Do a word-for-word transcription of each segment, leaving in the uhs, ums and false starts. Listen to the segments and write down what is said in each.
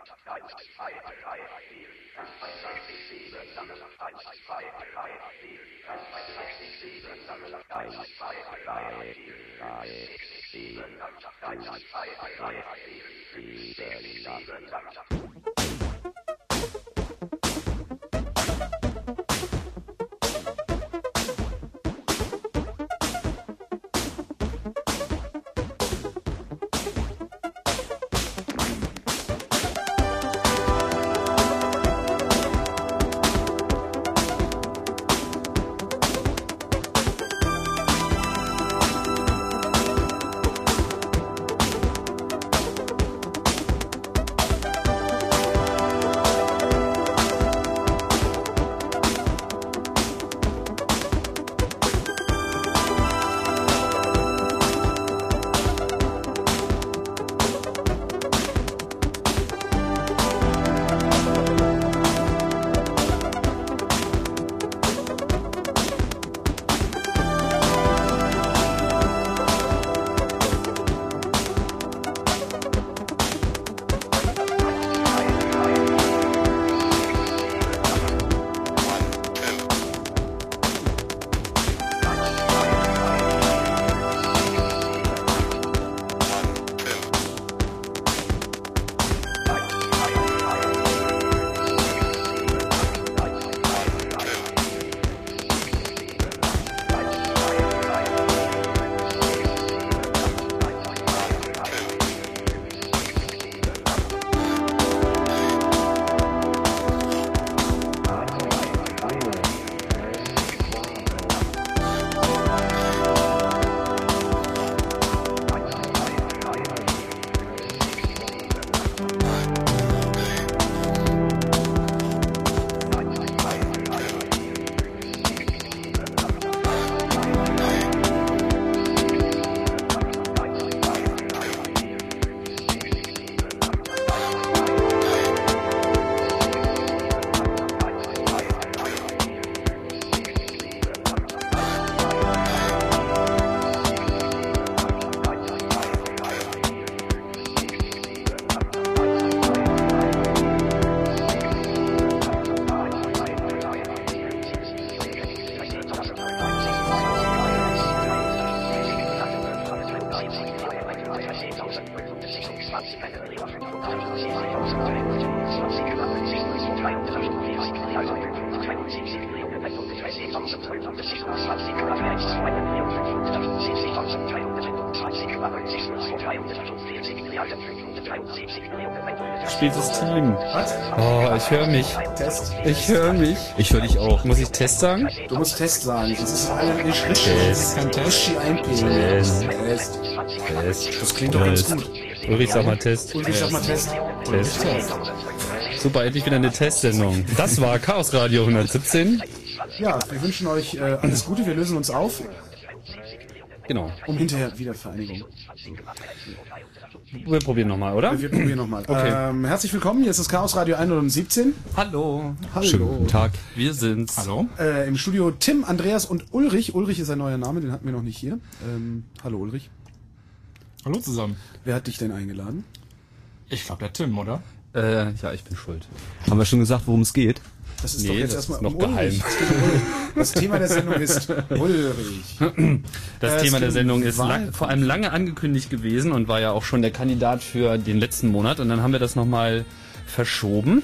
Spieltes Team. Was? Oh, ich höre mich. Test. Ich höre mich. Ich höre dich auch. Muss ich Test sagen? Du musst Test sagen. Das ist eine Schritt. Das ist kein Test. Test. Test. Test. Das klingt doch ganz gut. Ulrich, sag mal Test. Ulrich, sag mal Test. Test. Super, endlich wieder eine Testsendung. Das war Chaos Radio hundertsiebzehn. Ja, wir wünschen euch äh, alles Gute. Wir lösen uns auf. Genau. Um hinterher Wiedervereinigung. Wir probieren nochmal, oder? Wir probieren nochmal. Okay. Ähm, herzlich willkommen, hier ist das Chaos Radio hundertsiebzehn. Hallo. Hallo. Schönen guten Tag. Wir sind's. Hallo. Äh, Im Studio Tim, Andreas und Ulrich. Ulrich ist ein neuer Name, den hatten wir noch nicht hier. Ähm, hallo Ulrich. Hallo zusammen. Wer hat dich denn eingeladen? Ich glaube der Tim, oder? Äh, ja, ich bin schuld. Haben wir schon gesagt, worum es geht? Das ist Nee, doch jetzt das erstmal ist noch um Ulrich. geheim. Es geht um Ulrich. Das Thema der Sendung ist Ulrich. Das Äh, Thema es der geht Sendung um ist Wahl- lang, vor allem lange angekündigt gewesen und war ja auch schon der Kandidat für den letzten Monat. Und dann haben wir das nochmal verschoben,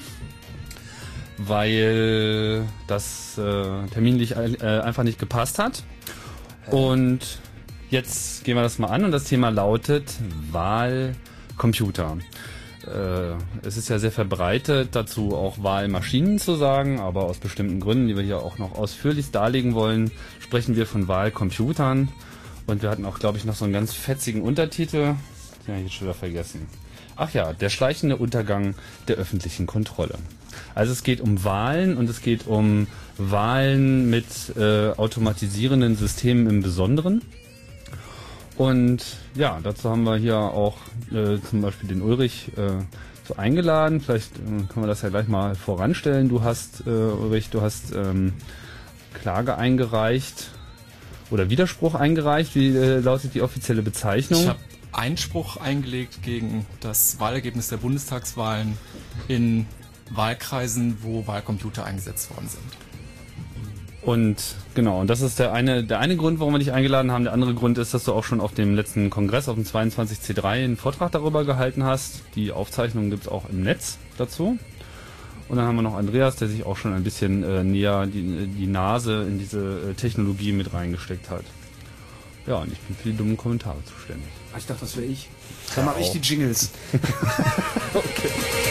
weil das äh, terminlich äh, einfach nicht gepasst hat. Und jetzt gehen wir das mal an und das Thema lautet Wahlcomputer. Äh, es ist ja sehr verbreitet, dazu auch Wahlmaschinen zu sagen, aber aus bestimmten Gründen, die wir hier auch noch ausführlich darlegen wollen, sprechen wir von Wahlcomputern. Und wir hatten auch, glaube ich, noch so einen ganz fetzigen Untertitel. Den habe ich jetzt schon wieder vergessen. Ach ja, der schleichende Untergang der öffentlichen Kontrolle. Also es geht um Wahlen und es geht um Wahlen mit äh, automatisierenden Systemen im Besonderen. Und ja, dazu haben wir hier auch äh, zum Beispiel den Ulrich äh, so eingeladen. Vielleicht äh, können wir das ja gleich mal voranstellen. Du hast, äh, Ulrich, du hast ähm, Klage eingereicht oder Widerspruch eingereicht. Wie äh, lautet die offizielle Bezeichnung? Ich habe Einspruch eingelegt gegen das Wahlergebnis der Bundestagswahlen in Wahlkreisen, wo Wahlcomputer eingesetzt worden sind. Und genau, und das ist der eine, der eine Grund, warum wir dich eingeladen haben. Der andere Grund ist, dass du auch schon auf dem letzten Kongress, auf dem zweiundzwanzig C drei, einen Vortrag darüber gehalten hast. Die Aufzeichnung gibt es auch im Netz dazu. Und dann haben wir noch Andreas, der sich auch schon ein bisschen äh, näher die, die Nase in diese äh, Technologie mit reingesteckt hat. Ja, und ich bin für die dummen Kommentare zuständig. Ich dachte, das wäre ich. Dann mache ich die Jingles. Okay.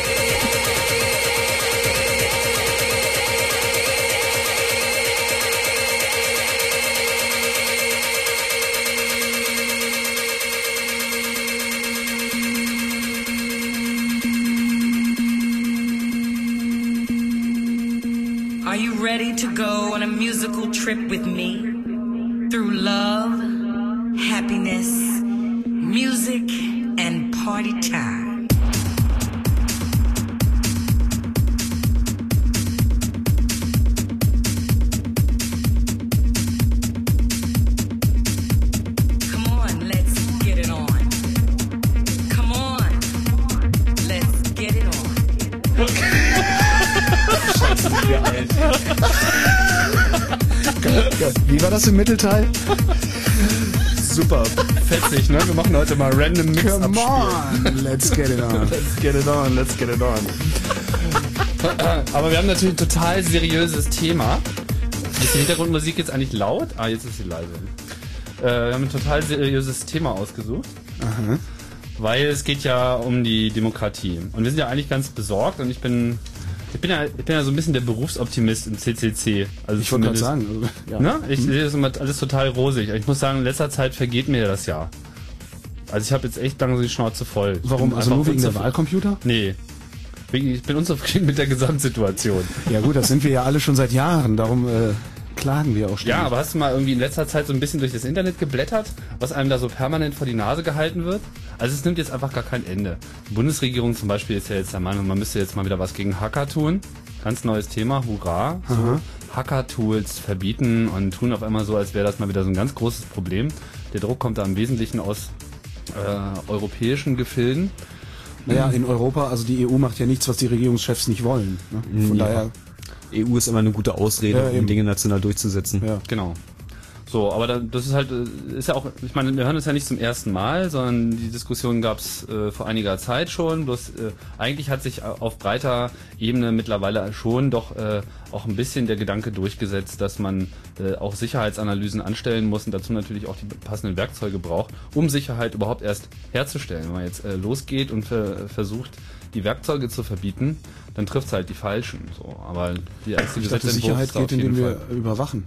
Are you ready to go on a musical trip with me? Through love, happiness, music, and party time. Come on, let's get it on. Come on, let's get it on. Wie war das im Mittelteil? Super, fetzig, ne? Wir machen heute mal random Mix. Come on, let's get it on. Let's get it on, let's get it on. Aber wir haben natürlich ein total seriöses Thema. Ist die Hintergrundmusik jetzt eigentlich laut? Ah, jetzt ist sie leise. Äh, wir haben ein total seriöses Thema ausgesucht. Aha. Weil es geht ja um die Demokratie. Und wir sind ja eigentlich ganz besorgt und ich bin... Ich bin, ja, ich bin ja so ein bisschen der Berufsoptimist im C C C. Also Ich wollte gerade sagen. Also, ja. Ne? Ich sehe das immer alles total rosig. Ich muss sagen, in letzter Zeit vergeht mir das Jahr. Also ich habe jetzt echt langsam die Schnauze voll. Ich Warum? bin Also einfach nur wegen der unzufrieden. Wahlcomputer? Nee. Wegen- Ich bin unzufrieden mit der Gesamtsituation. Ja gut, das sind wir ja alle schon seit Jahren. Darum äh, klagen wir auch ständig. Ja, aber hast du mal irgendwie in letzter Zeit so ein bisschen durch das Internet geblättert, was einem da so permanent vor die Nase gehalten wird? Also es nimmt jetzt einfach gar kein Ende. Die Bundesregierung zum Beispiel ist ja jetzt der Meinung, man müsste jetzt mal wieder was gegen Hacker tun. Ganz neues Thema, hurra. So Hacker-Tools verbieten und tun auf einmal so, als wäre das mal wieder so ein ganz großes Problem. Der Druck kommt da im Wesentlichen aus äh, europäischen Gefilden. Naja, in Europa, also die E U macht ja nichts, was die Regierungschefs nicht wollen. Ne? Von Ja. daher, E U ist immer eine gute Ausrede, Ja, eben. um Dinge national durchzusetzen. ja. Genau. So, aber da, das ist halt, äh, ist ja auch, ich meine, wir hören das ja nicht zum ersten Mal, sondern die Diskussion gab es äh, vor einiger Zeit schon. Bloß äh, eigentlich hat sich auf breiter Ebene mittlerweile schon doch äh, auch ein bisschen der Gedanke durchgesetzt, dass man äh, auch Sicherheitsanalysen anstellen muss und dazu natürlich auch die passenden Werkzeuge braucht, um Sicherheit überhaupt erst herzustellen. Wenn man jetzt äh, losgeht und ver versucht, die Werkzeuge zu verbieten, dann trifft es halt die Falschen. So, aber die erste Ich dachte, Gesetzentwurf Sicherheit ist da geht, auf jeden indem wir Fall. überwachen.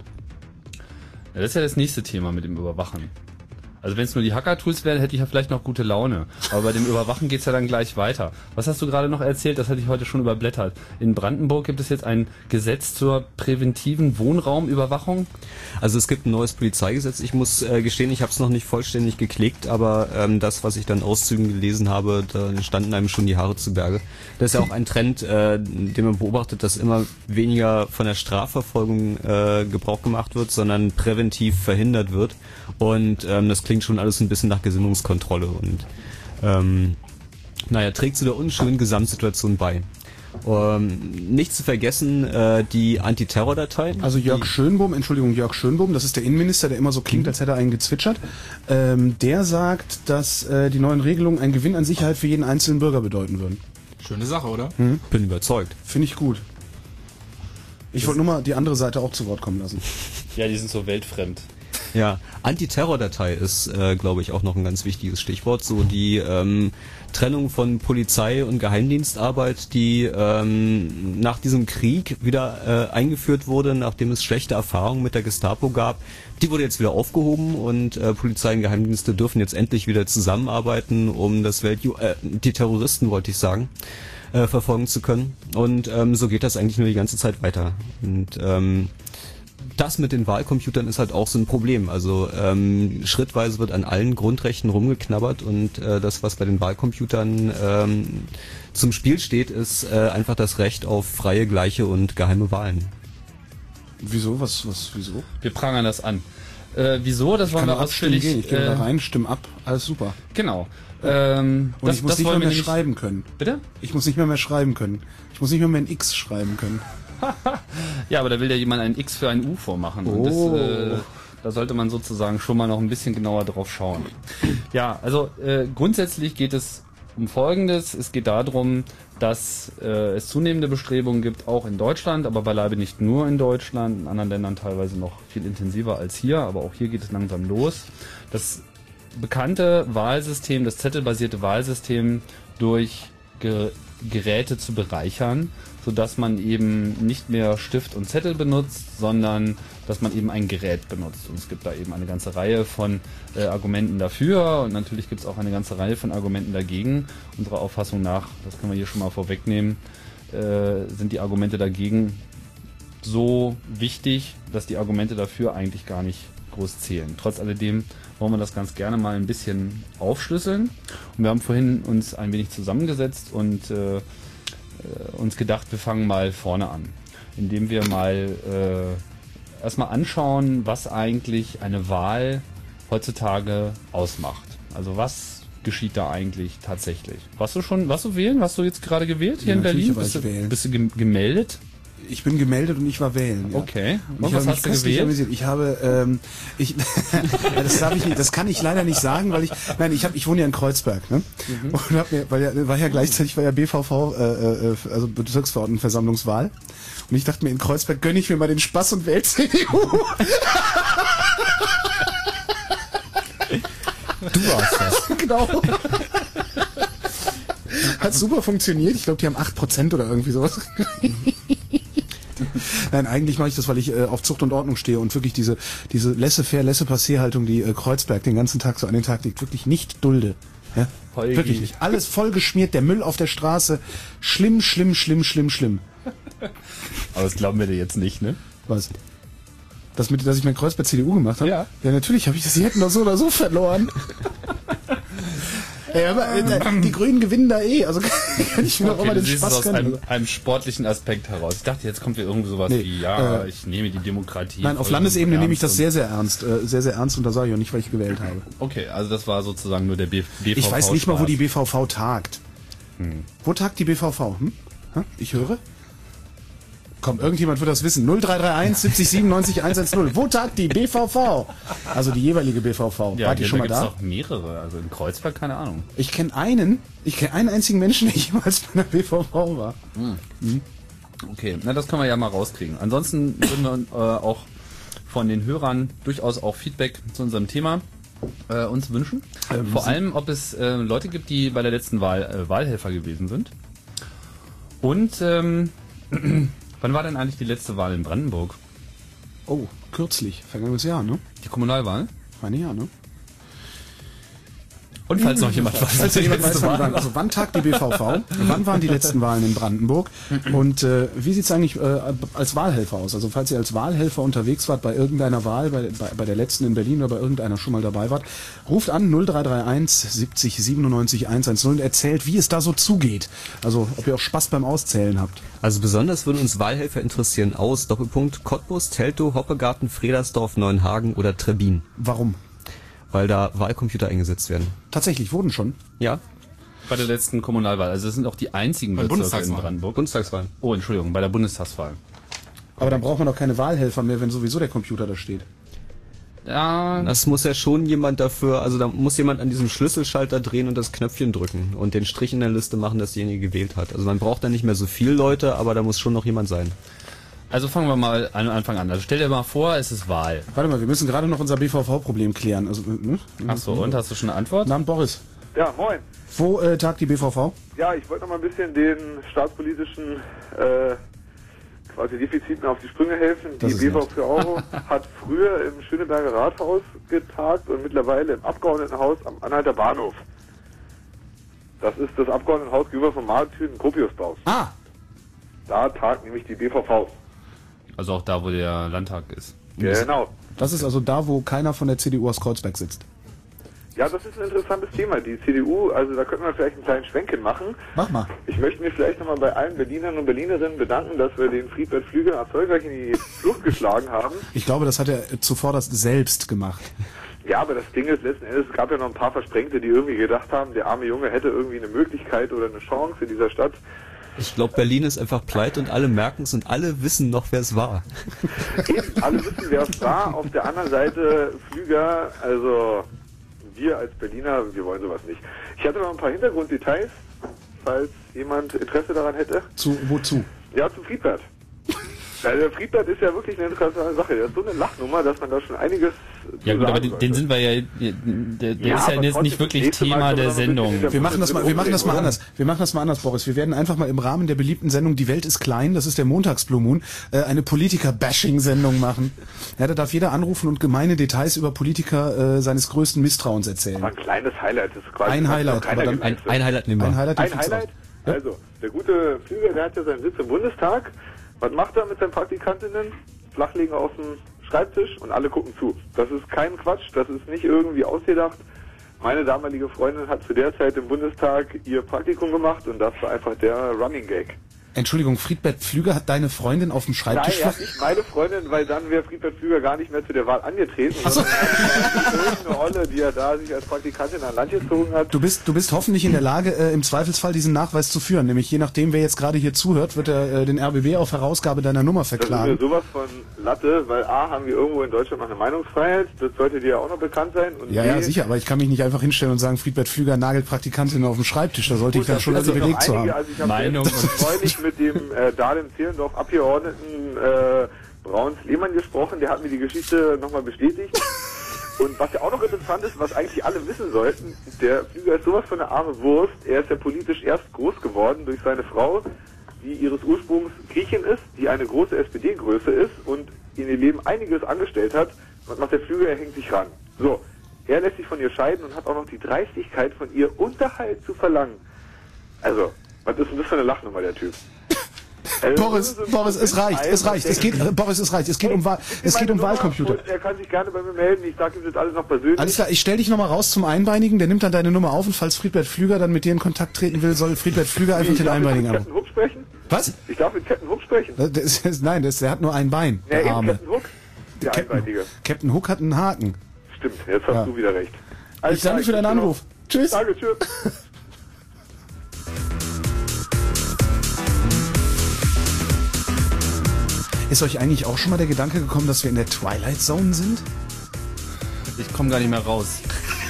Ja, das ist ja das nächste Thema mit dem Überwachen. Also wenn es nur die Hacker-Tools wären, hätte ich ja vielleicht noch gute Laune. Aber bei dem Überwachen geht's ja dann gleich weiter. Was hast du gerade noch erzählt? Das hatte ich heute schon überblättert. In Brandenburg gibt es jetzt ein Gesetz zur präventiven Wohnraumüberwachung. Also es gibt ein neues Polizeigesetz. Ich muss äh, gestehen, ich habe es noch nicht vollständig geklickt, aber ähm, das, was ich dann Auszügen gelesen habe, da standen einem schon die Haare zu Berge. Das ist ja auch ein Trend, äh, den man beobachtet, dass immer weniger von der Strafverfolgung äh, Gebrauch gemacht wird, sondern präventiv verhindert wird. Und ähm, das klingt schon alles ein bisschen nach Gesinnungskontrolle und ähm, naja, trägt zu der unschönen Gesamtsituation bei. Ähm, nicht zu vergessen, äh, die Antiterror-Datei. Also Jörg die, Schönbohm, Entschuldigung, Jörg Schönbohm, das ist der Innenminister, der immer so klingt, als hätte er einen gezwitschert. Ähm, der sagt, dass äh, die neuen Regelungen einen Gewinn an Sicherheit für jeden einzelnen Bürger bedeuten würden. Schöne Sache, oder? bin überzeugt. Finde ich gut. Ich wollte nur mal die andere Seite auch zu Wort kommen lassen. Ja, die sind so weltfremd. Ja, Antiterror-Datei ist, äh, glaube ich, auch noch ein ganz wichtiges Stichwort. So die ähm, Trennung von Polizei und Geheimdienstarbeit, die ähm, nach diesem Krieg wieder äh, eingeführt wurde, nachdem es schlechte Erfahrungen mit der Gestapo gab. Die wurde jetzt wieder aufgehoben und äh, Polizei und Geheimdienste dürfen jetzt endlich wieder zusammenarbeiten, um das Welt äh, die Terroristen, wollte ich sagen, äh, verfolgen zu können. Und ähm, so geht das eigentlich nur die ganze Zeit weiter. Und ähm, das mit den Wahlcomputern ist halt auch so ein Problem. Also ähm, schrittweise wird an allen Grundrechten rumgeknabbert und äh, das, was bei den Wahlcomputern ähm, zum Spiel steht, ist äh, einfach das Recht auf freie, gleiche und geheime Wahlen. Wieso? Was, was, wieso? Wir prangern das an. Äh, wieso? Das wollen Kann wir auch abstimmen ausführlich... gehen. Ich gehe äh, da rein, stimme ab, alles super. Genau. Ähm, Und das, ich muss das nicht mehr, wollen wir mehr nämlich- schreiben können. Bitte? Ich muss nicht mehr mehr schreiben können. Ich muss nicht mehr mehr ein X schreiben können. Ja, aber da will ja jemand ein X für ein U vormachen. Und das, Oh. äh, da sollte man sozusagen schon mal noch ein bisschen genauer drauf schauen. Ja, also äh, grundsätzlich geht es um Folgendes. Es geht darum, dass äh, es zunehmende Bestrebungen gibt, auch in Deutschland, aber beileibe nicht nur in Deutschland, in anderen Ländern teilweise noch viel intensiver als hier, aber auch hier geht es langsam los. Das bekannte Wahlsystem, das zettelbasierte Wahlsystem durch Ge Geräte zu bereichern, sodass man eben nicht mehr Stift und Zettel benutzt, sondern dass man eben ein Gerät benutzt. Und es gibt da eben eine ganze Reihe von äh, Argumenten dafür und natürlich gibt es auch eine ganze Reihe von Argumenten dagegen. Unserer Auffassung nach, das können wir hier schon mal vorwegnehmen, äh, sind die Argumente dagegen so wichtig, dass die Argumente dafür eigentlich gar nicht groß zählen. Trotz alledem wollen wir das ganz gerne mal ein bisschen aufschlüsseln. Und wir haben vorhin uns ein wenig zusammengesetzt und äh, uns gedacht, wir fangen mal vorne an, indem wir mal äh, erstmal anschauen, was eigentlich eine Wahl heutzutage ausmacht. Also was geschieht da eigentlich tatsächlich? Warst du schon, warst du wählen? Warst du jetzt gerade gewählt hier Ja, in Berlin? natürlich war Bist du, ich wählen. bist du gem- gemeldet? Ich bin gemeldet und ich war wählen. Ja. Okay. Und Und ich was habe hast mich du köstlich gewählt? amüsiert. Ich habe, ähm, ich, ja, das darf ich nicht, das kann ich leider nicht sagen, weil ich, nein, ich habe, ich wohne ja in Kreuzberg, ne? Mhm. Und hab mir, weil ja, war ja gleichzeitig war ja B V V, äh, äh, also Bezirksverordnetenversammlungswahl. Und ich dachte mir, in Kreuzberg gönne ich mir mal den Spaß und wähl C D U. Du warst das. Genau. Hat super funktioniert. Ich glaube, die haben acht Prozent oder irgendwie sowas. Nein, eigentlich mache ich das, weil ich äh, auf Zucht und Ordnung stehe und wirklich diese diese laissez-faire, laissez-passer-Haltung, die äh, Kreuzberg den ganzen Tag so an den Tag legt, wirklich nicht dulde. Ja? Holgi. Wirklich nicht. Alles voll geschmiert, der Müll auf der Straße. Schlimm, schlimm, schlimm, schlimm, schlimm. Aber das glauben wir dir jetzt nicht, ne? Was? Das mit, dass ich mein Kreuz bei C D U gemacht habe? Ja. Ja, natürlich habe ich das. Sie hätten doch so oder so verloren. Ey, aber äh, die Grünen gewinnen da eh. Also kann ich mir doch auch Okay, mal du den siehst es Spaß aus gönnen. einem, einem sportlichen Aspekt heraus. Ich dachte, jetzt kommt hier irgendwie sowas Nee, wie, ja, äh, ich nehme die Demokratie. Nein, auf voll Landesebene ernst nehme ich das und- sehr, sehr ernst. Äh, sehr, sehr ernst und da sage ich auch nicht, weil ich gewählt habe. Okay, also das war sozusagen nur der B V V. Ich weiß nicht mal, wo die Spaß. B V V tagt. Wo tagt die B V V? Hm? Hä? Ich höre? Komm, irgendjemand wird das wissen. null drei drei eins siebzig siebenundneunzig hundertzehn. Wo tagt die B V V? Also die jeweilige B V V. Ja, Wart ihr hier, schon da mal gibt's da? auch mehrere. Also in Kreuzberg, keine Ahnung. Ich kenne einen, ich kenne einen einzigen Menschen, der jemals bei der B V V war. Okay, na das können wir ja mal rauskriegen. Ansonsten würden wir äh, auch von den Hörern durchaus auch Feedback zu unserem Thema äh, uns wünschen. Ähm, Vor Sie- allem, ob es äh, Leute gibt, die bei der letzten Wahl äh, Wahlhelfer gewesen sind. Und ähm, wann war denn eigentlich die letzte Wahl in Brandenburg? Oh, kürzlich, vergangenes Jahr, ne? Die Kommunalwahl? Meine Jahr, ne? Und falls noch jemand was Falls ja jemand weiß, letzte wann, Wahl wann, also wann tagt die B V V? Wann waren die letzten Wahlen in Brandenburg? Und äh, wie sieht's eigentlich äh, als Wahlhelfer aus? Also falls ihr als Wahlhelfer unterwegs wart bei irgendeiner Wahl, bei, bei, bei der letzten in Berlin oder bei irgendeiner schon mal dabei wart, ruft an null drei drei eins siebzig siebenundneunzig hundertzehn und erzählt, wie es da so zugeht. Also ob ihr auch Spaß beim Auszählen habt. Also besonders würden uns Wahlhelfer interessieren aus Doppelpunkt Cottbus, Teltow, Hoppegarten, Fredersdorf, Neuenhagen oder Trebbin, Warum? weil da Wahlcomputer eingesetzt werden. Tatsächlich, wurden schon. Ja, bei der letzten Kommunalwahl? Also das sind auch die einzigen Bei Bezirke in Bundestagswahl. Brandenburg. Bundestagswahl. Oh, Entschuldigung, bei der Bundestagswahl. Aber dann braucht man doch keine Wahlhelfer mehr, wenn sowieso der Computer da steht. Ja, Das muss ja schon jemand dafür, also da muss jemand an diesem Schlüsselschalter drehen und das Knöpfchen drücken und den Strich in der Liste machen, dass derjenige gewählt hat. Also man braucht da nicht mehr so viele Leute, aber da muss schon noch jemand sein. also fangen wir mal an Anfang an. Also stell dir mal vor, es ist Wahl. Warte mal, wir müssen gerade noch unser B V V-Problem klären. Also, ne? Ach so, und hast du schon eine Antwort? Namen Boris. Ja, moin. Wo äh, tagt die B V V? Ja, ich wollte noch mal ein bisschen den staatspolitischen äh, quasi Defiziten auf die Sprünge helfen. Das Die ist B V nett. für Euro hat früher im Schöneberger Rathaus getagt und mittlerweile im Abgeordnetenhaus am Anhalter Bahnhof. Das ist das Abgeordnetenhaus gegenüber vom Martin Gropiusbaus. Ah, Da tagt nämlich die B V V. Also auch da, wo der Landtag ist. Genau. das ist also da, wo keiner von der C D U aus Kreuzberg sitzt. Ja, das ist ein interessantes Thema. Die C D U, also da könnten wir vielleicht einen kleinen Schwenken machen. Mach mal. Ich möchte mich vielleicht nochmal bei allen Berlinern und Berlinerinnen bedanken, dass wir den Friedbert Flüger erfolgreich in die Flucht geschlagen haben. Ich glaube, das hat er zuvor das selbst gemacht. Ja, aber das Ding ist, letzten Endes, es gab ja noch ein paar Versprengte, die irgendwie gedacht haben, der arme Junge hätte irgendwie eine Möglichkeit oder eine Chance in dieser Stadt. Ich glaube, Berlin ist einfach pleite und alle merken es und alle wissen noch, wer es war. Eben, alle wissen, wer es war. Auf der anderen Seite Flüger, also wir als Berliner, wir wollen sowas nicht. Ich hatte noch ein paar Hintergrunddetails, falls jemand Interesse daran hätte. Zu, wozu? Ja, zu Friedbert. Ja, der Friedbert ist ja wirklich eine interessante Sache. Der ist so eine Lachnummer, dass man da schon einiges Ja zu gut, aber sagen den, sollte. den sind wir ja, der, der Ja, ist ja aber jetzt trotzdem, nicht wirklich das nächste Mal Thema können wir der noch ein bisschen Sendung. hinter- Wir machen das mal, wir machen das mal Oder? anders. Wir machen das mal anders, Boris. Wir werden einfach mal im Rahmen der beliebten Sendung Die Welt ist klein, das ist der Montags-Blue Moon, äh, eine Politiker-Bashing-Sendung machen. Ja, da darf jeder anrufen und gemeine Details über Politiker äh, seines größten Misstrauens erzählen. Aber ein kleines Highlight. Das ist quasi Ein das hat Highlight, noch keiner aber dann Ein, geleistet. ein Highlight nehmen wir. Ein Highlight, den Ein findest du Highlight? auch. Ja? Also, der gute Flüger, der hat ja seinen Sitz im Bundestag. Was macht er mit seinen Praktikantinnen? Flachlegen auf dem Schreibtisch und alle gucken zu. Das ist kein Quatsch, das ist nicht irgendwie ausgedacht. Meine damalige Freundin hat zu der Zeit im Bundestag ihr Praktikum gemacht und das war einfach der Running Gag. Entschuldigung, Friedbert Pflüger hat deine Freundin auf dem Nein, Schreibtisch ja, ver- nicht meine Freundin, weil dann wäre Friedbert Flüger gar nicht mehr zu der Wahl angetreten. Ach so. Sondern irgendeine Olle, die er da sich als Praktikantin an Land gezogen hat. Du bist, du bist hoffentlich in der Lage, äh, im Zweifelsfall diesen Nachweis zu führen. Nämlich je nachdem, wer jetzt gerade hier zuhört, wird er äh, den R B B auf Herausgabe deiner Nummer Das ist mir verklagen. sowas von Latte, weil A, haben wir irgendwo in Deutschland noch eine Meinungsfreiheit, das sollte dir ja auch noch bekannt sein. Und Ja, B, ja, sicher, aber ich kann mich nicht einfach hinstellen und sagen, Friedbert Pflüger nagelt Praktikantin auf dem Schreibtisch. Da sollte ich Gut, dann das schon sind also also belegt noch zu einige, haben. also ich habe Meinung jetzt neulich mit dem äh, Dahlem-Zehlendorf Abgeordneten äh, Brauns-Lehmann gesprochen, der hat mir die Geschichte nochmal bestätigt. Und was ja auch noch interessant ist, was eigentlich alle wissen sollten, der Flüger ist sowas von eine arme Wurst. Er ist ja politisch erst groß geworden durch seine Frau, die ihres Ursprungs Griechin ist, die eine große S P D-Größe ist und in ihr Leben einiges angestellt hat. Was macht der Flüger? Er hängt sich ran. So, er lässt sich von ihr scheiden und hat auch noch die Dreistigkeit, von ihr Unterhalt zu verlangen. Also, was ist denn das für eine Lachnummer, der Typ? Also, Boris, das ist Boris, es reicht, es reicht. Es geht, äh, Boris, es reicht. Es geht um, Wahl, es geht um Wahlcomputer. Und er kann sich gerne bei mir melden. Ich sage ihm das alles noch persönlich. Alles klar, ich stell dich nochmal raus zum Einbeinigen, der nimmt dann deine Nummer auf und falls Friedbert Pflüger dann mit dir in Kontakt treten will, soll Friedbert Pflüger einfach ich den darf Einbeinigen mit anrufen. Captain Hook sprechen? Was? Ich darf mit Captain Hook sprechen. Das ist, das ist, nein, das, der hat nur ein Bein, Ja, der eben Arme. Captain Hook. Der Captain, Einbeinige. Captain Hook hat einen Haken. Stimmt, jetzt hast Ja. du wieder recht. Ich danke für deinen Anruf. Tschüss. Danke, tschüss. Ist euch eigentlich auch schon mal der Gedanke gekommen, dass wir in der Twilight Zone sind? Ich komme gar nicht mehr raus.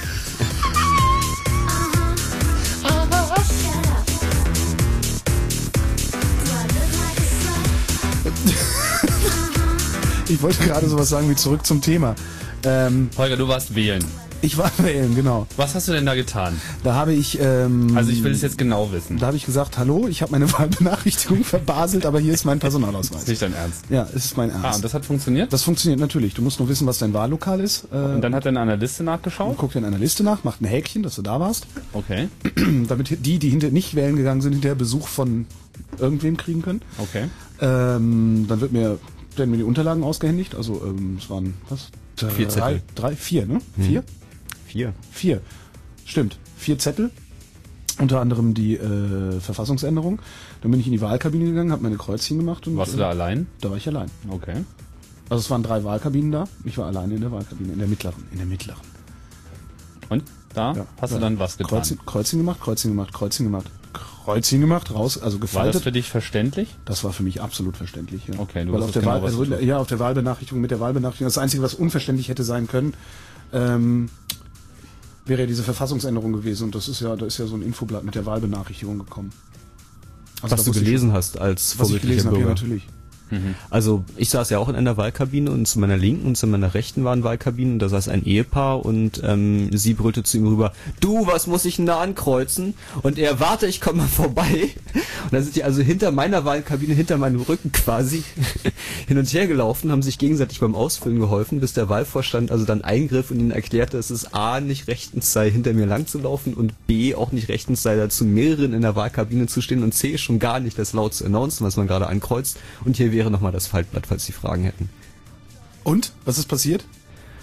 Ich wollte gerade sowas sagen wie zurück zum Thema. Ähm, Holger, du warst wählen. ich war wählen, genau. Was hast du denn da getan? Da habe ich, ähm, Also ich will es jetzt genau wissen. da habe ich gesagt, hallo, ich habe meine Wahlbenachrichtigung verbaselt, aber hier ist mein Personalausweis. Ist nicht dein Ernst. Ja, es ist mein Ah, Ernst. und das hat funktioniert? Das funktioniert natürlich. Du musst nur wissen, was dein Wahllokal ist. Äh, Und dann hat er in einer Liste nachgeschaut? guckt in einer Liste nach, macht ein Häkchen, dass du da warst, Okay, damit die, die hinter nicht wählen gegangen sind, hinterher Besuch von irgendwem kriegen können. okay. Ähm, dann wird mir, werden mir die Unterlagen ausgehändigt. Also ähm, es waren was? Drei, Vier Zettel. drei, vier, ne? Vier? Vier. Vier. Stimmt. Vier Zettel. Unter anderem die äh, Verfassungsänderung. Dann bin ich in die Wahlkabine gegangen, habe meine Kreuzchen gemacht und Warst du äh, da allein? da war ich allein. Okay. Also es waren drei Wahlkabinen da. Ich war alleine in der Wahlkabine, in der mittleren, in der mittleren. Und da Ja. hast Ja. du dann was getan? Kreuzchen, Kreuzchen gemacht, Kreuzchen gemacht, Kreuzchen gemacht, Kreuzchen gemacht, raus, also War das gefaltet. für dich verständlich? Das war für mich absolut verständlich. Ja. Okay, du Weil wusstest auf der genau, Wahl, was also, du tust. ja, auf der Wahlbenachrichtigung mit der Wahlbenachrichtigung. Das Einzige, was unverständlich hätte sein können, ähm, wäre ja diese Verfassungsänderung gewesen. Und das ist ja, da ist ja so ein Infoblatt mit der Wahlbenachrichtigung gekommen. Also Was da du wusste gelesen hast als ich, was ich vorbildlicher gelesen habe, ja, Bürger. natürlich. Also ich saß ja auch in einer Wahlkabine und zu meiner linken und zu meiner rechten waren Wahlkabinen. Da saß ein Ehepaar und ähm, sie brüllte zu ihm rüber, du, was muss ich denn da ankreuzen? Und er, warte, ich komme mal vorbei. Und dann sind die also hinter meiner Wahlkabine, hinter meinem Rücken quasi hin und her gelaufen, haben sich gegenseitig beim Ausfüllen geholfen, bis der Wahlvorstand also dann eingriff und ihnen erklärte, dass es A, nicht rechtens sei, hinter mir lang zu laufen und B, auch nicht rechtens sei, dazu mehreren in der Wahlkabine zu stehen und C, schon gar nicht das laut zu announcen, was man gerade ankreuzt. Und hier wäre nochmal das Faltblatt, falls Sie Fragen hätten. Und? Was ist passiert?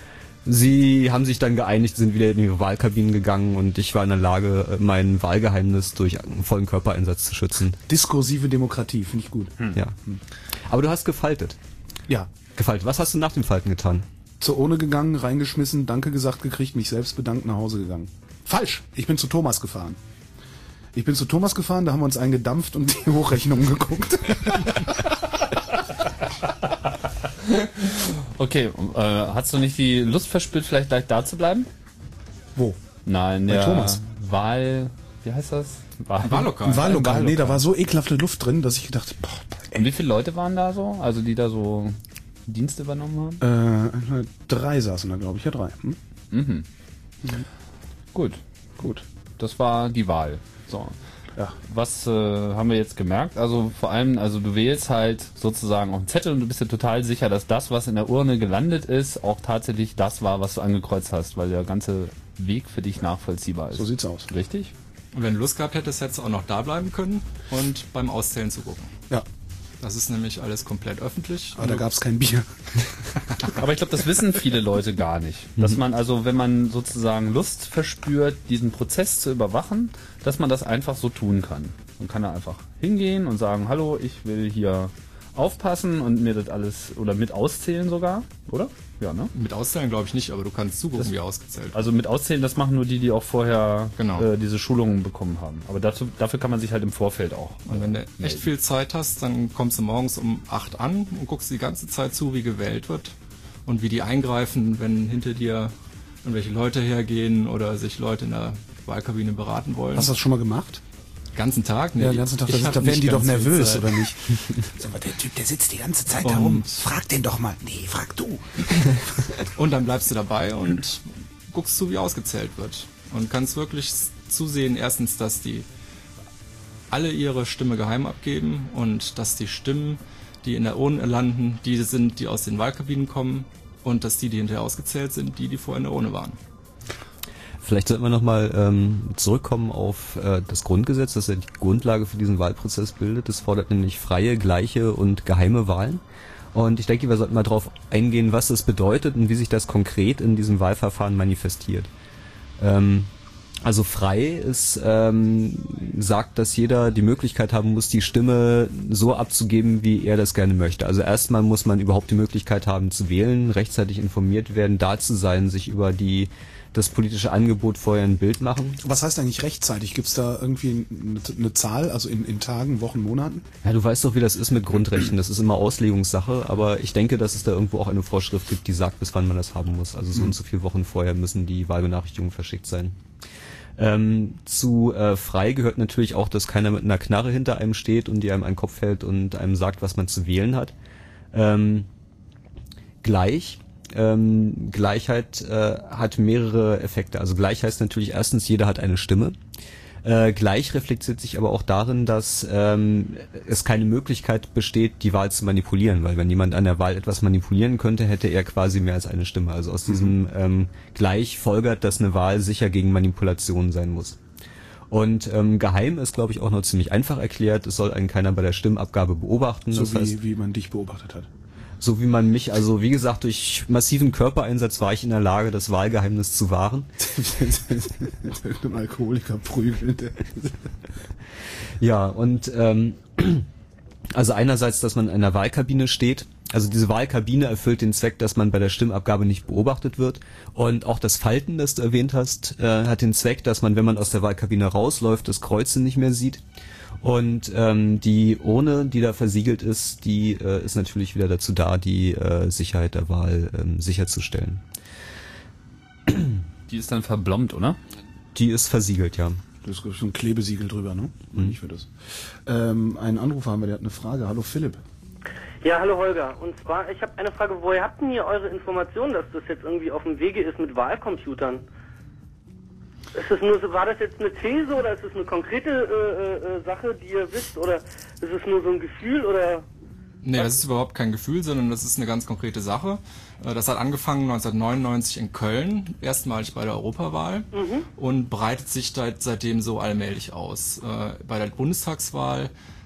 Sie haben sich dann geeinigt, sind wieder in ihre Wahlkabinen gegangen und ich war in der Lage, mein Wahlgeheimnis durch einen vollen Körpereinsatz zu schützen. Diskursive Demokratie, finde ich gut. Hm. Ja. Aber du hast gefaltet. Ja. Gefaltet. Was hast du nach dem Falten getan? Zur Urne gegangen, reingeschmissen, Danke gesagt gekriegt, mich selbst bedankt, nach Hause gegangen. Falsch! Ich bin zu Thomas gefahren. Ich bin zu Thomas gefahren, da haben wir uns eingedampft und die Hochrechnungen geguckt. Okay, äh, hast du nicht die Lust verspürt, vielleicht gleich da zu bleiben? Wo? Nein, Bei der Thomas. Wahl... Wie heißt das? Wahl Wahllokal. Ein Wahllokal. Wahllokal. Nee, da war so ekelhafte Luft drin, dass ich gedacht, boah, Und wie viele Leute waren da so? Also die da so Dienst übernommen haben? äh, drei saßen da, glaube ich. Ja, drei. Hm? Mhm. Gut, Gut. das war die Wahl. So. Ja. Was äh, haben wir jetzt gemerkt? Also vor allem, also du wählst halt sozusagen auf den Zettel und du bist dir total sicher, dass das, was in der Urne gelandet ist, auch tatsächlich das war, was du angekreuzt hast, weil der ganze Weg für dich nachvollziehbar ist. So sieht's aus. Richtig? Und wenn du Lust gehabt hättest, hättest du auch noch da bleiben können und beim Auszählen zugucken. Ja. Das ist nämlich alles komplett öffentlich. Aber da gab's kein Bier. Aber ich glaube, das wissen viele Leute gar nicht. Dass man also, wenn man sozusagen Lust verspürt, diesen Prozess zu überwachen, dass man das einfach so tun kann. Man kann da einfach hingehen und sagen, hallo, ich will hier aufpassen und mir das alles, oder mit auszählen sogar, oder? Ja, ne? Mit Auszählen glaube ich nicht, aber du kannst zugucken, Das- wie ausgezählt wird. Also mit auszählen, das machen nur die, die auch vorher Genau. äh, diese Schulungen bekommen haben. Aber dazu, dafür kann man sich halt im Vorfeld auch. Und wenn du echt viel Zeit hast, dann kommst du morgens um acht an und guckst die ganze Zeit zu, wie gewählt wird und wie die eingreifen, wenn hinter dir irgendwelche Leute hergehen oder sich Leute in der Wahlkabine beraten wollen. Hast du das schon mal gemacht? Ganzen Tag? Nee, Ja, den ganzen Tag. ich Da, hab da werden nicht die doch ganz viel nervös, Zeit. oder nicht? Sag mal, der Typ, der sitzt die ganze Zeit Und- da rum. Frag den doch mal. Nee, frag du. Und dann bleibst du dabei und guckst zu, wie ausgezählt wird. Und kannst wirklich zusehen, erstens, dass die alle ihre Stimme geheim abgeben und dass die Stimmen, die in der Urne landen, die sind, die aus den Wahlkabinen kommen und dass die, die hinterher ausgezählt sind, die, die vorher in der Urne waren. Vielleicht sollten wir nochmal ähm, zurückkommen auf äh, das Grundgesetz, das ja die Grundlage für diesen Wahlprozess bildet. Das fordert nämlich freie, gleiche und geheime Wahlen. Und ich denke, wir sollten mal darauf eingehen, was das bedeutet und wie sich das konkret in diesem Wahlverfahren manifestiert. Ähm, also frei ist, ähm, sagt, dass jeder die Möglichkeit haben muss, die Stimme so abzugeben, wie er das gerne möchte. Also erstmal muss man überhaupt die Möglichkeit haben zu wählen, rechtzeitig informiert werden, da zu sein, sich über die das politische Angebot vorher ein Bild machen. Was heißt eigentlich rechtzeitig? Gibt's da irgendwie eine, eine Zahl, also in, in Tagen, Wochen, Monaten? Ja, du weißt doch, wie das ist mit Grundrechten. Das ist immer Auslegungssache, aber ich denke, dass es da irgendwo auch eine Vorschrift gibt, die sagt, bis wann man das haben muss. Also so und so viele Wochen vorher müssen die Wahlbenachrichtigungen verschickt sein. Ähm, zu äh, frei gehört natürlich auch, dass keiner mit einer Knarre hinter einem steht und die einem einen Kopf hält und einem sagt, was man zu wählen hat. Ähm, gleich. Ähm, Gleichheit äh, hat mehrere Effekte. Also gleich heißt natürlich erstens, jeder hat eine Stimme. Äh, gleich reflektiert sich aber auch darin, dass ähm, es keine Möglichkeit besteht, die Wahl zu manipulieren, weil wenn jemand an der Wahl etwas manipulieren könnte, hätte er quasi mehr als eine Stimme. Also aus diesem ähm, gleich folgert, dass eine Wahl sicher gegen Manipulation sein muss. Und ähm, geheim ist, glaube ich, auch noch ziemlich einfach erklärt. Es soll einen keiner bei der Stimmabgabe beobachten. So das wie, heißt, wie man dich beobachtet hat. so wie man mich, also wie gesagt, durch massiven Körpereinsatz war ich in der Lage, das Wahlgeheimnis zu wahren. Irgendein Alkoholiker prügelt. Ja, und ähm, also einerseits, dass man in einer Wahlkabine steht. Also diese Wahlkabine erfüllt den Zweck, dass man bei der Stimmabgabe nicht beobachtet wird. Und auch das Falten, das du erwähnt hast, äh, hat den Zweck, dass man, wenn man aus der Wahlkabine rausläuft, das Kreuzen nicht mehr sieht. Und ähm, die Urne, die da versiegelt ist, die äh, ist natürlich wieder dazu da, die äh, Sicherheit der Wahl ähm, sicherzustellen. Die ist dann verblombt, oder? Die ist versiegelt, ja. Das ist so ein Klebesiegel drüber, ne? Mhm. Ich für das. Ähm, einen Anrufer haben wir, der hat eine Frage. Hallo Philipp. Ja, hallo Holger. Und zwar, ich habe eine Frage, woher habt denn ihr eure Informationen, dass das jetzt irgendwie auf dem Wege ist mit Wahlcomputern? Ist das nur so, war das jetzt eine These oder ist es eine konkrete äh, äh, Sache, die ihr wisst, oder ist es nur so ein Gefühl oder? Nee, das ist überhaupt kein Gefühl, sondern das ist eine ganz konkrete Sache. Äh, Das hat angefangen neunzehnhundertneunundneunzig in Köln, erstmalig bei der Europawahl, und breitet sich seit, seitdem so allmählich aus. Äh, Bei der Bundestagswahl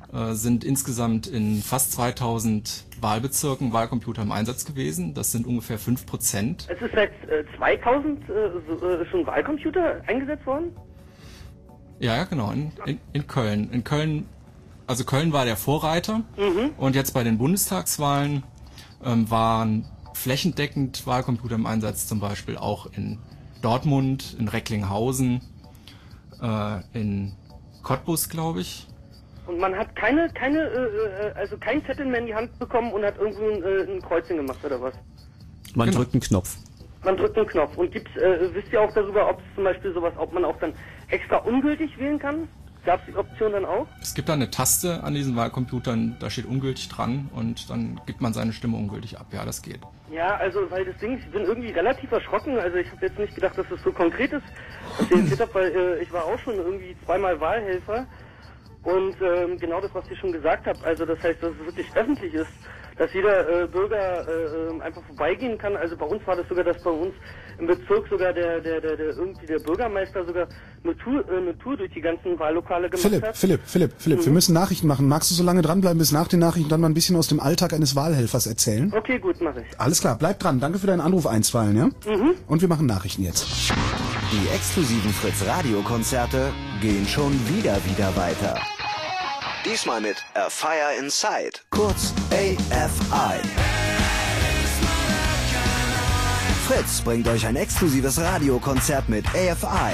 äh, sind insgesamt in fast zweitausend Wahlbezirken Wahlcomputer im Einsatz gewesen. Das sind ungefähr fünf Prozent. Es ist seit äh, zweitausend äh, so, äh, schon Wahlcomputer eingesetzt worden? Ja, ja, genau, in, in, in Köln. In Köln, also Köln war der Vorreiter mhm. und jetzt bei den Bundestagswahlen ähm, waren flächendeckend Wahlcomputer im Einsatz, zum Beispiel auch in Dortmund, in Recklinghausen, äh, in Cottbus, glaube ich. Und man hat keine, keine, äh, also kein Zettel mehr in die Hand bekommen und hat irgendwo ein, äh, ein Kreuzchen gemacht oder was? Man Genau. drückt einen Knopf. Man drückt einen Knopf. Und gibt's, äh, wisst ihr auch darüber, ob es zum Beispiel sowas, ob man auch dann extra ungültig wählen kann? Gab es die Option dann auch? Es gibt da eine Taste an diesen Wahlcomputern, da steht ungültig dran und dann gibt man seine Stimme ungültig ab. Ja, das geht. Ja, also weil das Ding, ich bin irgendwie relativ erschrocken. Also ich habe jetzt nicht gedacht, dass das so konkret ist, was ihr erzählt habt, weil äh, ich war auch schon irgendwie zweimal Wahlhelfer. Und ähm, genau das, was ihr schon gesagt habt, also das heißt, dass es wirklich öffentlich ist, dass jeder äh, Bürger äh, einfach vorbeigehen kann. Also bei uns war das sogar, dass bei uns im Bezirk sogar der der der, der irgendwie der Bürgermeister sogar eine Tour, äh, eine Tour durch die ganzen Wahllokale gemacht Philipp, hat. Philipp, Philipp, Philipp, Mhm. wir müssen Nachrichten machen. Magst du so lange dranbleiben bis nach den Nachrichten, dann mal ein bisschen aus dem Alltag eines Wahlhelfers erzählen? Okay, gut, mache ich. Alles klar, bleib dran. Danke für deinen Anruf einstweilen, ja? Mhm. Und wir machen Nachrichten jetzt. Die exklusiven Fritz-Radio-Konzerte gehen schon wieder wieder weiter. Diesmal mit A Fire Inside, kurz A F I. Fritz bringt euch ein exklusives Radiokonzert mit A F I.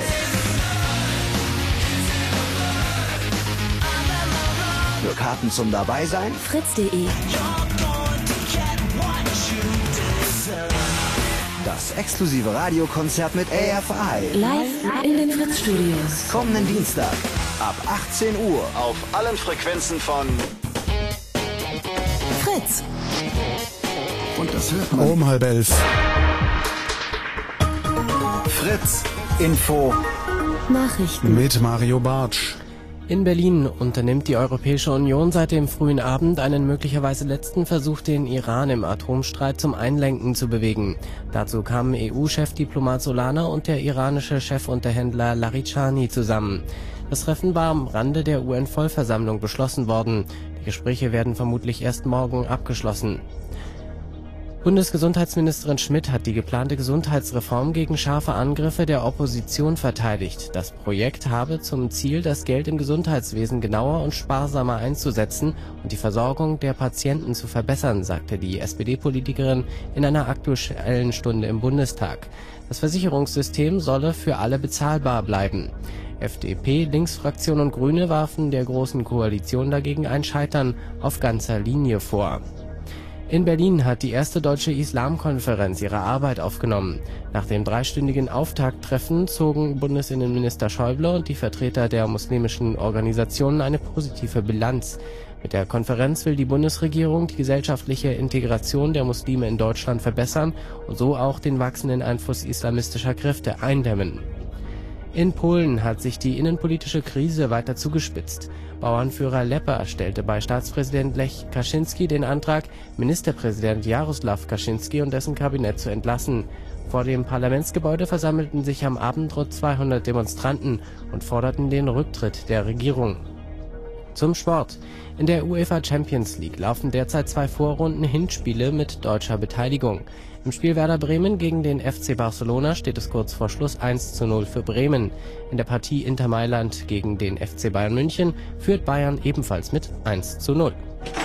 Für Karten zum Dabeisein fritz punkt de. das exklusive Radiokonzert mit A F I. Live in den Fritz-Studios. Kommenden Dienstag ab achtzehn Uhr auf allen Frequenzen von Fritz. und das hört man. Um halb elf. Fritz Info. Nachrichten. Mit Mario Bartsch. In Berlin unternimmt die Europäische Union seit dem frühen Abend einen möglicherweise letzten Versuch, den Iran im Atomstreit zum Einlenken zu bewegen. Dazu kamen E U-Chefdiplomat Solana und der iranische Chefunterhändler Larijani zusammen. Das Treffen war am Rande der U N-Vollversammlung beschlossen worden. Die Gespräche werden vermutlich erst morgen abgeschlossen. Bundesgesundheitsministerin Schmidt hat die geplante Gesundheitsreform gegen scharfe Angriffe der Opposition verteidigt. Das Projekt habe zum Ziel, das Geld im Gesundheitswesen genauer und sparsamer einzusetzen und die Versorgung der Patienten zu verbessern, sagte die S P D-Politikerin in einer Aktuellen Stunde im Bundestag. Das Versicherungssystem solle für alle bezahlbar bleiben. F D P, Linksfraktion und Grüne warfen der Großen Koalition dagegen ein Scheitern auf ganzer Linie vor. In Berlin hat die erste deutsche Islamkonferenz ihre Arbeit aufgenommen. Nach dem dreistündigen Auftakttreffen zogen Bundesinnenminister Schäuble und die Vertreter der muslimischen Organisationen eine positive Bilanz. Mit der Konferenz will die Bundesregierung die gesellschaftliche Integration der Muslime in Deutschland verbessern und so auch den wachsenden Einfluss islamistischer Kräfte eindämmen. In Polen hat sich die innenpolitische Krise weiter zugespitzt. Bauernführer Lepper stellte bei Staatspräsident Lech Kaczynski den Antrag, Ministerpräsident Jarosław Kaczynski und dessen Kabinett zu entlassen. Vor dem Parlamentsgebäude versammelten sich am Abend rund zweihundert Demonstranten und forderten den Rücktritt der Regierung. Zum Sport. In der UEFA Champions League laufen derzeit zwei Vorrunden-Hinspiele mit deutscher Beteiligung. Im Spiel Werder Bremen gegen den F C Barcelona steht es kurz vor Schluss eins zu null für Bremen. In der Partie Inter Mailand gegen den F C Bayern München führt Bayern ebenfalls mit eins zu null.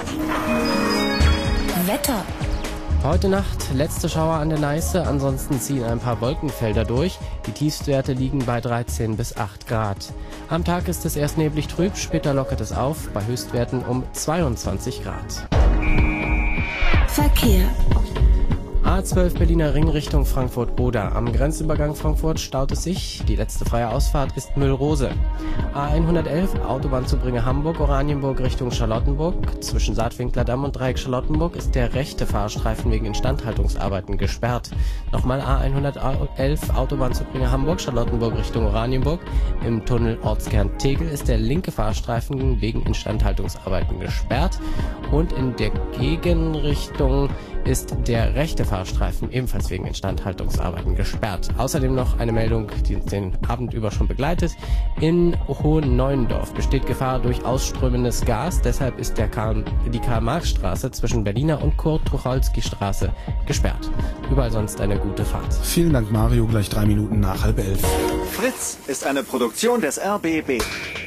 Wetter. Heute Nacht letzte Schauer an der Neiße, ansonsten ziehen ein paar Wolkenfelder durch. Die Tiefstwerte liegen bei dreizehn bis acht Grad. Am Tag ist es erst neblig trüb, später lockert es auf, bei Höchstwerten um zweiundzwanzig Grad. Verkehr. A zwölf Berliner Ring Richtung Frankfurt-Oder. Am Grenzübergang Frankfurt staut es sich. Die letzte freie Ausfahrt ist Müllrose. A hundertelf Autobahnzubringer Hamburg, Oranienburg Richtung Charlottenburg. Zwischen Saatwinkler-Damm und Dreieck Charlottenburg ist der rechte Fahrstreifen wegen Instandhaltungsarbeiten gesperrt. Nochmal A hundertelf Autobahnzubringer Hamburg, Charlottenburg Richtung Oranienburg. Im Tunnel Ortskern Tegel ist der linke Fahrstreifen wegen Instandhaltungsarbeiten gesperrt. Und in der Gegenrichtung ist der rechte Fahrstreifen ebenfalls wegen Instandhaltungsarbeiten gesperrt. Außerdem noch eine Meldung, die uns den Abend über schon begleitet. In Hohenneuendorf besteht Gefahr durch ausströmendes Gas. Deshalb ist der Karl, die Karl-Marx-Straße zwischen Berliner und Kurt-Tucholsky-Straße gesperrt. Überall sonst eine gute Fahrt. Vielen Dank, Mario. Gleich drei Minuten nach halb elf. Fritz ist eine Produktion des R B B.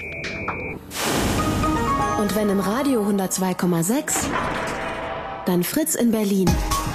Und wenn im Radio hundertzwei Komma sechs, dann Fritz in Berlin.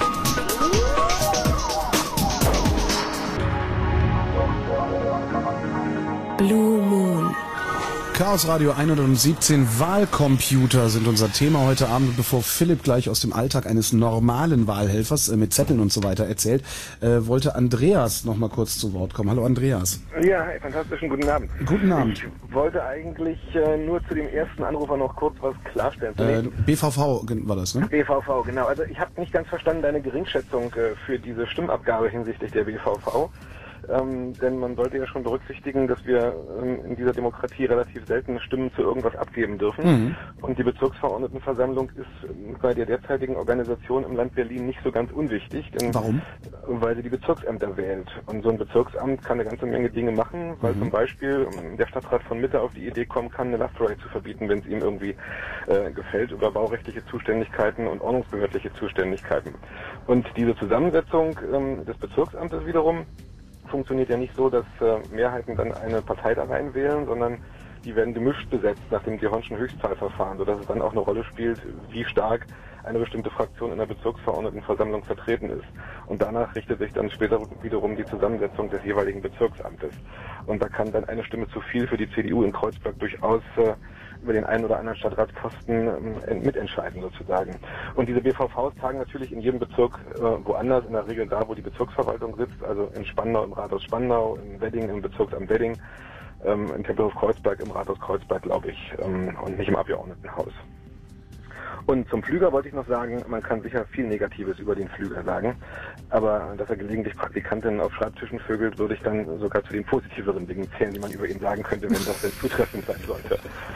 Blue Moon. Chaos Radio hundertsiebzehn, Wahlcomputer sind unser Thema heute Abend. Bevor Philipp gleich aus dem Alltag eines normalen Wahlhelfers äh, mit Zetteln und so weiter erzählt, äh, wollte Andreas noch mal kurz zu Wort kommen. Hallo Andreas. Ja, hey, fantastischen guten Abend. Guten Abend. Ich wollte eigentlich äh, nur zu dem ersten Anrufer noch kurz was klarstellen. Äh, B V V war das, ne? B V V, genau. Also ich habe nicht ganz verstanden deine Geringschätzung äh, für diese Stimmabgabe hinsichtlich der B V V. Ähm, denn man sollte ja schon berücksichtigen, dass wir ähm, in dieser Demokratie relativ selten Stimmen zu irgendwas abgeben dürfen. Mhm. Und die Bezirksverordnetenversammlung ist ähm, bei der derzeitigen Organisation im Land Berlin nicht so ganz unwichtig. Denn, Warum? Weil sie die Bezirksämter wählt. Und so ein Bezirksamt kann eine ganze Menge Dinge machen, weil mhm. zum Beispiel ähm, der Stadtrat von Mitte auf die Idee kommen kann, eine Love Parade zu verbieten, wenn es ihm irgendwie äh, gefällt, über baurechtliche Zuständigkeiten und ordnungsbehördliche Zuständigkeiten. Und diese Zusammensetzung ähm, des Bezirksamtes wiederum funktioniert ja nicht so, dass äh, Mehrheiten dann eine Partei da reinwählen, sondern die werden gemischt besetzt nach dem Gehornschen Höchstzahlverfahren, sodass es dann auch eine Rolle spielt, wie stark eine bestimmte Fraktion in der Bezirksverordnetenversammlung vertreten ist. Und danach richtet sich dann später wiederum die Zusammensetzung des jeweiligen Bezirksamtes. Und da kann dann eine Stimme zu viel für die C D U in Kreuzberg durchaus äh, über den einen oder anderen Stadtratsposten ähm, mitentscheiden sozusagen. Und diese B V Vs tagen natürlich in jedem Bezirk äh, woanders, in der Regel da, wo die Bezirksverwaltung sitzt, also in Spandau im Rathaus Spandau, in Wedding im Bezirksamt Wedding, ähm, in Tempelhof-Kreuzberg im Rathaus Kreuzberg, glaube ich, ähm, und nicht im Abgeordnetenhaus. Und zum Flüger wollte ich noch sagen, man kann sicher viel Negatives über den Flüger sagen, aber dass er gelegentlich Praktikantinnen auf Schreibtischen vögelt, würde ich dann sogar zu den positiveren Dingen zählen, die man über ihn sagen könnte, wenn das denn zutreffend sein sollte.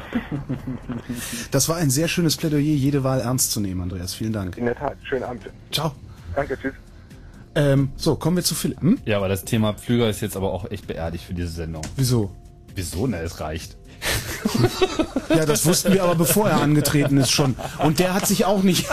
Das war ein sehr schönes Plädoyer, jede Wahl ernst zu nehmen, Andreas. Vielen Dank. In der Tat. Schönen Abend. Ciao. Danke, tschüss. Ähm, so, kommen wir zu Philipp. Hm? Ja, aber das Thema Pflüger ist jetzt aber auch echt beerdigt für diese Sendung. Wieso? Wieso? Na, es reicht. Ja, das wussten wir aber bevor er angetreten ist schon. Und der hat sich auch nicht...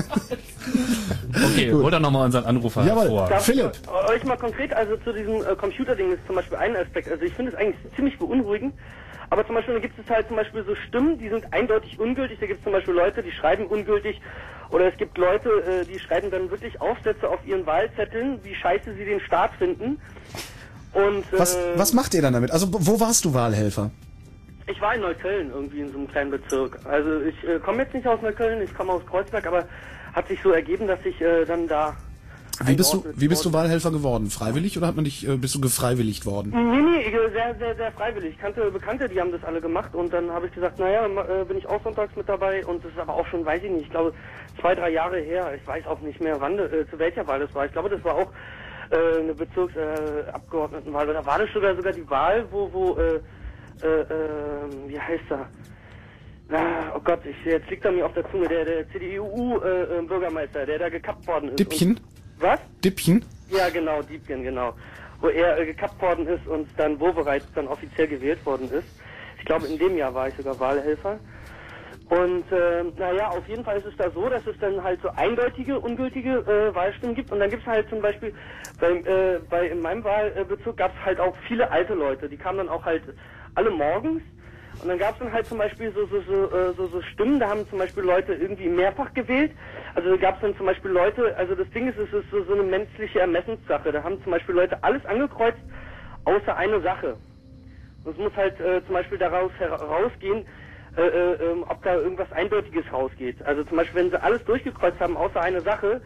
Okay, hol doch nochmal unseren Anrufer hervor. Darf Philipp. Ich euch mal konkret also zu diesem äh, Computerding ist zum Beispiel ein Aspekt. Also ich finde es eigentlich ziemlich beunruhigend. Aber zum Beispiel gibt es halt zum Beispiel so Stimmen, die sind eindeutig ungültig. Da gibt es zum Beispiel Leute, die schreiben ungültig. Oder es gibt Leute, äh, die schreiben dann wirklich Aufsätze auf ihren Wahlzetteln, wie scheiße sie den Staat finden. Und, äh, was, was macht ihr dann damit? Also wo warst du Wahlhelfer? Ich war in Neukölln irgendwie in so einem kleinen Bezirk. Also ich äh, komme jetzt nicht aus Neukölln, ich komme aus Kreuzberg, aber hat sich so ergeben, dass ich äh, dann da... Wie bist du, wie bist du Wahlhelfer geworden? Freiwillig oder hat man dich, äh, bist du gefreiwilligt worden? Nee, nee, sehr, sehr, sehr freiwillig. Ich kannte Bekannte, die haben das alle gemacht und dann habe ich gesagt, naja, äh, bin ich auch sonntags mit dabei und das ist aber auch schon, weiß ich nicht, ich glaube zwei, drei Jahre her. Ich weiß auch nicht mehr, wann, äh, zu welcher Wahl das war. Ich glaube, das war auch äh, eine Bezirksabgeordnetenwahl. Äh, oder war das sogar sogar die Wahl, wo, wo, äh, äh, äh, wie heißt er? Ah, oh Gott, ich, jetzt liegt er mir auf der Zunge, der, der C D U-Bürgermeister, äh, der da gekappt worden ist. Dippchen? Und, was? Dippchen? Ja, genau, Diepgen, genau. Wo er äh, gekappt worden ist und dann, wo bereits dann offiziell gewählt worden ist. Ich glaube, in dem Jahr war ich sogar Wahlhelfer. Und, äh, naja, auf jeden Fall ist es da so, dass es dann halt so eindeutige, ungültige äh, Wahlstimmen gibt. Und dann gibt es halt zum Beispiel, bei, äh, bei in meinem Wahlbezirk gab es halt auch viele alte Leute. Die kamen dann auch halt alle morgens. Und dann gab es dann halt zum Beispiel so, so, so, äh, so, so Stimmen, da haben zum Beispiel Leute irgendwie mehrfach gewählt. Also da gab es dann zum Beispiel Leute, also das Ding ist, es ist so, so eine menschliche Ermessenssache. Da haben zum Beispiel Leute alles angekreuzt, außer eine Sache. Und es muss halt äh, zum Beispiel daraus herausgehen, äh, äh, ob da irgendwas Eindeutiges rausgeht. Also zum Beispiel, wenn sie alles durchgekreuzt haben, außer eine Sache,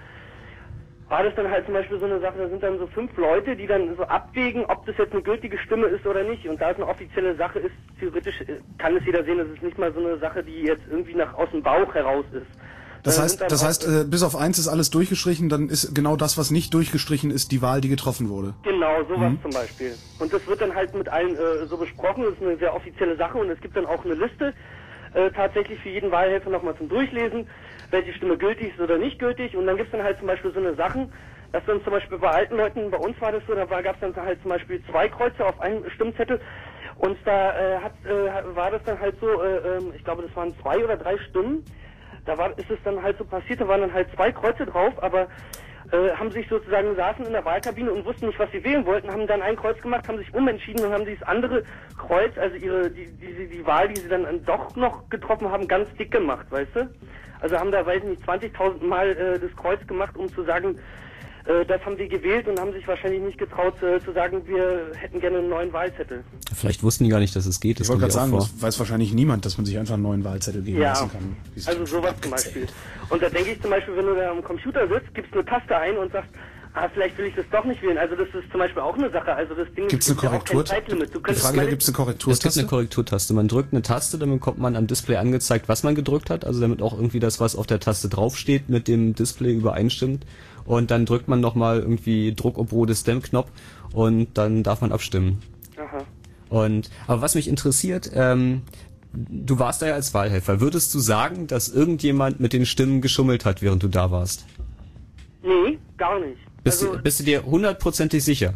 war das dann halt zum Beispiel so eine Sache, da sind dann so fünf Leute, die dann so abwägen, ob das jetzt eine gültige Stimme ist oder nicht. Und da es eine offizielle Sache ist, theoretisch kann es jeder sehen, das ist nicht mal so eine Sache, die jetzt irgendwie nach aus dem Bauch heraus ist. Das heißt, das heißt, äh, bis auf eins ist alles durchgestrichen, dann ist genau das, was nicht durchgestrichen ist, die Wahl, die getroffen wurde. Genau, sowas Mhm. zum Beispiel. Und das wird dann halt mit allen äh, so besprochen, das ist eine sehr offizielle Sache und es gibt dann auch eine Liste, äh, tatsächlich für jeden Wahlhelfer nochmal zum Durchlesen, welche Stimme gültig ist oder nicht gültig. Und dann gibt es dann halt zum Beispiel so eine Sachen, dass dann zum Beispiel bei alten Leuten, bei uns war das so, da gab es dann halt zum Beispiel zwei Kreuze auf einem Stimmzettel. Und da äh, hat, äh, war das dann halt so, äh, äh, ich glaube, das waren zwei oder drei Stimmen. Da war, ist es dann halt so passiert, da waren dann halt zwei Kreuze drauf, aber äh, haben sich sozusagen, saßen in der Wahlkabine und wussten nicht, was sie wählen wollten, haben dann ein Kreuz gemacht, haben sich umentschieden und haben dieses andere Kreuz, also ihre die, die, die Wahl, die sie dann doch noch getroffen haben, ganz dick gemacht, weißt du? Also haben da, weiß ich nicht, zwanzigtausend Mal äh, das Kreuz gemacht, um zu sagen, äh, das haben sie gewählt und haben sich wahrscheinlich nicht getraut äh, zu sagen, wir hätten gerne einen neuen Wahlzettel. Vielleicht wussten die gar nicht, dass es geht. Ich wollte gerade sagen, das weiß wahrscheinlich niemand, dass man sich einfach einen neuen Wahlzettel geben ja, lassen kann. Also sowas zum Beispiel. Und da denke ich zum Beispiel, wenn du da am Computer sitzt, gibst eine Taste ein und sagst, ah, vielleicht will ich das doch nicht wählen. Also das ist zum Beispiel auch eine Sache. Also das Ding gibt's eine ist ja auch kein Korrektur? Zeitlimit. Du Die könntest Frage, meine- gibt es eine Korrekturtaste? Es gibt eine Korrekturtaste. Man drückt eine Taste, dann bekommt man am Display angezeigt, was man gedrückt hat. Also damit auch irgendwie das, was auf der Taste draufsteht, mit dem Display übereinstimmt. Und dann drückt man nochmal irgendwie Druckobwohl Stem-Knopf und dann darf man abstimmen. Aha. Und aber was mich interessiert, ähm, du warst da ja als Wahlhelfer. Würdest du sagen, dass irgendjemand mit den Stimmen geschummelt hat, während du da warst? Nee, gar nicht. Bist, Also, du, bist du dir hundertprozentig sicher?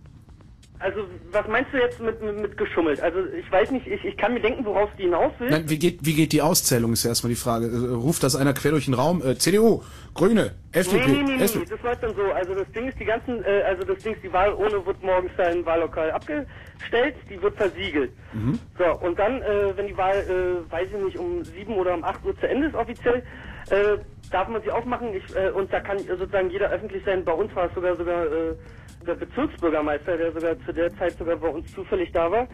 also was meinst du jetzt mit, mit, mit geschummelt? Also ich weiß nicht, ich, ich kann mir denken, worauf die hinaus will. Nein, wie geht, wie geht die Auszählung, ist ja erstmal die Frage. Äh, Ruft das einer quer durch den Raum? Äh, C D U, Grüne, F D P, Nee, nee, nee, nee, S P D. das läuft dann so. Also das Ding ist, die ganzen, äh, also das Ding ist, die Wahl ohne wird morgens da im Wahllokal abgestellt, die wird versiegelt. Mhm. So, und dann, äh, wenn die Wahl, äh, weiß ich nicht, um sieben oder um acht Uhr zu Ende ist offiziell, äh, darf man sie aufmachen. Ich, äh, und da kann sozusagen jeder öffentlich sein. Bei uns war es sogar sogar äh, der Bezirksbürgermeister, der sogar zu der Zeit sogar bei uns zufällig da war.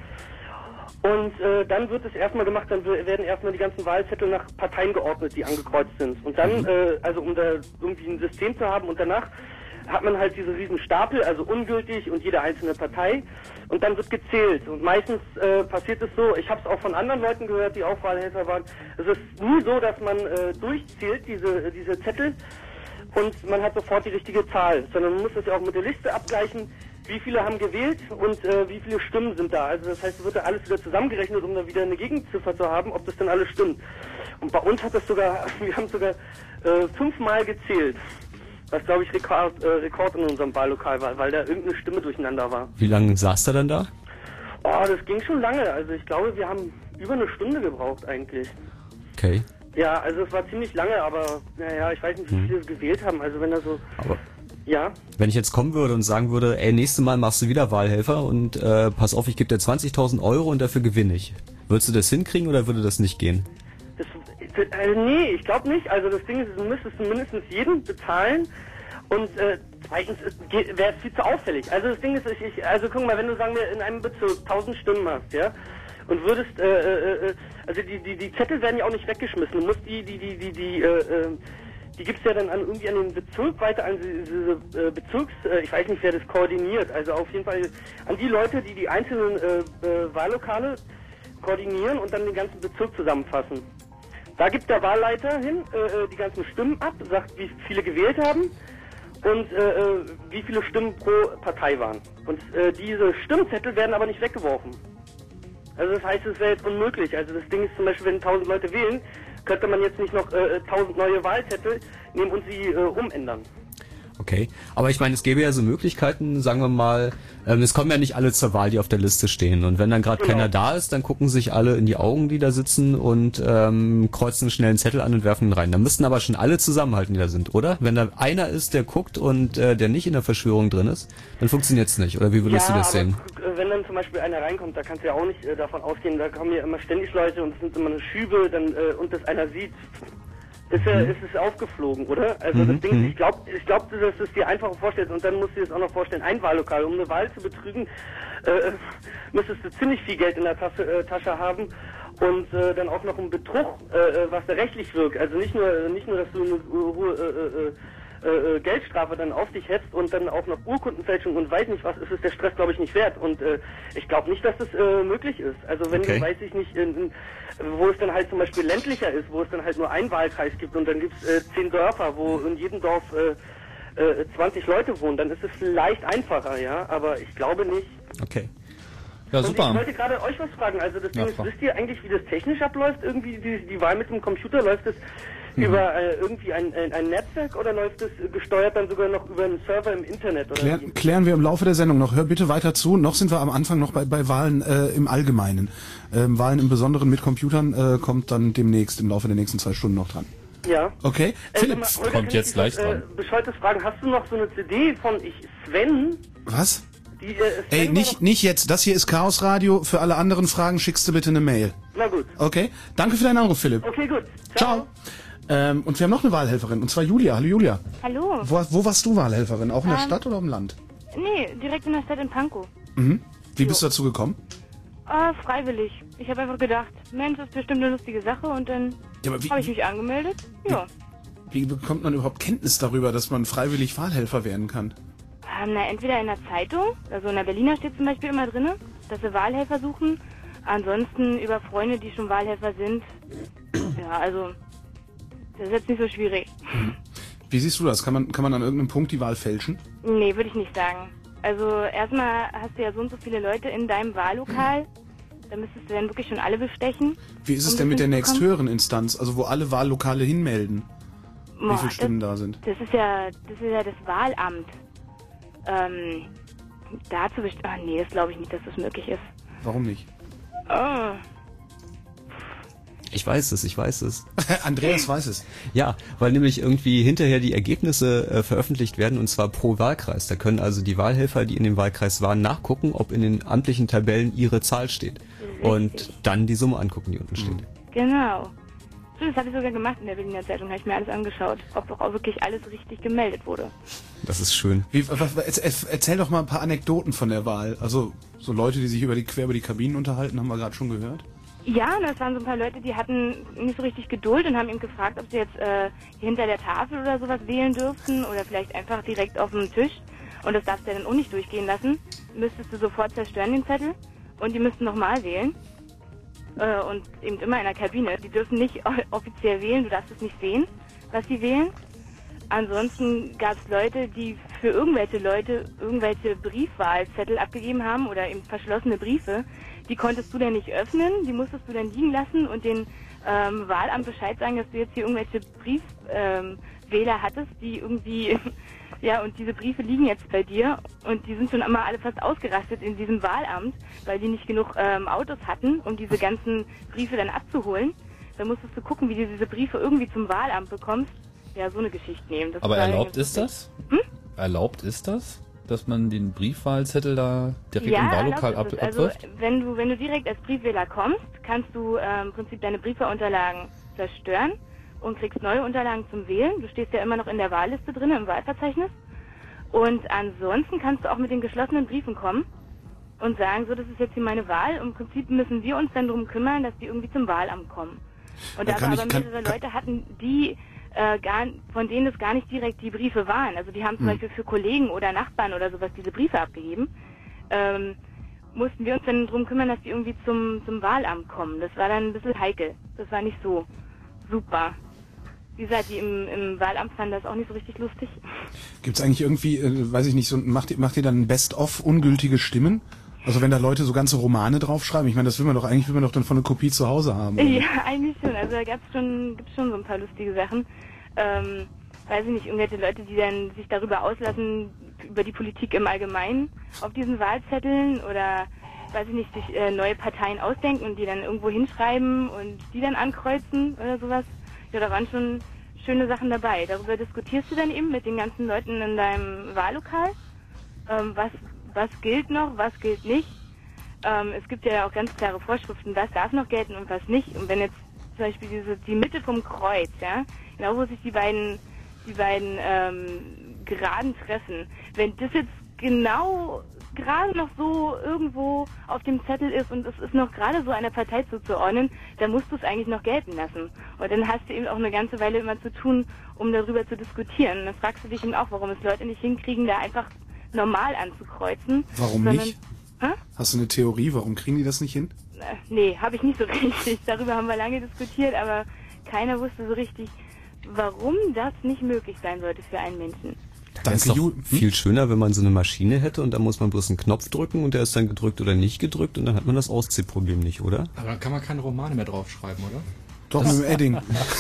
Und äh, dann wird es erstmal gemacht, dann werden erstmal die ganzen Wahlzettel nach Parteien geordnet, die angekreuzt sind. Und dann, äh, also um da irgendwie ein System zu haben, und danach hat man halt diese riesen Stapel, also ungültig und jede einzelne Partei. Und dann wird gezählt. Und meistens äh, passiert es so, ich habe es auch von anderen Leuten gehört, die auch Wahlhelfer waren, es ist nie so, dass man äh, durchzählt, diese, diese Zettel, und man hat sofort die richtige Zahl, sondern man muss das ja auch mit der Liste abgleichen, wie viele haben gewählt und äh, wie viele Stimmen sind da. Also das heißt, es wird da alles wieder zusammengerechnet, um da wieder eine Gegenziffer zu haben, ob das dann alles stimmt. Und bei uns hat das sogar, wir haben sogar äh, fünfmal gezählt, was glaube ich Rekord, äh, Rekord in unserem Wahllokal war, weil da irgendeine Stimme durcheinander war. Wie lange saß der dann da? Oh, das ging schon lange. Also ich glaube, wir haben über eine Stunde gebraucht eigentlich. Okay. Ja, also es war ziemlich lange, aber naja, ich weiß nicht, wie Hm. viele gewählt haben. Also wenn da so... Aber Ja. wenn ich jetzt kommen würde und sagen würde, ey, nächstes Mal machst du wieder Wahlhelfer und äh, pass auf, ich gebe dir zwanzigtausend Euro und dafür gewinne ich. Würdest du das hinkriegen oder würde das nicht gehen? Das, äh, nee, ich glaube nicht. Also das Ding ist, du müsstest mindestens jeden bezahlen. Und äh, zweitens wäre es viel zu auffällig. Also das Ding ist, ich, ich, also guck mal, wenn du, sagen wir, in einem Bezirk tausend Stimmen hast, ja, und würdest, äh, äh, also die, die, die Zettel werden ja auch nicht weggeschmissen. Du musst die, die, die, die, die, äh, äh, die gibt's ja dann an, irgendwie an den Bezirk weiter, an diese äh, Bezirks, äh, ich weiß nicht, wer das koordiniert. Also auf jeden Fall an die Leute, die die einzelnen äh, äh, Wahllokale koordinieren und dann den ganzen Bezirk zusammenfassen. Da gibt der Wahlleiter hin äh, die ganzen Stimmen ab, sagt, wie viele gewählt haben und äh, wie viele Stimmen pro Partei waren. Und äh, diese Stimmzettel werden aber nicht weggeworfen. Also das heißt, es wäre jetzt unmöglich. Also das Ding ist zum Beispiel, wenn tausend Leute wählen, könnte man jetzt nicht noch äh, tausend neue Wahlzettel nehmen und sie äh, umändern. Okay, aber ich meine, es gäbe ja so Möglichkeiten, sagen wir mal, ähm, es kommen ja nicht alle zur Wahl, die auf der Liste stehen. Und wenn dann gerade Genau. keiner da ist, dann gucken sich alle in die Augen, die da sitzen und ähm, kreuzen schnell einen Zettel an und werfen ihn rein. Da müssten aber schon alle zusammenhalten, die da sind, oder? Wenn da einer ist, der guckt und äh, der nicht in der Verschwörung drin ist, dann funktioniert es nicht. Oder wie würdest ja, du das aber sehen? äh, wenn dann zum Beispiel einer reinkommt, da kannst du ja auch nicht äh, davon ausgehen, da kommen ja immer ständig Leute und es sind immer eine Schübe, dann äh, und das einer sieht, ist, äh, ist es aufgeflogen, oder? Also Mhm, das Ding, mhm. ich glaube, ich glaub, dass du es dir einfacher vorstellst und dann musst du dir das auch noch vorstellen, ein Wahllokal, um eine Wahl zu betrügen, äh, müsstest du ziemlich viel Geld in der Tasche, äh, Tasche haben und äh, dann auch noch ein Betrug, äh, was da rechtlich wirkt. Also nicht nur, nicht nur, dass du eine hohe äh, äh, äh, Geldstrafe dann auf dich hetzt und dann auch noch Urkundenfälschung und weiß nicht was, ist es der Stress, glaube ich, nicht wert. Und äh, ich glaube nicht, dass das äh, möglich ist. Also wenn Okay. du, weiß ich nicht, in, in, wo es dann halt zum Beispiel ländlicher ist, wo es dann halt nur einen Wahlkreis gibt und dann gibt es äh, zehn Dörfer, wo in jedem Dorf äh, äh, zwanzig Leute wohnen, dann ist es vielleicht einfacher, ja, aber ich glaube nicht. Okay. Ja, Und super. ich wollte gerade euch was fragen. Also das Ding Ja, ist, frag. wisst ihr eigentlich, wie das technisch abläuft? Irgendwie die, die Wahl mit dem Computer, läuft das Mhm. über äh, irgendwie ein, ein, ein Netzwerk oder läuft das äh, gesteuert dann sogar noch über einen Server im Internet? Oder Klär, wie? klären wir im Laufe der Sendung noch. Hör bitte weiter zu. Noch sind wir am Anfang noch bei, bei Wahlen äh, im Allgemeinen. Ähm, Wahlen im Besonderen mit Computern äh, kommt dann demnächst im Laufe der nächsten zwei Stunden noch dran. Ja. Okay? Äh, Philipp, sag mal, Holger, kommt kann jetzt ich gleich dich was, dran. Äh, bescheuertes Fragen. Hast du noch so eine C D von ich Sven? was? Die, äh, Sven Ey, war nicht, doch- nicht jetzt. Das hier ist Chaos Radio. Für alle anderen Fragen schickst du bitte eine Mail. Na gut. Okay? Danke für deinen Anruf, Philipp. Okay, gut. Ciao. Ähm, und wir haben noch eine Wahlhelferin, und zwar Julia. Hallo Julia. Hallo. Wo, wo warst du Wahlhelferin? Auch in der Ähm, Stadt oder im Land? Nee, direkt in der Stadt in Pankow. Mhm. Wie bist du dazu gekommen? Ah, freiwillig. Ich habe einfach gedacht, Mensch, das ist bestimmt eine lustige Sache und dann Ja, aber wie- habe ich mich angemeldet. Ja. Wie bekommt man überhaupt Kenntnis darüber, dass man freiwillig Wahlhelfer werden kann? Ähm, na, entweder in der Zeitung, also in der Berliner steht zum Beispiel immer drin, dass sie Wahlhelfer suchen. Ansonsten über Freunde, die schon Wahlhelfer sind. Ja, also, das ist jetzt nicht so schwierig. Wie siehst du das? Kann man, kann man an irgendeinem Punkt die Wahl fälschen? Nee, würde ich nicht sagen. Also, erstmal hast du ja so und so viele Leute in deinem Wahllokal. Da müsstest du dann wirklich schon alle bestechen. Wie ist es um denn das mit der hinzubekommen. nächsthöheren Instanz, also wo alle Wahllokale hinmelden? Wie Boah, viele Stimmen da sind? Das ist ja, das ist ja das Wahlamt. Ähm, dazu bestimmt. Ah, nee, das glaube ich nicht, dass das möglich ist. Warum nicht? Oh. Ich weiß es, ich weiß es. Andreas weiß es. Ja, weil nämlich irgendwie hinterher die Ergebnisse äh, veröffentlicht werden, und zwar pro Wahlkreis. Da können also die Wahlhelfer, die in dem Wahlkreis waren, nachgucken, ob in den amtlichen Tabellen ihre Zahl steht. Und dann die Summe angucken, die unten steht. Genau. So, das habe ich sogar gemacht in der Berliner Zeitung, habe ich mir alles angeschaut, ob doch auch wirklich alles richtig gemeldet wurde. Das ist schön. Wie, was, erzähl, erzähl doch mal ein paar Anekdoten von der Wahl. Also so Leute, die sich über die, quer über die Kabinen unterhalten, haben wir gerade schon gehört. Ja, und das waren so ein paar Leute, die hatten nicht so richtig Geduld und haben ihm gefragt, ob sie jetzt äh, hinter der Tafel oder sowas wählen dürften oder vielleicht einfach direkt auf dem Tisch. Und das darfst du ja dann auch nicht durchgehen lassen. Müsstest du sofort zerstören, den Zettel. Und die müssten nochmal wählen. Äh, und eben immer in der Kabine. Die dürfen nicht offiziell wählen, du darfst es nicht sehen, was sie wählen. Ansonsten gab es Leute, die für irgendwelche Leute irgendwelche Briefwahlzettel abgegeben haben oder eben verschlossene Briefe. Die konntest du dann nicht öffnen, die musstest du dann liegen lassen und den ähm, Wahlamt Bescheid sagen, dass du jetzt hier irgendwelche Briefwähler ähm, hattest, die irgendwie, ja, und diese Briefe liegen jetzt bei dir und die sind schon immer alle fast ausgerastet in diesem Wahlamt, weil die nicht genug ähm, Autos hatten, um diese ganzen Briefe dann abzuholen. Da musstest du gucken, wie du diese Briefe irgendwie zum Wahlamt bekommst. Ja, so eine Geschichte nehmen. Das Aber war erlaubt ganz ist das? Hm? Erlaubt ist das? Dass man den Briefwahlzettel da direkt ja, im Wahllokal ab, erlaubt ist es. Also abwirft? wenn du wenn du direkt als Briefwähler kommst, kannst du ähm, im Prinzip deine Briefwahlunterlagen zerstören und kriegst neue Unterlagen zum Wählen. Du stehst ja immer noch in der Wahlliste drin, im Wahlverzeichnis. Und ansonsten kannst du auch mit den geschlossenen Briefen kommen und sagen, so, das ist jetzt hier meine Wahl. Im Prinzip müssen wir uns dann darum kümmern, dass die irgendwie zum Wahlamt kommen. Und Ja, da kann aber ich- kann- mehrere kann- Leute hatten, die äh, gar, von denen es gar nicht direkt die Briefe waren. Also die haben zum Hm. Beispiel für Kollegen oder Nachbarn oder sowas diese Briefe abgegeben. Ähm, mussten wir uns dann darum kümmern, dass die irgendwie zum, zum Wahlamt kommen. Das war dann ein bisschen heikel. Das war nicht so super. Wie gesagt, die im, im Wahlamt fanden das auch nicht so richtig lustig. Gibt es eigentlich irgendwie, äh, weiß ich nicht, so macht, ihr- macht ihr dann ein Best-of ungültige Stimmen? Also wenn da Leute so ganze Romane draufschreiben, ich meine, das will man doch eigentlich, will man doch dann von einer Kopie zu Hause haben. oder? Ja, eigentlich schon. Also da gab's schon, gibt's schon so ein paar lustige Sachen. Ähm, weiß ich nicht, irgendwelche Leute, die dann sich darüber auslassen, über die Politik im Allgemeinen auf diesen Wahlzetteln oder, weiß ich nicht, sich äh, neue Parteien ausdenken und die dann irgendwo hinschreiben und die dann ankreuzen oder sowas. Ja, da waren schon schöne Sachen dabei. Darüber diskutierst du dann eben mit den ganzen Leuten in deinem Wahllokal. Ähm, was, was gilt noch, was gilt nicht. Ähm, es gibt ja auch ganz klare Vorschriften, was darf noch gelten und was nicht. Und wenn jetzt zum Beispiel diese, die Mitte vom Kreuz, ja, genau wo sich die beiden, die beiden ähm, Geraden treffen, wenn das jetzt genau gerade noch so irgendwo auf dem Zettel ist und es ist noch gerade so einer Partei zuzuordnen, dann musst du es eigentlich noch gelten lassen. Und dann hast du eben auch eine ganze Weile immer zu tun, um darüber zu diskutieren. Und dann fragst du dich eben auch, warum es Leute nicht hinkriegen, da einfach normal anzukreuzen. Warum sondern, nicht? Hä? Hast du eine Theorie, warum kriegen die das nicht hin? Äh, Nee, habe ich nicht so richtig. Darüber haben wir lange diskutiert, aber keiner wusste so richtig, warum das nicht möglich sein sollte für einen Menschen. Das ist doch Ju- viel schöner, wenn man so eine Maschine hätte und da muss man bloß einen Knopf drücken und der ist dann gedrückt oder nicht gedrückt und dann hat man das Ausziehproblem nicht, oder? Aber dann kann man keine Romane mehr draufschreiben, oder? Doch, mit dem Edding.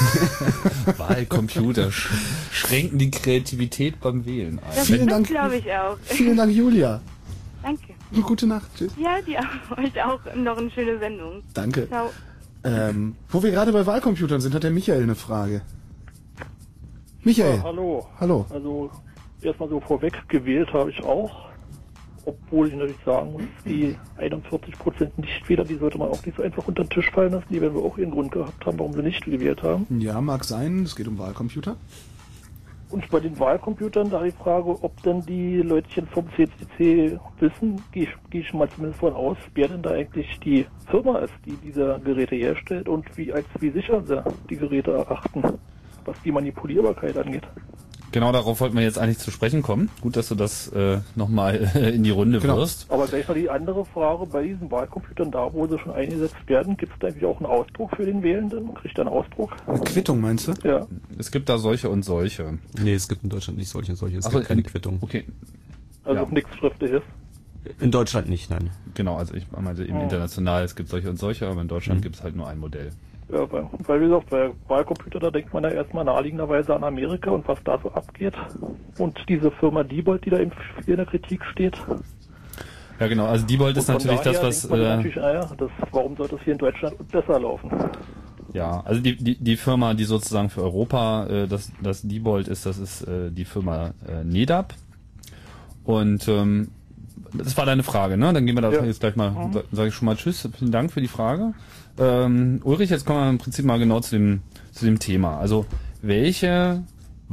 Wahlcomputer sch- schränken die Kreativität beim Wählen ein. Das, Vielen das Dank. glaube ich auch. Vielen Dank, Julia. Danke. Und gute Nacht. Tschüss. Ja, die auch, euch auch noch eine schöne Sendung. Danke. Ciao. Ähm, wo wir gerade bei Wahlcomputern sind, hat der Michael eine Frage. Michael. Ja, hallo. Hallo. Also erstmal so vorweg, gewählt habe ich auch. Obwohl ich natürlich sagen muss, die einundvierzig Prozent Nichtwähler, die sollte man auch nicht so einfach unter den Tisch fallen lassen. Die werden wir auch ihren Grund gehabt haben, warum sie nicht gewählt haben. Ja, mag sein. Es geht um Wahlcomputer. Und bei den Wahlcomputern da die Frage, ob denn die Leutchen vom C C C wissen, gehe ich, gehe ich mal zumindest von aus, wer denn da eigentlich die Firma ist, die diese Geräte herstellt und wie als wie sicher sie die Geräte erachten, was die Manipulierbarkeit angeht. Genau darauf wollten wir jetzt eigentlich zu sprechen kommen. Gut, dass du das äh, nochmal äh, in die Runde Genau. wirst. Aber gleich mal die andere Frage, bei diesen Wahlcomputern, da wo sie schon eingesetzt werden, gibt es da eigentlich auch einen Ausdruck für den Wählenden? Kriegt er einen Ausdruck? Eine Quittung, meinst du? Ja. Es gibt da solche und solche. Nee, es gibt in Deutschland nicht solche und solche. Es Ach so, gibt keine in- Quittung. Okay, Also Ja. nichts Schriftliches. In Deutschland nicht, nein. genau, also ich meinte eben Oh. international, es gibt solche und solche, aber in Deutschland Mhm. gibt es halt nur ein Modell. Ja, weil, weil wie gesagt, bei Wahlcomputer, da denkt man ja erstmal naheliegenderweise an Amerika und was da so abgeht. Und diese Firma Diebold, die da eben viel in der Kritik steht. Ja genau, also Diebold ist Und von natürlich das, daher was... denkt man Äh, natürlich, naja, das, warum sollte es hier in Deutschland besser laufen? Ja, also die, die, die Firma, die sozusagen für Europa äh, das, das Diebold ist, das ist äh, die Firma äh, Nedap. Und ähm, das war deine Frage, ne? Dann gehen wir da Ja. jetzt gleich mal, Mhm. sa- sage ich schon mal Tschüss, vielen Dank für die Frage. Ähm, Ulrich, jetzt kommen wir im Prinzip mal genau zu dem, zu dem Thema. Also welche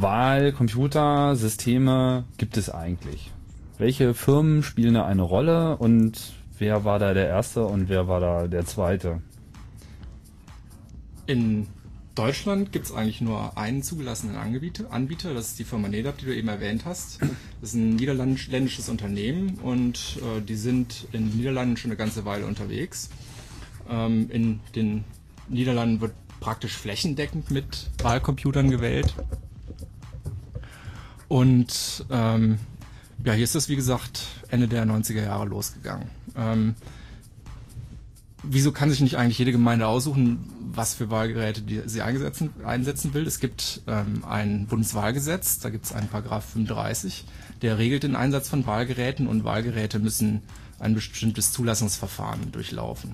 Wahlcomputersysteme gibt es eigentlich? Welche Firmen spielen da eine Rolle und wer war da der Erste und wer war da der Zweite? In Deutschland gibt es eigentlich nur einen zugelassenen Angebieter, Anbieter, das ist die Firma Nedap, die du eben erwähnt hast. Das ist ein niederländisches Unternehmen und äh, die sind in den Niederlanden schon eine ganze Weile unterwegs. Ähm, in den Niederlanden wird praktisch flächendeckend mit Wahlcomputern gewählt. Und ähm, ja, hier ist es wie gesagt Ende der neunziger Jahre losgegangen. Ähm, wieso kann sich nicht eigentlich jede Gemeinde aussuchen, was für Wahlgeräte die sie einsetzen, einsetzen will? Es gibt ähm, ein Bundeswahlgesetz, da gibt es einen Paragraph fünfunddreißig, der regelt den Einsatz von Wahlgeräten und Wahlgeräte müssen ein bestimmtes Zulassungsverfahren durchlaufen.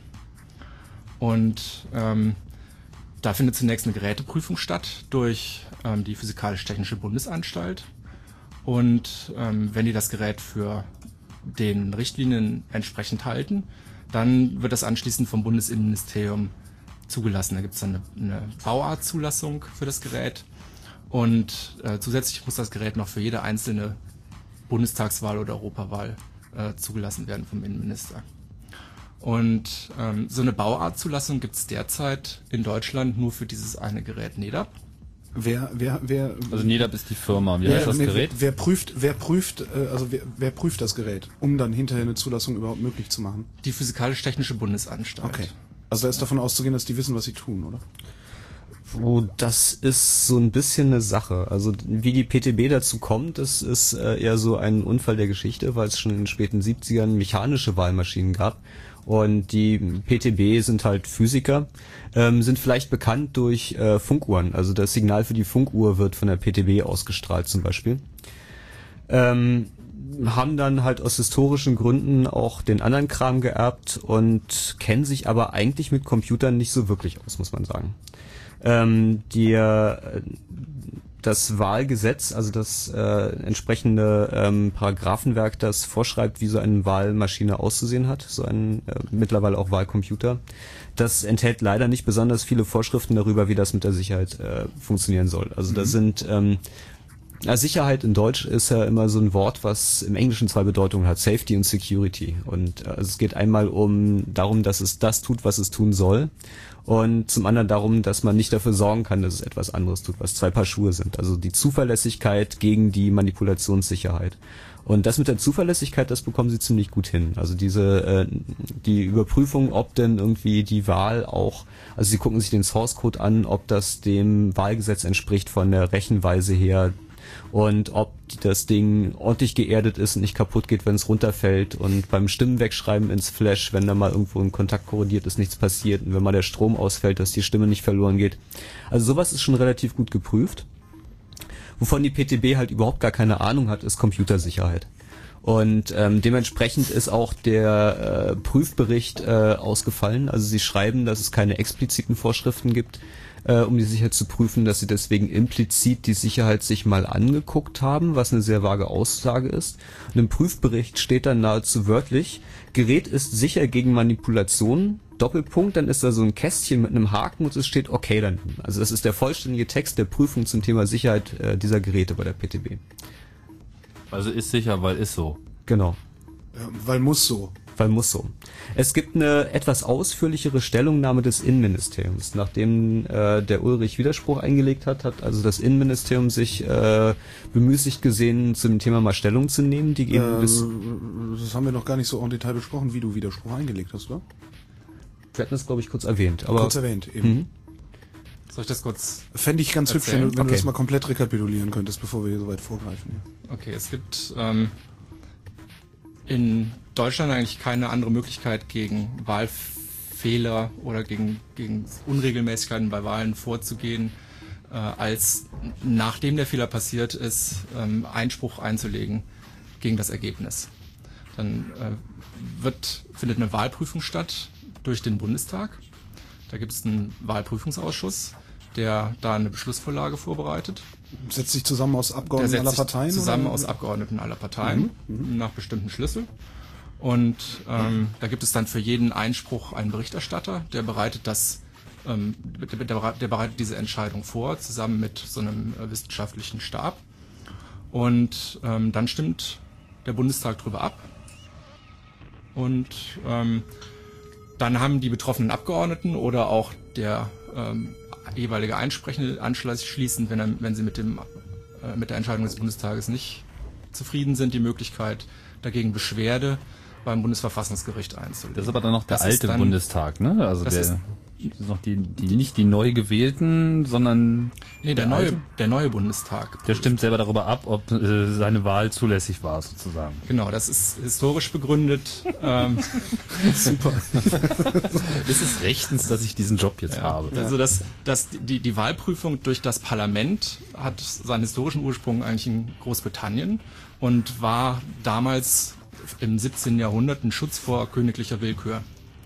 Und ähm, da findet zunächst eine Geräteprüfung statt durch ähm, die Physikalisch-Technische Bundesanstalt. Und ähm, wenn die das Gerät für den Richtlinien entsprechend halten, dann wird das anschließend vom Bundesinnenministerium zugelassen. Da gibt es dann eine, eine Bauartzulassung für das Gerät und äh, zusätzlich muss das Gerät noch für jede einzelne Bundestagswahl oder Europawahl äh, zugelassen werden vom Innenminister. Und ähm, so eine Bauartzulassung gibt es derzeit in Deutschland nur für dieses eine Gerät Nedap. Wer, wer, wer, Also Nedap ist die Firma. Wie wer, heißt das nee, Gerät? Wer, wer prüft, wer prüft, äh, also wer, wer prüft das Gerät, um dann hinterher eine Zulassung überhaupt möglich zu machen? Die Physikalisch-Technische Bundesanstalt. Okay. Also da ist davon auszugehen, dass die wissen, was sie tun, oder? Oh, das ist so ein bisschen eine Sache. Also wie die P T B dazu kommt, das ist äh, eher so ein Unfall der Geschichte, weil es schon in den späten siebzigern mechanische Wahlmaschinen gab. Und die P T B sind halt Physiker, ähm, sind vielleicht bekannt durch äh, Funkuhren. Also das Signal für die Funkuhr wird von der P T B ausgestrahlt zum Beispiel. Ähm, haben dann halt aus historischen Gründen auch den anderen Kram geerbt und kennen sich aber eigentlich mit Computern nicht so wirklich aus, muss man sagen. Ähm, die, äh, das Wahlgesetz, also das äh, entsprechende ähm, Paragraphenwerk, das vorschreibt, wie so eine Wahlmaschine auszusehen hat, so ein äh, mittlerweile auch Wahlcomputer, das enthält leider nicht besonders viele Vorschriften darüber, wie das mit der Sicherheit äh, funktionieren soll. Also mhm. da sind ähm, ja, Sicherheit in Deutsch ist ja immer so ein Wort, was im Englischen zwei Bedeutungen hat, Safety und Security. Und äh, also es geht einmal um darum, dass es das tut, was es tun soll. Und zum anderen darum, dass man nicht dafür sorgen kann, dass es etwas anderes tut, was zwei Paar Schuhe sind. Also die Zuverlässigkeit gegen die Manipulationssicherheit. Und das mit der Zuverlässigkeit, das bekommen sie ziemlich gut hin. Also diese äh, die Überprüfung, ob denn irgendwie die Wahl auch, also sie gucken sich den Source Code an, ob das dem Wahlgesetz entspricht von der Rechenweise her, und ob das Ding ordentlich geerdet ist und nicht kaputt geht, wenn es runterfällt und beim Stimmen wegschreiben ins Flash, wenn da mal irgendwo ein Kontakt korrodiert ist, nichts passiert und wenn mal der Strom ausfällt, dass die Stimme nicht verloren geht. Also sowas ist schon relativ gut geprüft. Wovon die P T B halt überhaupt gar keine Ahnung hat, ist Computersicherheit. Und ähm, dementsprechend ist auch der äh, Prüfbericht äh, ausgefallen. Also sie schreiben, dass es keine expliziten Vorschriften gibt, äh, um die Sicherheit zu prüfen, dass sie deswegen implizit die Sicherheit sich mal angeguckt haben, was eine sehr vage Aussage ist. Und im Prüfbericht steht dann nahezu wörtlich, Gerät ist sicher gegen Manipulationen, Doppelpunkt, dann ist da so ein Kästchen mit einem Haken und es steht okay dann. Also das ist der vollständige Text der Prüfung zum Thema Sicherheit äh, dieser Geräte bei der P T B. Also ist sicher, weil ist so. Genau. Ja, weil muss so. Weil muss so. Es gibt eine etwas ausführlichere Stellungnahme des Innenministeriums. Nachdem äh, der Ulrich Widerspruch eingelegt hat, hat also das Innenministerium sich äh, bemüßigt gesehen, zu dem Thema mal Stellung zu nehmen. Die geben äh, bis das haben wir noch gar nicht so en Detail besprochen, wie du Widerspruch eingelegt hast, oder? Wir hatten das, glaube ich, kurz erwähnt. Aber kurz erwähnt, eben. Mhm. Soll ich das kurz Fände ich ganz hübsch, wenn, du, wenn okay. du das mal komplett rekapitulieren könntest, bevor wir hier so weit vorgreifen. Ja. Okay, es gibt ähm, in Deutschland eigentlich keine andere Möglichkeit, gegen Wahlfehler oder gegen, gegen Unregelmäßigkeiten bei Wahlen vorzugehen, äh, als nachdem der Fehler passiert ist, ähm, Einspruch einzulegen gegen das Ergebnis. Dann äh, wird, findet eine Wahlprüfung statt durch den Bundestag. Da gibt es einen Wahlprüfungsausschuss, der da eine Beschlussvorlage vorbereitet. Setzt sich zusammen aus Abgeordneten der setzt aller Parteien? Sich zusammen oder? aus Abgeordneten aller Parteien Mhm, nach bestimmten Schlüssel. Und ähm, da gibt es dann für jeden Einspruch einen Berichterstatter, der bereitet das, ähm, der, der, der bereitet diese Entscheidung vor, zusammen mit so einem äh, wissenschaftlichen Stab. Und ähm, dann stimmt der Bundestag drüber ab. Und ähm, dann haben die betroffenen Abgeordneten oder auch der ähm, jeweilige Einsprechende anschließend, wenn, er, wenn sie mit, dem, äh, mit der Entscheidung des Bundestages nicht zufrieden sind, die Möglichkeit, dagegen Beschwerde beim Bundesverfassungsgericht einzulegen. Das ist aber dann noch der Das alte dann, Bundestag, ne? Also das der, ist, das ist noch die, die, nicht die neu gewählten, sondern nee, der, der neue, der neue Bundestag. Der stimmt selber darüber ab, ob äh, seine Wahl zulässig war, sozusagen. Genau, das ist historisch begründet. ähm, Super. Es ist rechtens, dass ich diesen Job jetzt ja, habe. Also das, das, die, die Wahlprüfung durch das Parlament hat seinen historischen Ursprung eigentlich in Großbritannien und war damals im siebzehnten Jahrhundert ein Schutz vor königlicher Willkür.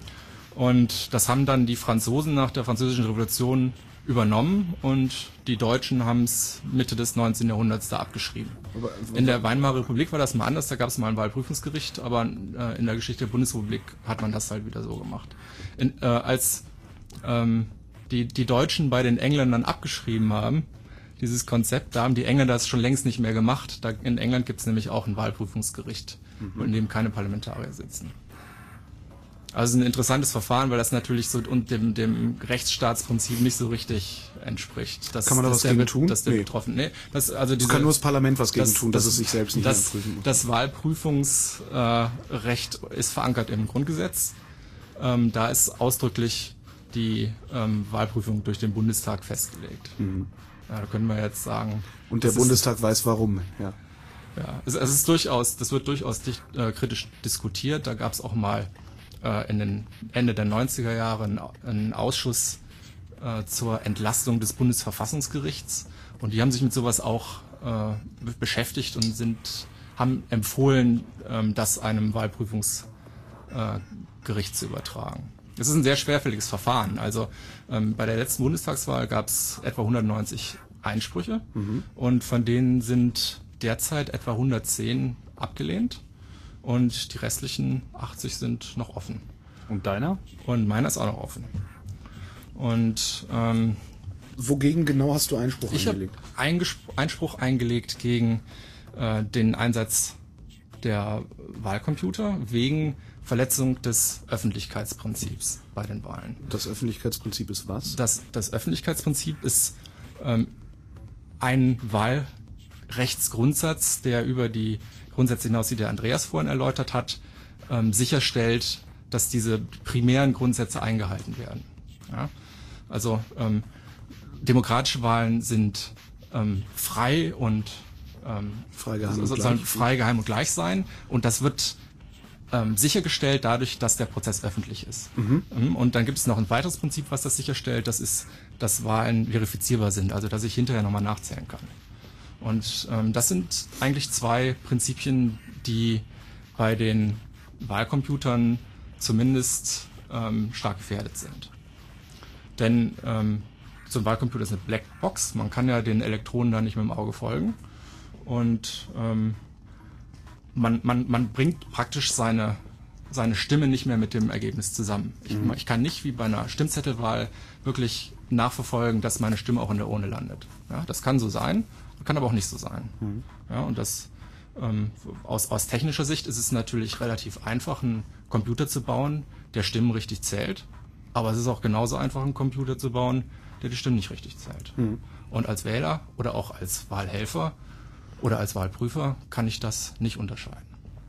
Und das haben dann die Franzosen nach der Französischen Revolution übernommen und die Deutschen haben es Mitte des neunzehnten Jahrhunderts da abgeschrieben. Aber, in der Weimarer Republik war das mal anders, da gab es mal ein Wahlprüfungsgericht, aber äh, in der Geschichte der Bundesrepublik hat man das halt wieder so gemacht. In, äh, als ähm, die, die Deutschen bei den Engländern abgeschrieben haben, dieses Konzept, da haben die Engländer das schon längst nicht mehr gemacht. Da, in England gibt es nämlich auch ein Wahlprüfungsgericht, mhm. in dem keine Parlamentarier sitzen. Also ein interessantes Verfahren, weil das natürlich so und dem, dem Rechtsstaatsprinzip nicht so richtig entspricht. Das, kann man da was gegen der, tun? Dass der Nee. Betroffen, nee, das, also diese, Das kann nur das Parlament was gegen das, tun, dass das, es sich selbst nicht das, mehr prüfen muss. Das Wahlprüfungsrecht äh, ist verankert im Grundgesetz. Ähm, da ist ausdrücklich die ähm, Wahlprüfung durch den Bundestag festgelegt. Mhm. Ja, da können wir jetzt sagen. Und der das Bundestag ist, weiß warum, ja. Ja, es, es ist durchaus, das wird durchaus dicht, äh, kritisch diskutiert. Da gab es auch mal äh, in den Ende der neunziger Jahre einen, einen Ausschuss äh, zur Entlastung des Bundesverfassungsgerichts. Und die haben sich mit sowas auch äh, beschäftigt und sind, haben empfohlen, ähm, das einem Wahlprüfungsgericht äh, zu übertragen. Es ist ein sehr schwerfälliges Verfahren. Also ähm, bei der letzten Bundestagswahl gab es etwa hundertneunzig Einsprüche mhm. und von denen sind derzeit etwa hundertzehn abgelehnt und die restlichen achtzig sind noch offen. Und deiner? Und meiner ist auch noch offen. Und ähm, wogegen genau hast du Einspruch ich eingelegt? Ich habe Einspruch eingelegt gegen äh, den Einsatz der Wahlcomputer wegen Verletzung des Öffentlichkeitsprinzips bei den Wahlen. Das Öffentlichkeitsprinzip ist was? Das, das Öffentlichkeitsprinzip ist ähm, ein Wahlrechtsgrundsatz, der über die Grundsätze hinaus, die der Andreas vorhin erläutert hat, ähm, sicherstellt, dass diese primären Grundsätze eingehalten werden. Ja? Also ähm, demokratische Wahlen sind äh, ähm, frei und ähm, frei, geheim, so, und sollen gleich. frei, geheim und gleich sein. Und das wird ähm, sichergestellt dadurch, dass der Prozess öffentlich ist. Mhm. Und dann gibt es noch ein weiteres Prinzip, was das sicherstellt. Das ist, dass Wahlen verifizierbar sind, also dass ich hinterher nochmal nachzählen kann. Und ähm, das sind eigentlich zwei Prinzipien, die bei den Wahlcomputern zumindest ähm, stark gefährdet sind. Denn ähm, so ein Wahlcomputer ist eine Blackbox, man kann ja den Elektronen da nicht mit dem Auge folgen. Und ähm, man, man, man bringt praktisch seine, seine Stimme nicht mehr mit dem Ergebnis zusammen. Ich, Mhm. ich kann nicht wie bei einer Stimmzettelwahl wirklich nachverfolgen, dass meine Stimme auch in der Urne landet. Ja, das kann so sein, kann aber auch nicht so sein. Mhm. Ja, und das ähm, aus, aus technischer Sicht ist es natürlich relativ einfach, einen Computer zu bauen, der Stimmen richtig zählt. Aber es ist auch genauso einfach, einen Computer zu bauen, der die Stimmen nicht richtig zählt. Mhm. Und als Wähler oder auch als Wahlhelfer oder als Wahlprüfer kann ich das nicht unterscheiden.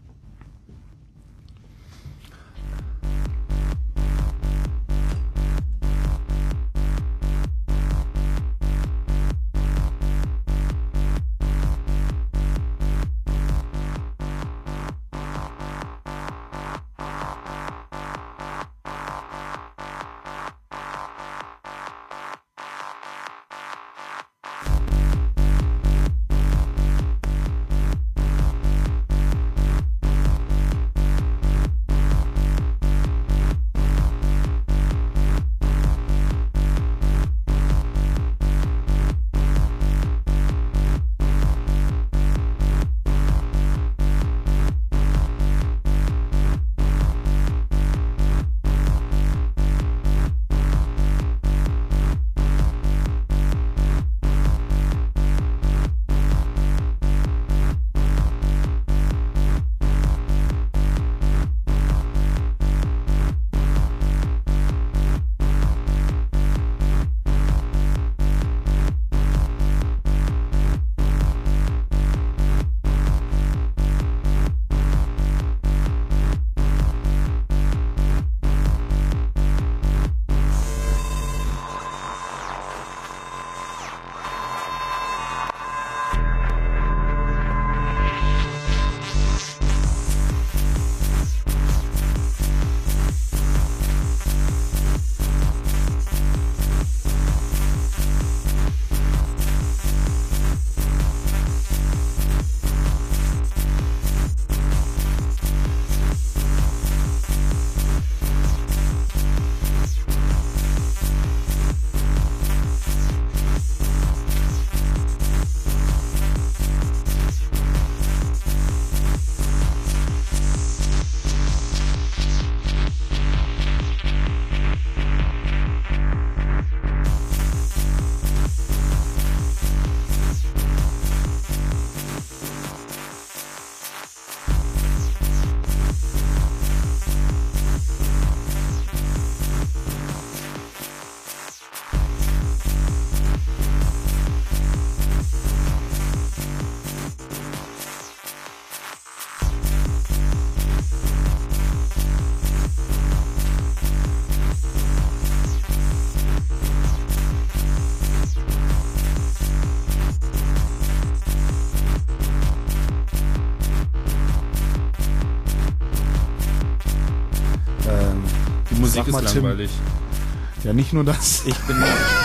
Musik ist mal, langweilig. Tim. Ja, nicht nur das. Ich bin...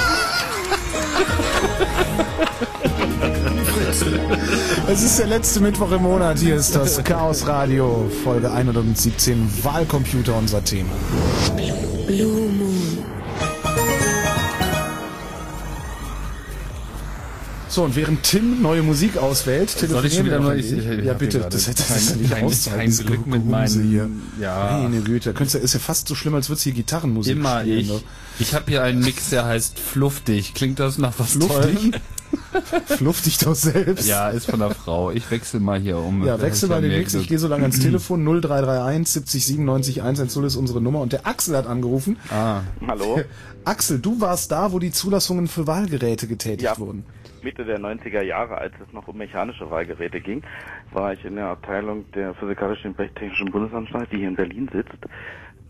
Es ist der letzte Mittwoch im Monat. Hier ist das Chaos Radio, Folge hundertsiebzehn, Wahlcomputer, unser Thema. Blue Moon. So, und während Tim neue Musik auswählt, Soll ich schon wieder neu? Ich, ich, ich ja, bitte, das hättest du nicht auszeigen. Kein Glück mit meinen hier. Ja. Meine Güte, das ist ja fast so schlimm, als würde es hier Gitarrenmusik Immer spielen. ich. Ne? Ich habe hier einen Mix, der heißt Fluftig. Klingt das nach was Fluftig? Tollem? Fluftig doch selbst. Ja, ist von der Frau. Ich wechsle mal hier um. Ja, wechsel mal den Mix. Ich gehe so lange ans Telefon. null drei drei eins siebzig siebenundneunzig hundertzehn ist unsere Nummer. Und der Axel hat angerufen. Ah. Hallo. Axel, du warst da, wo die Zulassungen für Wahlgeräte getätigt Ja. wurden. Mitte der neunziger Jahre, als es noch um mechanische Wahlgeräte ging, war ich in der Abteilung der Physikalischen und Technischen Bundesanstalt, die hier in Berlin sitzt,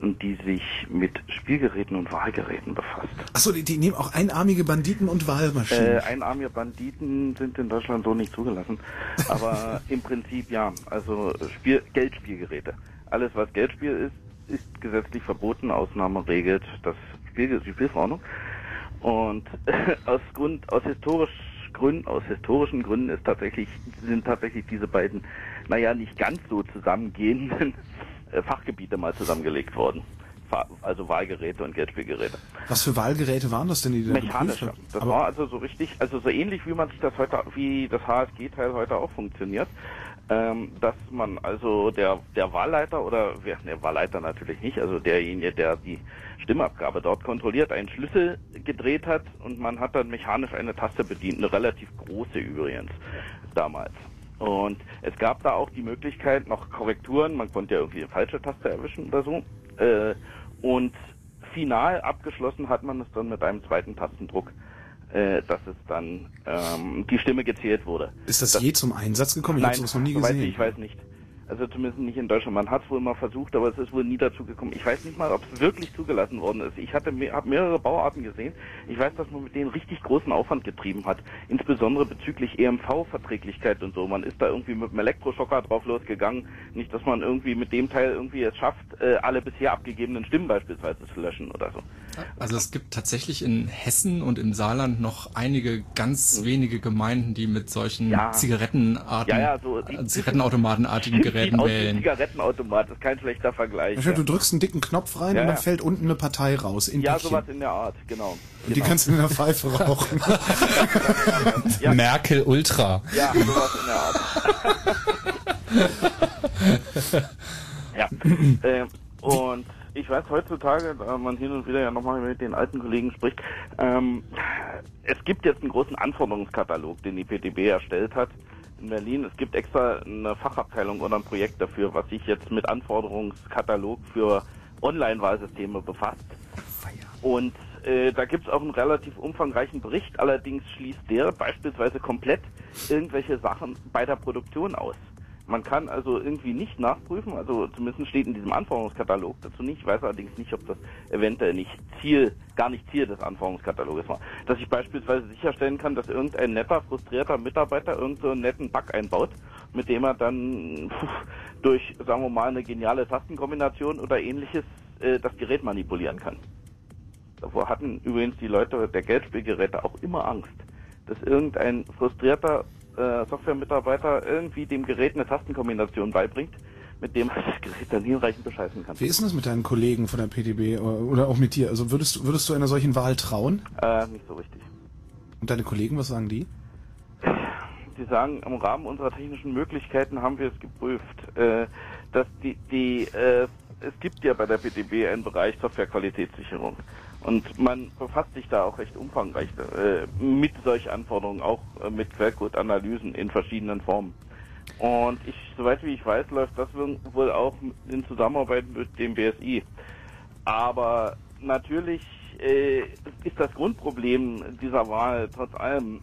die sich mit Spielgeräten und Wahlgeräten befasst. Achso, die, die nehmen auch einarmige Banditen und Wahlmaschinen. Äh, einarmige Banditen sind in Deutschland so nicht zugelassen. Aber im Prinzip ja. Also Spiel, Geldspielgeräte. Alles, was Geldspiel ist, ist gesetzlich verboten. Ausnahme regelt das Spiel, die Spielverordnung. Und äh, aus Grund, aus historisch Gründen, aus historischen Gründen ist tatsächlich, sind tatsächlich diese beiden, naja, nicht ganz so zusammengehenden äh, Fachgebiete mal zusammengelegt worden. Also Wahlgeräte und Geldspielgeräte. Was für Wahlgeräte waren das denn, die da Mechanische. Das Aber war also so richtig, also so ähnlich wie man sich das heute, wie das H S G-Teil heute auch funktioniert, ähm, dass man also der der Wahlleiter oder wer, der Wahlleiter natürlich nicht, also derjenige, der die Stimmabgabe dort kontrolliert, einen Schlüssel gedreht hat und man hat dann mechanisch eine Taste bedient, eine relativ große übrigens damals. Und es gab da auch die Möglichkeit, noch Korrekturen, man konnte ja irgendwie eine falsche Taste erwischen oder so. Äh, und final abgeschlossen hat man es dann mit einem zweiten Tastendruck, äh, dass es dann ähm, die Stimme gezählt wurde. Ist das, das je zum Einsatz gekommen? Ich Nein, habe sowas noch nie soweit gesehen. Ich weiß nicht. Also zumindest nicht in Deutschland. Man hat es wohl mal versucht, aber es ist wohl nie dazu gekommen. Ich weiß nicht mal, ob es wirklich zugelassen worden ist. Ich hatte habe mehrere Bauarten gesehen. Ich weiß, dass man mit denen richtig großen Aufwand getrieben hat. Insbesondere bezüglich E M V-Verträglichkeit und so. Man ist da irgendwie mit dem Elektroschocker drauf losgegangen. Nicht, dass man irgendwie mit dem Teil irgendwie es schafft, äh, alle bisher abgegebenen Stimmen beispielsweise zu löschen oder so. Also es gibt tatsächlich in Hessen und im Saarland noch einige ganz mhm. wenige Gemeinden, die mit solchen ja. Zigarettenarten, ja, ja, so die, Zigarettenautomatenartigen Geräten wählen. Zigarettenautomat, das ist kein schlechter Vergleich. Ja. Du drückst einen dicken Knopf rein ja, und dann ja. fällt unten eine Partei raus. In ja, Päckchen. sowas in der Art, genau. Und genau. die kannst du in der Pfeife rauchen. ja. Merkel Ultra. Ja, sowas in der Art. ja. äh, und ich weiß heutzutage, da man hin und wieder ja nochmal mit den alten Kollegen spricht, ähm, es gibt jetzt einen großen Anforderungskatalog, den die P T B erstellt hat in Berlin. Es gibt extra eine Fachabteilung oder ein Projekt dafür, was sich jetzt mit Anforderungskatalog für Online-Wahlsysteme befasst. Und äh, da gibt es auch einen relativ umfangreichen Bericht, allerdings schließt der beispielsweise komplett irgendwelche Sachen bei der Produktion aus. Man kann also irgendwie nicht nachprüfen, also zumindest steht in diesem Anforderungskatalog dazu nicht. Ich weiß allerdings nicht, ob das eventuell nicht Ziel, gar nicht Ziel des Anforderungskataloges war. Dass ich beispielsweise sicherstellen kann, dass irgendein netter, frustrierter Mitarbeiter irgendeinen einen netten Bug einbaut, mit dem er dann pff, durch, sagen wir mal, eine geniale Tastenkombination oder ähnliches äh, das Gerät manipulieren kann. Davor hatten übrigens die Leute der Geldspielgeräte auch immer Angst, dass irgendein frustrierter Äh, Software-Mitarbeiter irgendwie dem Gerät eine Tastenkombination beibringt, mit dem man das Gerät dann hinreichend bescheißen kann. Wie ist denn das mit deinen Kollegen von der P D B oder auch mit dir? Also würdest, würdest du einer solchen Wahl trauen? Äh, nicht so richtig. Und deine Kollegen, was sagen die? Die sagen, im Rahmen unserer technischen Möglichkeiten haben wir es geprüft, äh, dass die, die äh, es gibt ja bei der P D B einen Bereich Softwarequalitätssicherung. Und man befasst sich da auch recht umfangreich äh, mit solchen Anforderungen, auch äh, mit Quellcode-Analysen in verschiedenen Formen. Und ich, soweit wie ich weiß, läuft das wohl auch in Zusammenarbeit mit dem B S I. Aber natürlich äh, ist das Grundproblem dieser Wahl trotz allem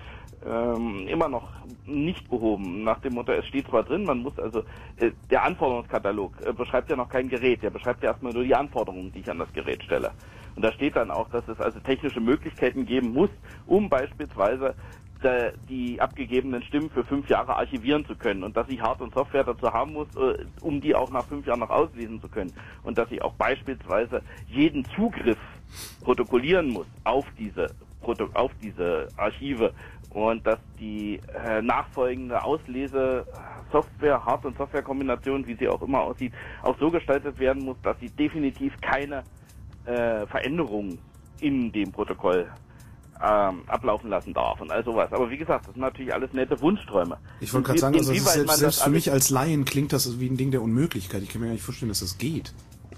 ähm, immer noch nicht behoben. Nach dem Motto, es steht zwar drin, man muss also, äh, der Anforderungskatalog äh, beschreibt ja noch kein Gerät, der beschreibt ja erstmal nur die Anforderungen, die ich an das Gerät stelle. Und da steht dann auch, dass es also technische Möglichkeiten geben muss, um beispielsweise äh, die abgegebenen Stimmen für fünf Jahre archivieren zu können und dass ich Hard- und Software dazu haben muss, äh, um die auch nach fünf Jahren noch auslesen zu können und dass ich auch beispielsweise jeden Zugriff protokollieren muss auf diese Proto- auf diese Archive und dass die äh, nachfolgende Auslese-Software, Hard- und Software-Kombination, wie sie auch immer aussieht, auch so gestaltet werden muss, dass sie definitiv keine äh, Veränderungen in dem Protokoll ähm, ablaufen lassen darf und all sowas. Aber wie gesagt, das sind natürlich alles nette Wunschträume. Ich wollte gerade sagen, also selbst, selbst das für mich als Laien klingt das wie ein Ding der Unmöglichkeit. Ich kann mir gar nicht vorstellen, dass das geht.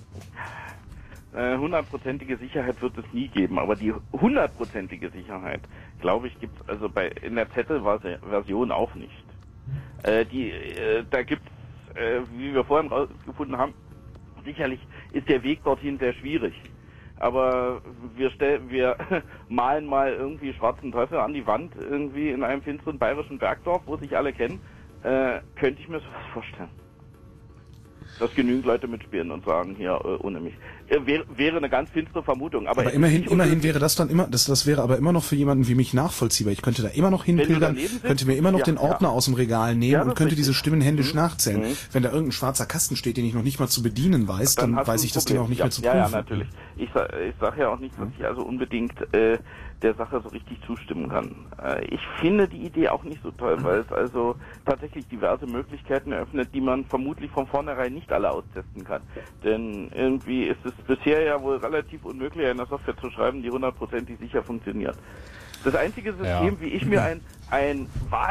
Hundertprozentige Sicherheit wird es nie geben, aber die hundertprozentige Sicherheit, glaube ich, gibt es also bei in der Zettelversion auch nicht. Äh, die, äh, da gibt es, äh, wie wir vorhin rausgefunden haben, sicherlich ist der Weg dorthin sehr schwierig. Aber wir stellen, wir malen mal irgendwie schwarzen Teufel an die Wand irgendwie in einem finsteren bayerischen Bergdorf, wo sich alle kennen, äh, könnte ich mir sowas vorstellen. dass genügend Leute mitspielen und sagen, hier, äh, ohne mich. Äh, wäre, wäre eine ganz finstere Vermutung. Aber, aber immerhin, immerhin wäre das dann immer, das, das wäre aber immer noch für jemanden wie mich nachvollziehbar. Ich könnte da immer noch hinpilgern, könnte mir immer noch ja, den Ordner ja. aus dem Regal nehmen ja, und könnte diese Stimmen händisch mhm. nachzählen. Mhm. Wenn da irgendein schwarzer Kasten steht, den ich noch nicht mal zu bedienen weiß, dann, dann weiß ich das Ding auch nicht ja, mehr zu ja, prüfen. Ja, natürlich. Ich, ich sage ja auch nicht, dass ich also unbedingt äh, der Sache so richtig zustimmen kann. Äh, ich finde die Idee auch nicht so toll, weil es also tatsächlich diverse Möglichkeiten eröffnet, die man vermutlich von vornherein nicht alle austesten kann. Denn irgendwie ist es bisher ja wohl relativ unmöglich, eine Software zu schreiben, die hundertprozentig sicher funktioniert. Das einzige System, ja. wie ich mir ein, ein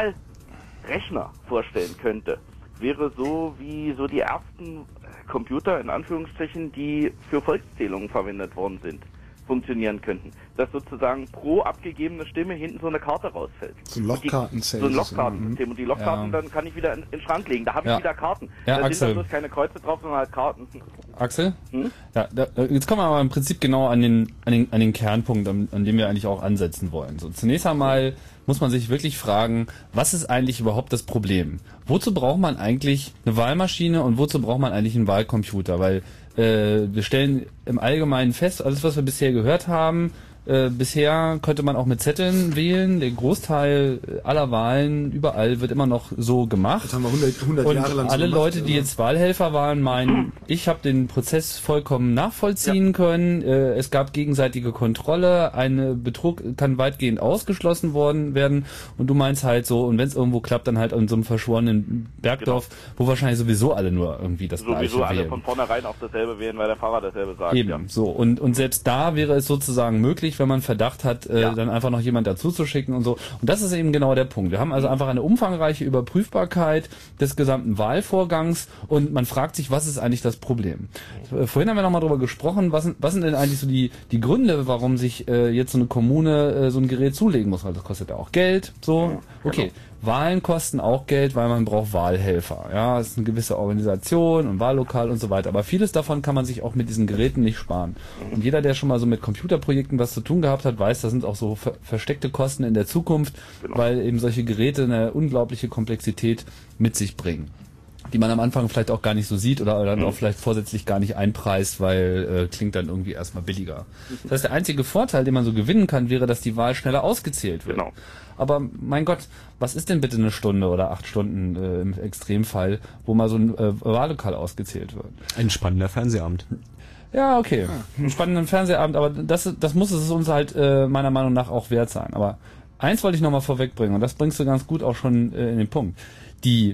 Wahlrechner vorstellen könnte, wäre so wie so die ersten Computer, in Anführungsstrichen, die für Volkszählungen verwendet worden sind, funktionieren könnten. Dass sozusagen pro abgegebene Stimme hinten so eine Karte rausfällt. So ein Lochkartensystem. So ein Lochkartensystem. Und die Lochkarten ja. dann kann ich wieder in, in den Schrank legen. Da habe ich ja. wieder Karten. Ja, da Axel. sind da bloß keine Kreuze drauf, sondern halt Karten. Axel? Hm? Ja, da, jetzt kommen wir aber im Prinzip genau an den, an den, an den Kernpunkt, an, an dem wir eigentlich auch ansetzen wollen. So, zunächst einmal muss man sich wirklich fragen, was ist eigentlich überhaupt das Problem? Wozu braucht man eigentlich eine Wahlmaschine und wozu braucht man eigentlich einen Wahlcomputer? Weil äh, wir stellen im Allgemeinen fest, alles was wir bisher gehört haben, Äh, bisher konnte man auch mit Zetteln wählen. Der Großteil aller Wahlen überall wird immer noch so gemacht. Das haben wir hundert, hundert und Jahre lang alle so gemacht, Leute, die jetzt Wahlhelfer waren, meinen, ich habe den Prozess vollkommen nachvollziehen ja. können. Äh, es gab gegenseitige Kontrolle. Ein Betrug kann weitgehend ausgeschlossen worden werden. Und du meinst halt so, und wenn es irgendwo klappt, dann halt in so einem verschworenen Bergdorf, genau. wo wahrscheinlich sowieso alle nur irgendwie das sowieso Gleiche alle wählen. Von vornherein auch dasselbe wählen, weil der Fahrer dasselbe sagt. Eben, ja. so. Und, und selbst da wäre es sozusagen möglich, wenn man Verdacht hat, äh, ja. dann einfach noch jemand dazu zu schicken und so. Und das ist eben genau der Punkt. Wir haben also einfach eine umfangreiche Überprüfbarkeit des gesamten Wahlvorgangs und man fragt sich, was ist eigentlich das Problem? Vorhin haben wir nochmal darüber gesprochen, was, was sind denn eigentlich so die, die Gründe, warum sich äh, jetzt so eine Kommune äh, so ein Gerät zulegen muss? Weil das kostet ja auch Geld. So, okay. Genau. Wahlen kosten auch Geld, weil man braucht Wahlhelfer. Ja, es ist eine gewisse Organisation und Wahllokal und so weiter. Aber vieles davon kann man sich auch mit diesen Geräten nicht sparen. Und jeder, der schon mal so mit Computerprojekten was zu tun gehabt hat, weiß, das sind auch so ver versteckte Kosten in der Zukunft, genau. weil eben solche Geräte eine unglaubliche Komplexität mit sich bringen, die man am Anfang vielleicht auch gar nicht so sieht oder dann mhm. auch vielleicht vorsätzlich gar nicht einpreist, weil äh, klingt dann irgendwie erstmal billiger. Das heißt, der einzige Vorteil, den man so gewinnen kann, wäre, dass die Wahl schneller ausgezählt wird. Genau. Aber mein Gott, was ist denn bitte eine Stunde oder acht Stunden äh, im Extremfall, wo mal so ein äh, Wahllokal ausgezählt wird? Ein spannender Fernsehabend. Ja, okay. Ein spannender Fernsehabend, aber das, das muss es uns halt äh, meiner Meinung nach auch wert sein. Aber eins wollte ich nochmal vorwegbringen und das bringst du ganz gut auch schon äh, in den Punkt. Die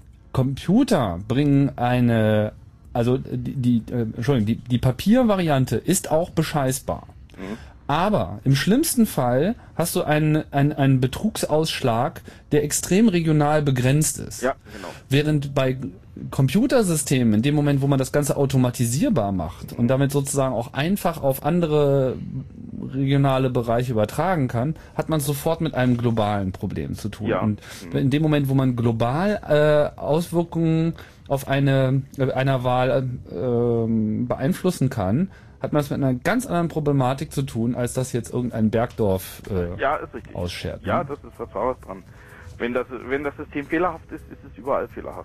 Computer bringen eine, also die, die äh, Entschuldigung, die, die Papiervariante ist auch bescheißbar. Mhm. Aber im schlimmsten Fall hast du einen, einen, einen Betrugsausschlag, der extrem regional begrenzt ist. Ja, genau. Während bei Computersystemen, in dem Moment, wo man das Ganze automatisierbar macht und damit sozusagen auch einfach auf andere regionale Bereiche übertragen kann, hat man sofort mit einem globalen Problem zu tun. Ja. Und in dem Moment, wo man global äh, Auswirkungen auf eine äh, einer Wahl äh, beeinflussen kann, hat man es mit einer ganz anderen Problematik zu tun, als das jetzt irgendein Bergdorf äh, ja, ist richtig. ausschert. Ja, ne? das ist was Wahres dran. Wenn das, wenn das System fehlerhaft ist, ist es überall fehlerhaft.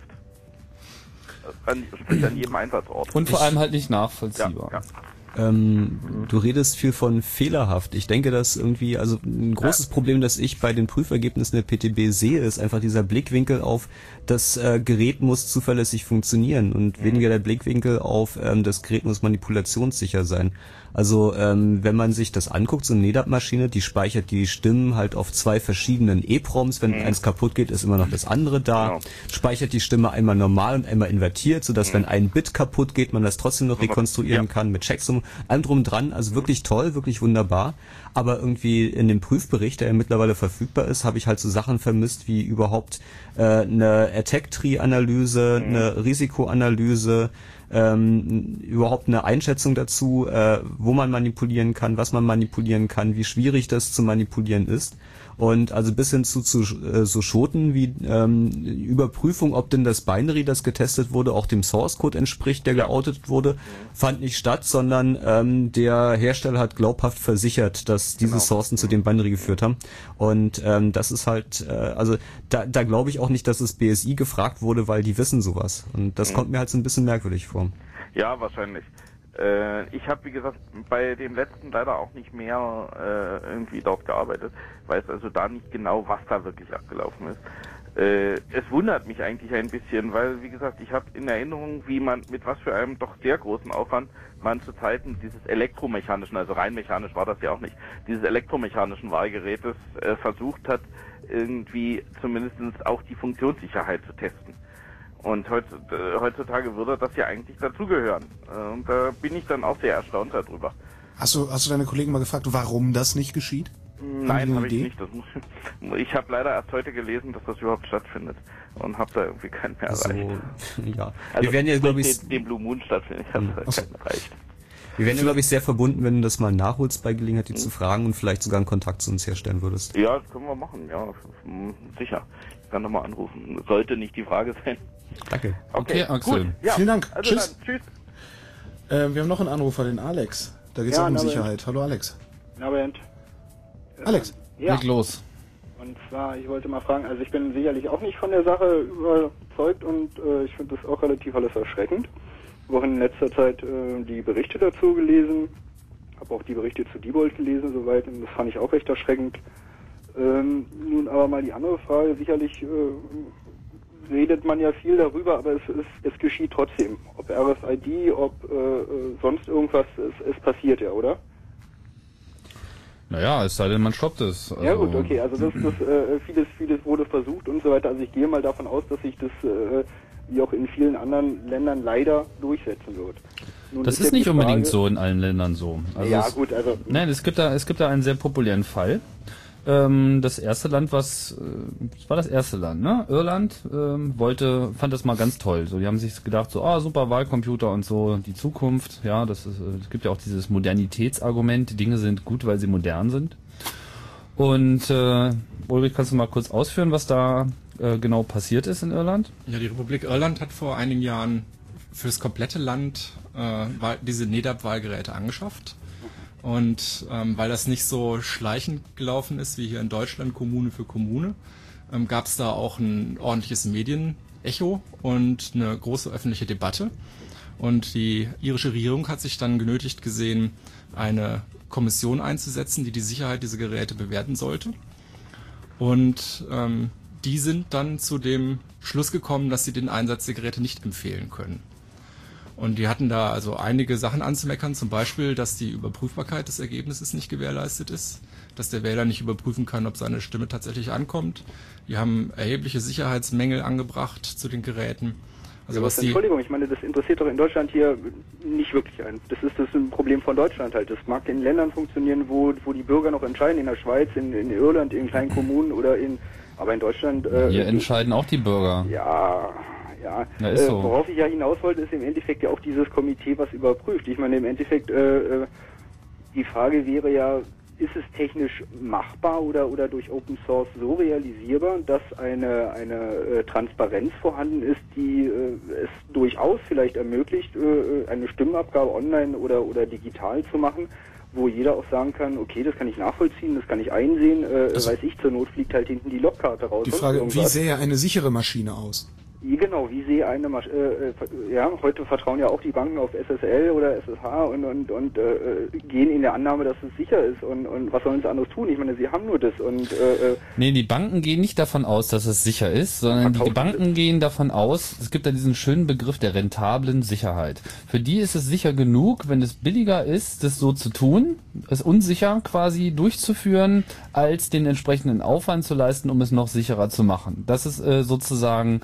An, sprich an jedem Einsatzort. Und vor allem halt nicht nachvollziehbar. Ja, ja. Ähm, du redest viel von fehlerhaft. Ich denke, dass irgendwie, also ein großes ja. Problem, das ich bei den Prüfergebnissen der P T B sehe, ist einfach dieser Blickwinkel auf, das äh, Gerät muss zuverlässig funktionieren und mhm. weniger der Blickwinkel auf, ähm, das Gerät muss manipulationssicher sein. Also ähm, wenn man sich das anguckt, so eine N E D A P-Maschine, die speichert die Stimmen halt auf zwei verschiedenen E P ROMs. Wenn mhm. eins kaputt geht, ist immer noch das andere da. Genau. Speichert die Stimme einmal normal und einmal invertiert, sodass mhm. wenn ein Bit kaputt geht, man das trotzdem noch rekonstruieren ja. kann mit Checksum, allem drum dran. Also wirklich toll, wirklich wunderbar. Aber irgendwie in dem Prüfbericht, der ja mittlerweile verfügbar ist, habe ich halt so Sachen vermisst wie überhaupt äh, eine Attack-Tree-Analyse, mhm. eine Risikoanalyse, ähm, überhaupt eine Einschätzung dazu, äh, wo man manipulieren kann, was man manipulieren kann, wie schwierig das zu manipulieren ist. Und also bis hin zu, zu äh, so Schoten wie ähm, Überprüfung, ob denn das Binary, das getestet wurde, auch dem Source Code entspricht, der geoutet wurde, fand nicht statt, sondern ähm, der Hersteller hat glaubhaft versichert, dass diese genau. Sourcen zu dem Binary geführt haben. Und ähm, das ist halt, äh, also da, da glaube ich auch nicht, dass das B S I gefragt wurde, weil die wissen sowas. Und das mhm. kommt mir halt so ein bisschen merkwürdig vor. Ja, wahrscheinlich. Ich habe, wie gesagt, bei dem letzten leider auch nicht mehr äh, irgendwie dort gearbeitet, weiß also da nicht genau, was da wirklich abgelaufen ist. Äh, es wundert mich eigentlich ein bisschen, weil, wie gesagt, ich habe in Erinnerung, wie man mit was für einem doch sehr großen Aufwand man zu Zeiten dieses elektromechanischen, also rein mechanisch war das ja auch nicht, dieses elektromechanischen Wahlgerätes äh, versucht hat, irgendwie zumindest auch die Funktionssicherheit zu testen. Und heutzutage würde das ja eigentlich dazugehören. Und da bin ich dann auch sehr erstaunt darüber. Hast du, hast du deine Kollegen mal gefragt, warum das nicht geschieht? Nein, habe ich nicht. Das muss, ich habe leider erst heute gelesen, dass das überhaupt stattfindet. Und habe da irgendwie keinen mehr erreicht. So, ja. Also wir werden ja, glaube ich, den, den Blue Moon stattfindet. Ich habe da keinen erreicht. Wir wären ja, glaube ich, sehr verbunden, wenn du das mal nachholst bei Gelegenheit, die mhm. zu fragen und vielleicht sogar einen Kontakt zu uns herstellen würdest. Ja, das können wir machen, ja, sicher. Ich kann nochmal anrufen. Sollte nicht die Frage sein. Danke. Okay, okay Axel. Gut. Ja, vielen Dank. Also Tschüss. Dann, tschüss. Äh, wir haben noch einen Anrufer, den Alex. Da geht es ja, auch um Nabend. Sicherheit. Hallo Alex. Nabend. Alex, ja. leg los. Und zwar, ich wollte mal fragen, also ich bin sicherlich auch nicht von der Sache überzeugt und äh, ich finde das auch relativ alles erschreckend. Ich habe auch in letzter Zeit äh, die Berichte dazu gelesen, habe auch die Berichte zu Diebold gelesen soweit und das fand ich auch recht erschreckend. Ähm, nun aber mal die andere Frage, sicherlich äh, redet man ja viel darüber, aber es, es, es geschieht trotzdem. Ob R F I D, ob äh, sonst irgendwas, es, es passiert ja, oder? Naja, es sei denn, man stoppt es. Also ja gut, okay, also das, das äh, vieles, vieles wurde versucht und so weiter. Also ich gehe mal davon aus, dass sich das äh, wie auch in vielen anderen Ländern leider durchsetzen wird. Nun das ist, ist nicht unbedingt Frage, so in allen Ländern so. Also ja es, gut, also... Nein, es gibt da, es gibt da einen sehr populären Fall. Ähm, das erste Land, was, äh, das war das erste Land, ne? Irland ähm, wollte, fand das mal ganz toll. So, die haben sich gedacht, so, ah, super Wahlcomputer und so, die Zukunft. Ja, das ist, äh, es gibt ja auch dieses Modernitätsargument. Die Dinge sind gut, weil sie modern sind. Und äh, Ulrich, kannst du mal kurz ausführen, was da äh, genau passiert ist in Irland? Ja, die Republik Irland hat vor einigen Jahren für das komplette Land äh, diese N E D A P-Wahlgeräte angeschafft. Und ähm, weil das nicht so schleichend gelaufen ist wie hier in Deutschland, Kommune für Kommune, ähm, gab es da auch ein ordentliches Medienecho und eine große öffentliche Debatte. Und die irische Regierung hat sich dann genötigt gesehen, eine Kommission einzusetzen, die die Sicherheit dieser Geräte bewerten sollte. Und ähm, die sind dann zu dem Schluss gekommen, dass sie den Einsatz der Geräte nicht empfehlen können. Und die hatten da also einige Sachen anzumeckern, zum Beispiel, dass die Überprüfbarkeit des Ergebnisses nicht gewährleistet ist, dass der Wähler nicht überprüfen kann, ob seine Stimme tatsächlich ankommt. Die haben erhebliche Sicherheitsmängel angebracht zu den Geräten. Also ja, was was, die Entschuldigung, ich meine, das interessiert doch in Deutschland hier nicht wirklich ein. Das ist das ein Problem von Deutschland halt. Das mag in Ländern funktionieren, wo, wo die Bürger noch entscheiden, in der Schweiz, in, in Irland, in kleinen Kommunen oder in, aber in Deutschland... Äh, hier entscheiden auch die Bürger. Ja... Ja, ja ist äh, so. Worauf ich ja hinaus wollte, ist im Endeffekt ja auch dieses Komitee, was überprüft. Ich meine, im Endeffekt, äh, äh, die Frage wäre ja, ist es technisch machbar oder, oder durch Open Source so realisierbar, dass eine, eine äh, Transparenz vorhanden ist, die äh, es durchaus vielleicht ermöglicht, äh, eine Stimmabgabe online oder, oder digital zu machen, wo jeder auch sagen kann, okay, das kann ich nachvollziehen, das kann ich einsehen, äh, also weiß ich, zur Not fliegt halt hinten die Logkarte raus. Die Frage, wie sähe eine sichere Maschine aus? Genau, wie sehe eine Masch äh, ja, heute vertrauen ja auch die Banken auf S S L oder S S H und und und äh, gehen in der Annahme, dass es sicher ist und und was sollen sie anderes tun? Ich meine, sie haben nur das und äh, nee, die Banken gehen nicht davon aus, dass es sicher ist, sondern die Banken gehen davon aus, es gibt ja diesen schönen Begriff der rentablen Sicherheit. Für die ist es sicher genug, wenn es billiger ist, das so zu tun, es unsicher quasi durchzuführen, als den entsprechenden Aufwand zu leisten, um es noch sicherer zu machen. Das ist äh, sozusagen der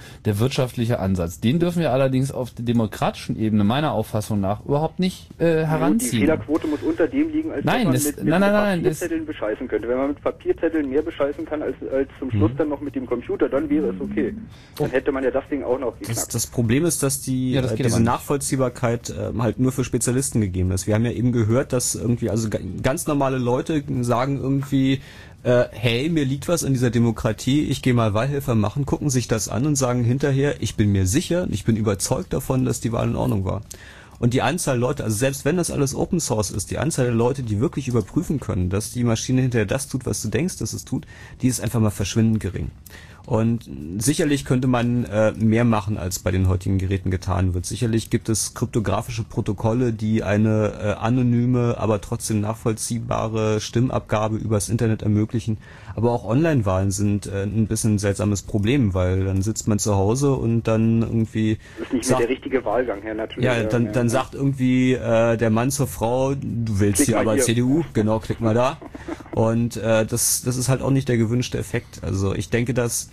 wirtschaftliche Ansatz. Den dürfen wir allerdings auf der demokratischen Ebene meiner Auffassung nach überhaupt nicht äh, heranziehen. Die Fehlerquote muss unter dem liegen, als nein, wenn man das, mit, mit, nein, nein, nein, mit Papierzetteln bescheißen könnte. Wenn man mit Papierzetteln mehr bescheißen kann, als, als zum Schluss hm. dann noch mit dem Computer, dann wäre es okay. Dann hätte man ja das Ding auch noch geknackt. Das, das Problem ist, dass die ja, das äh, diese Nachvollziehbarkeit äh, halt nur für Spezialisten gegeben ist. Wir haben ja eben gehört, dass irgendwie also ganz normale Leute sagen irgendwie, äh, hey, mir liegt was an dieser Demokratie, ich gehe mal Wahlhelfer machen, gucken sich das an und sagen hinterher, ich bin mir sicher, ich bin überzeugt davon, dass die Wahl in Ordnung war. Und die Anzahl Leute, also selbst wenn das alles Open Source ist, die Anzahl der Leute, die wirklich überprüfen können, dass die Maschine hinterher das tut, was du denkst, dass es tut, die ist einfach mal verschwindend gering. Und sicherlich könnte man äh, mehr machen, als bei den heutigen Geräten getan wird. Sicherlich gibt es kryptografische Protokolle, die eine äh, anonyme, aber trotzdem nachvollziehbare Stimmabgabe übers Internet ermöglichen. Aber auch Online-Wahlen sind äh, ein bisschen ein seltsames Problem, weil dann sitzt man zu Hause und dann irgendwie... Das ist nicht sagt, mehr der richtige Wahlgang, Herr, natürlich. Ja, dann, dann ja. sagt irgendwie äh, der Mann zur Frau, du willst hier aber hier. C D U, genau, klick mal da. Und äh, das, das ist halt auch nicht der gewünschte Effekt. Also ich denke, dass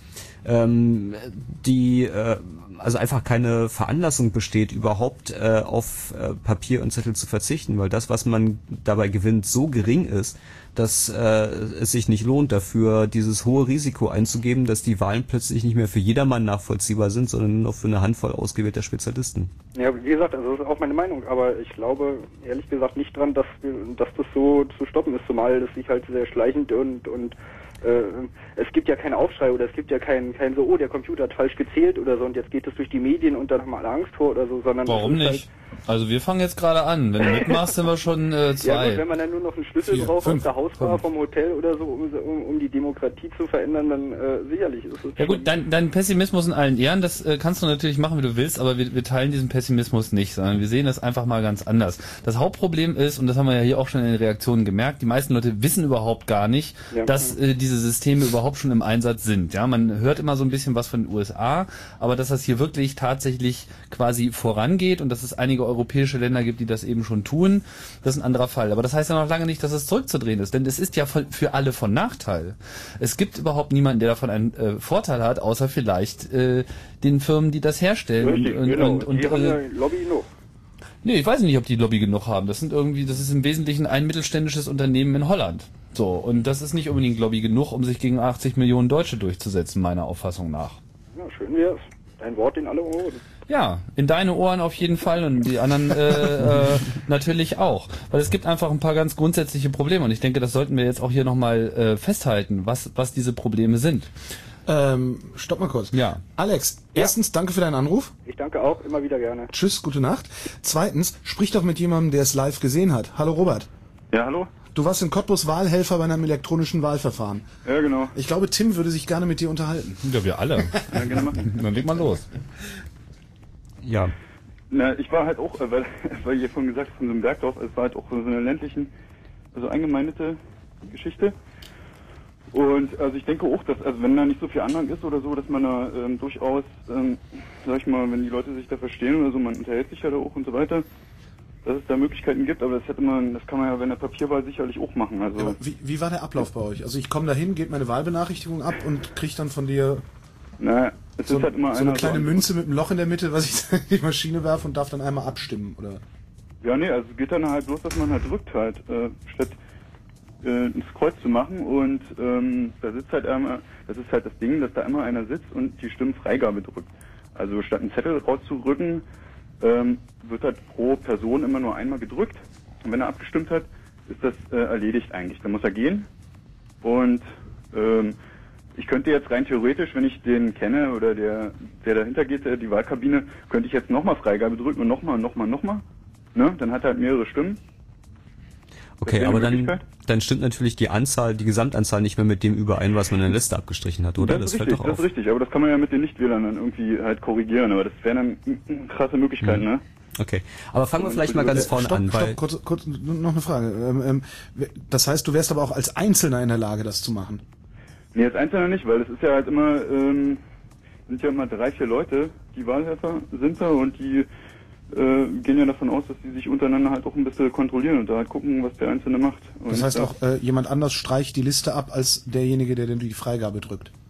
ähm, die äh, also einfach keine Veranlassung besteht, überhaupt äh, auf äh, Papier und Zettel zu verzichten, weil das, was man dabei gewinnt, so gering ist, dass äh, es sich nicht lohnt, dafür dieses hohe Risiko einzugeben, dass die Wahlen plötzlich nicht mehr für jedermann nachvollziehbar sind, sondern nur noch für eine Handvoll ausgewählter Spezialisten. Ja, wie gesagt, also das ist auch meine Meinung, aber ich glaube ehrlich gesagt nicht dran, dass, dass das so zu stoppen ist, zumal das sich halt sehr schleichend und und äh, es gibt ja keinen Aufschrei oder es gibt ja keinen kein so, oh, der Computer hat falsch gezählt oder so und jetzt geht es durch die Medien und dann haben alle Angst vor oder so, sondern... Warum nicht? Halt also wir fangen jetzt gerade an. Wenn du mitmachst, sind wir schon äh, zwei. Ja gut, wenn man dann nur noch einen Schlüssel Vier, braucht fünf, aus der Hausbar fünf. vom Hotel oder so, um, um, um die Demokratie zu verändern, dann äh, sicherlich ist es... Ja gut, dein, dein Pessimismus in allen Ehren, das äh, kannst du natürlich machen, wie du willst, aber wir, wir teilen diesen Pessimismus nicht, sondern wir sehen das einfach mal ganz anders. Das Hauptproblem ist, und das haben wir ja hier auch schon in den Reaktionen gemerkt, die meisten Leute wissen überhaupt gar nicht, ja. dass äh, diese Systeme überhaupt schon im Einsatz sind. Ja, man hört immer so ein bisschen was von den U S A, aber dass das hier wirklich tatsächlich quasi vorangeht und dass es einige europäische Länder gibt, die das eben schon tun, das ist ein anderer Fall. Aber das heißt ja noch lange nicht, dass es zurückzudrehen ist, denn es ist ja für alle von Nachteil. Es gibt überhaupt niemanden, der davon einen äh, Vorteil hat, außer vielleicht äh, den Firmen, die das herstellen. Richtig, und, genau. und, und, die und, haben ja äh, Lobby genug. Nee, ich weiß nicht, ob die Lobby genug haben. Das sind irgendwie, das ist im Wesentlichen ein mittelständisches Unternehmen in Holland. So, und das ist nicht unbedingt Lobby genug, um sich gegen achtzig Millionen Deutsche durchzusetzen, meiner Auffassung nach. Ja, schön wär's. Ein Wort in alle Ohren. Ja, in deine Ohren auf jeden Fall und die anderen äh, äh, natürlich auch. Weil es gibt einfach ein paar ganz grundsätzliche Probleme und ich denke, das sollten wir jetzt auch hier nochmal äh, festhalten, was, was diese Probleme sind. Ähm, stopp mal kurz. Ja. Alex, erstens, ja. danke für deinen Anruf. Ich danke auch, immer wieder gerne. Tschüss, gute Nacht. Zweitens, sprich doch mit jemandem, der es live gesehen hat. Hallo Robert. Ja, hallo. Du warst in Cottbus Wahlhelfer bei einem elektronischen Wahlverfahren. Ja, genau. Ich glaube, Tim würde sich gerne mit dir unterhalten. Ja, wir alle. Ja, gerne machen. Dann leg mal los. Ja. Na, ich war halt auch, weil, weil ihr vorhin gesagt habt, von so einem Bergdorf, es war halt auch so eine ländlichen, also eingemeindete Geschichte. Und also ich denke auch, dass, also wenn da nicht so viel Anhang ist oder so, dass man da ähm, durchaus, ähm, sag ich mal, wenn die Leute sich da verstehen oder so, man unterhält sich ja da auch und so weiter, dass es da Möglichkeiten gibt, aber das hätte man, das kann man ja bei der Papierwahl sicherlich auch machen. Also ja, wie, wie war der Ablauf bei euch? Also ich komme da hin, gebe meine Wahlbenachrichtigung ab und kriege dann von dir na, es so, ist halt immer so eine einer kleine so Münze mit einem Loch in der Mitte, was ich in die Maschine werfe und darf dann einmal abstimmen, oder? Ja, nee, also es geht dann halt bloß, dass man halt drückt halt, äh, statt äh, ins Kreuz zu machen und ähm, da sitzt halt einmal, das ist halt das Ding, dass da immer einer sitzt und die Stimmfreigabe drückt. Also statt einen Zettel rauszurücken, ähm, wird halt pro Person immer nur einmal gedrückt und wenn er abgestimmt hat, ist das äh, erledigt eigentlich. Dann muss er gehen und ähm, ich könnte jetzt rein theoretisch, wenn ich den kenne oder der, der dahinter geht, die Wahlkabine, könnte ich jetzt nochmal Freigabe drücken und nochmal und nochmal und nochmal. Ne? Dann hat er halt mehrere Stimmen. Okay, aber dann, dann stimmt natürlich die Anzahl, die Gesamtanzahl nicht mehr mit dem überein, was man in der Liste abgestrichen hat, oder? Das, das ist fällt richtig, doch das auf. ist richtig, aber das kann man ja mit den Nichtwählern dann irgendwie halt korrigieren, aber das wären dann krasse Möglichkeiten, mhm. ne? Okay, aber fangen wir vielleicht mal ganz vorne stopp, an. Stopp, weil kurz, kurz, noch eine Frage. Ähm, ähm, das heißt, du wärst aber auch als Einzelner in der Lage, das zu machen? Nee, als Einzelner nicht, weil es ist ja halt immer, ähm, sind ja immer drei, vier Leute, die Wahlhelfer sind da und die äh, gehen ja davon aus, dass die sich untereinander halt auch ein bisschen kontrollieren und da halt gucken, was der Einzelne macht. Und das heißt auch, äh, jemand anders streicht die Liste ab als derjenige, der denn die Freigabe drückt?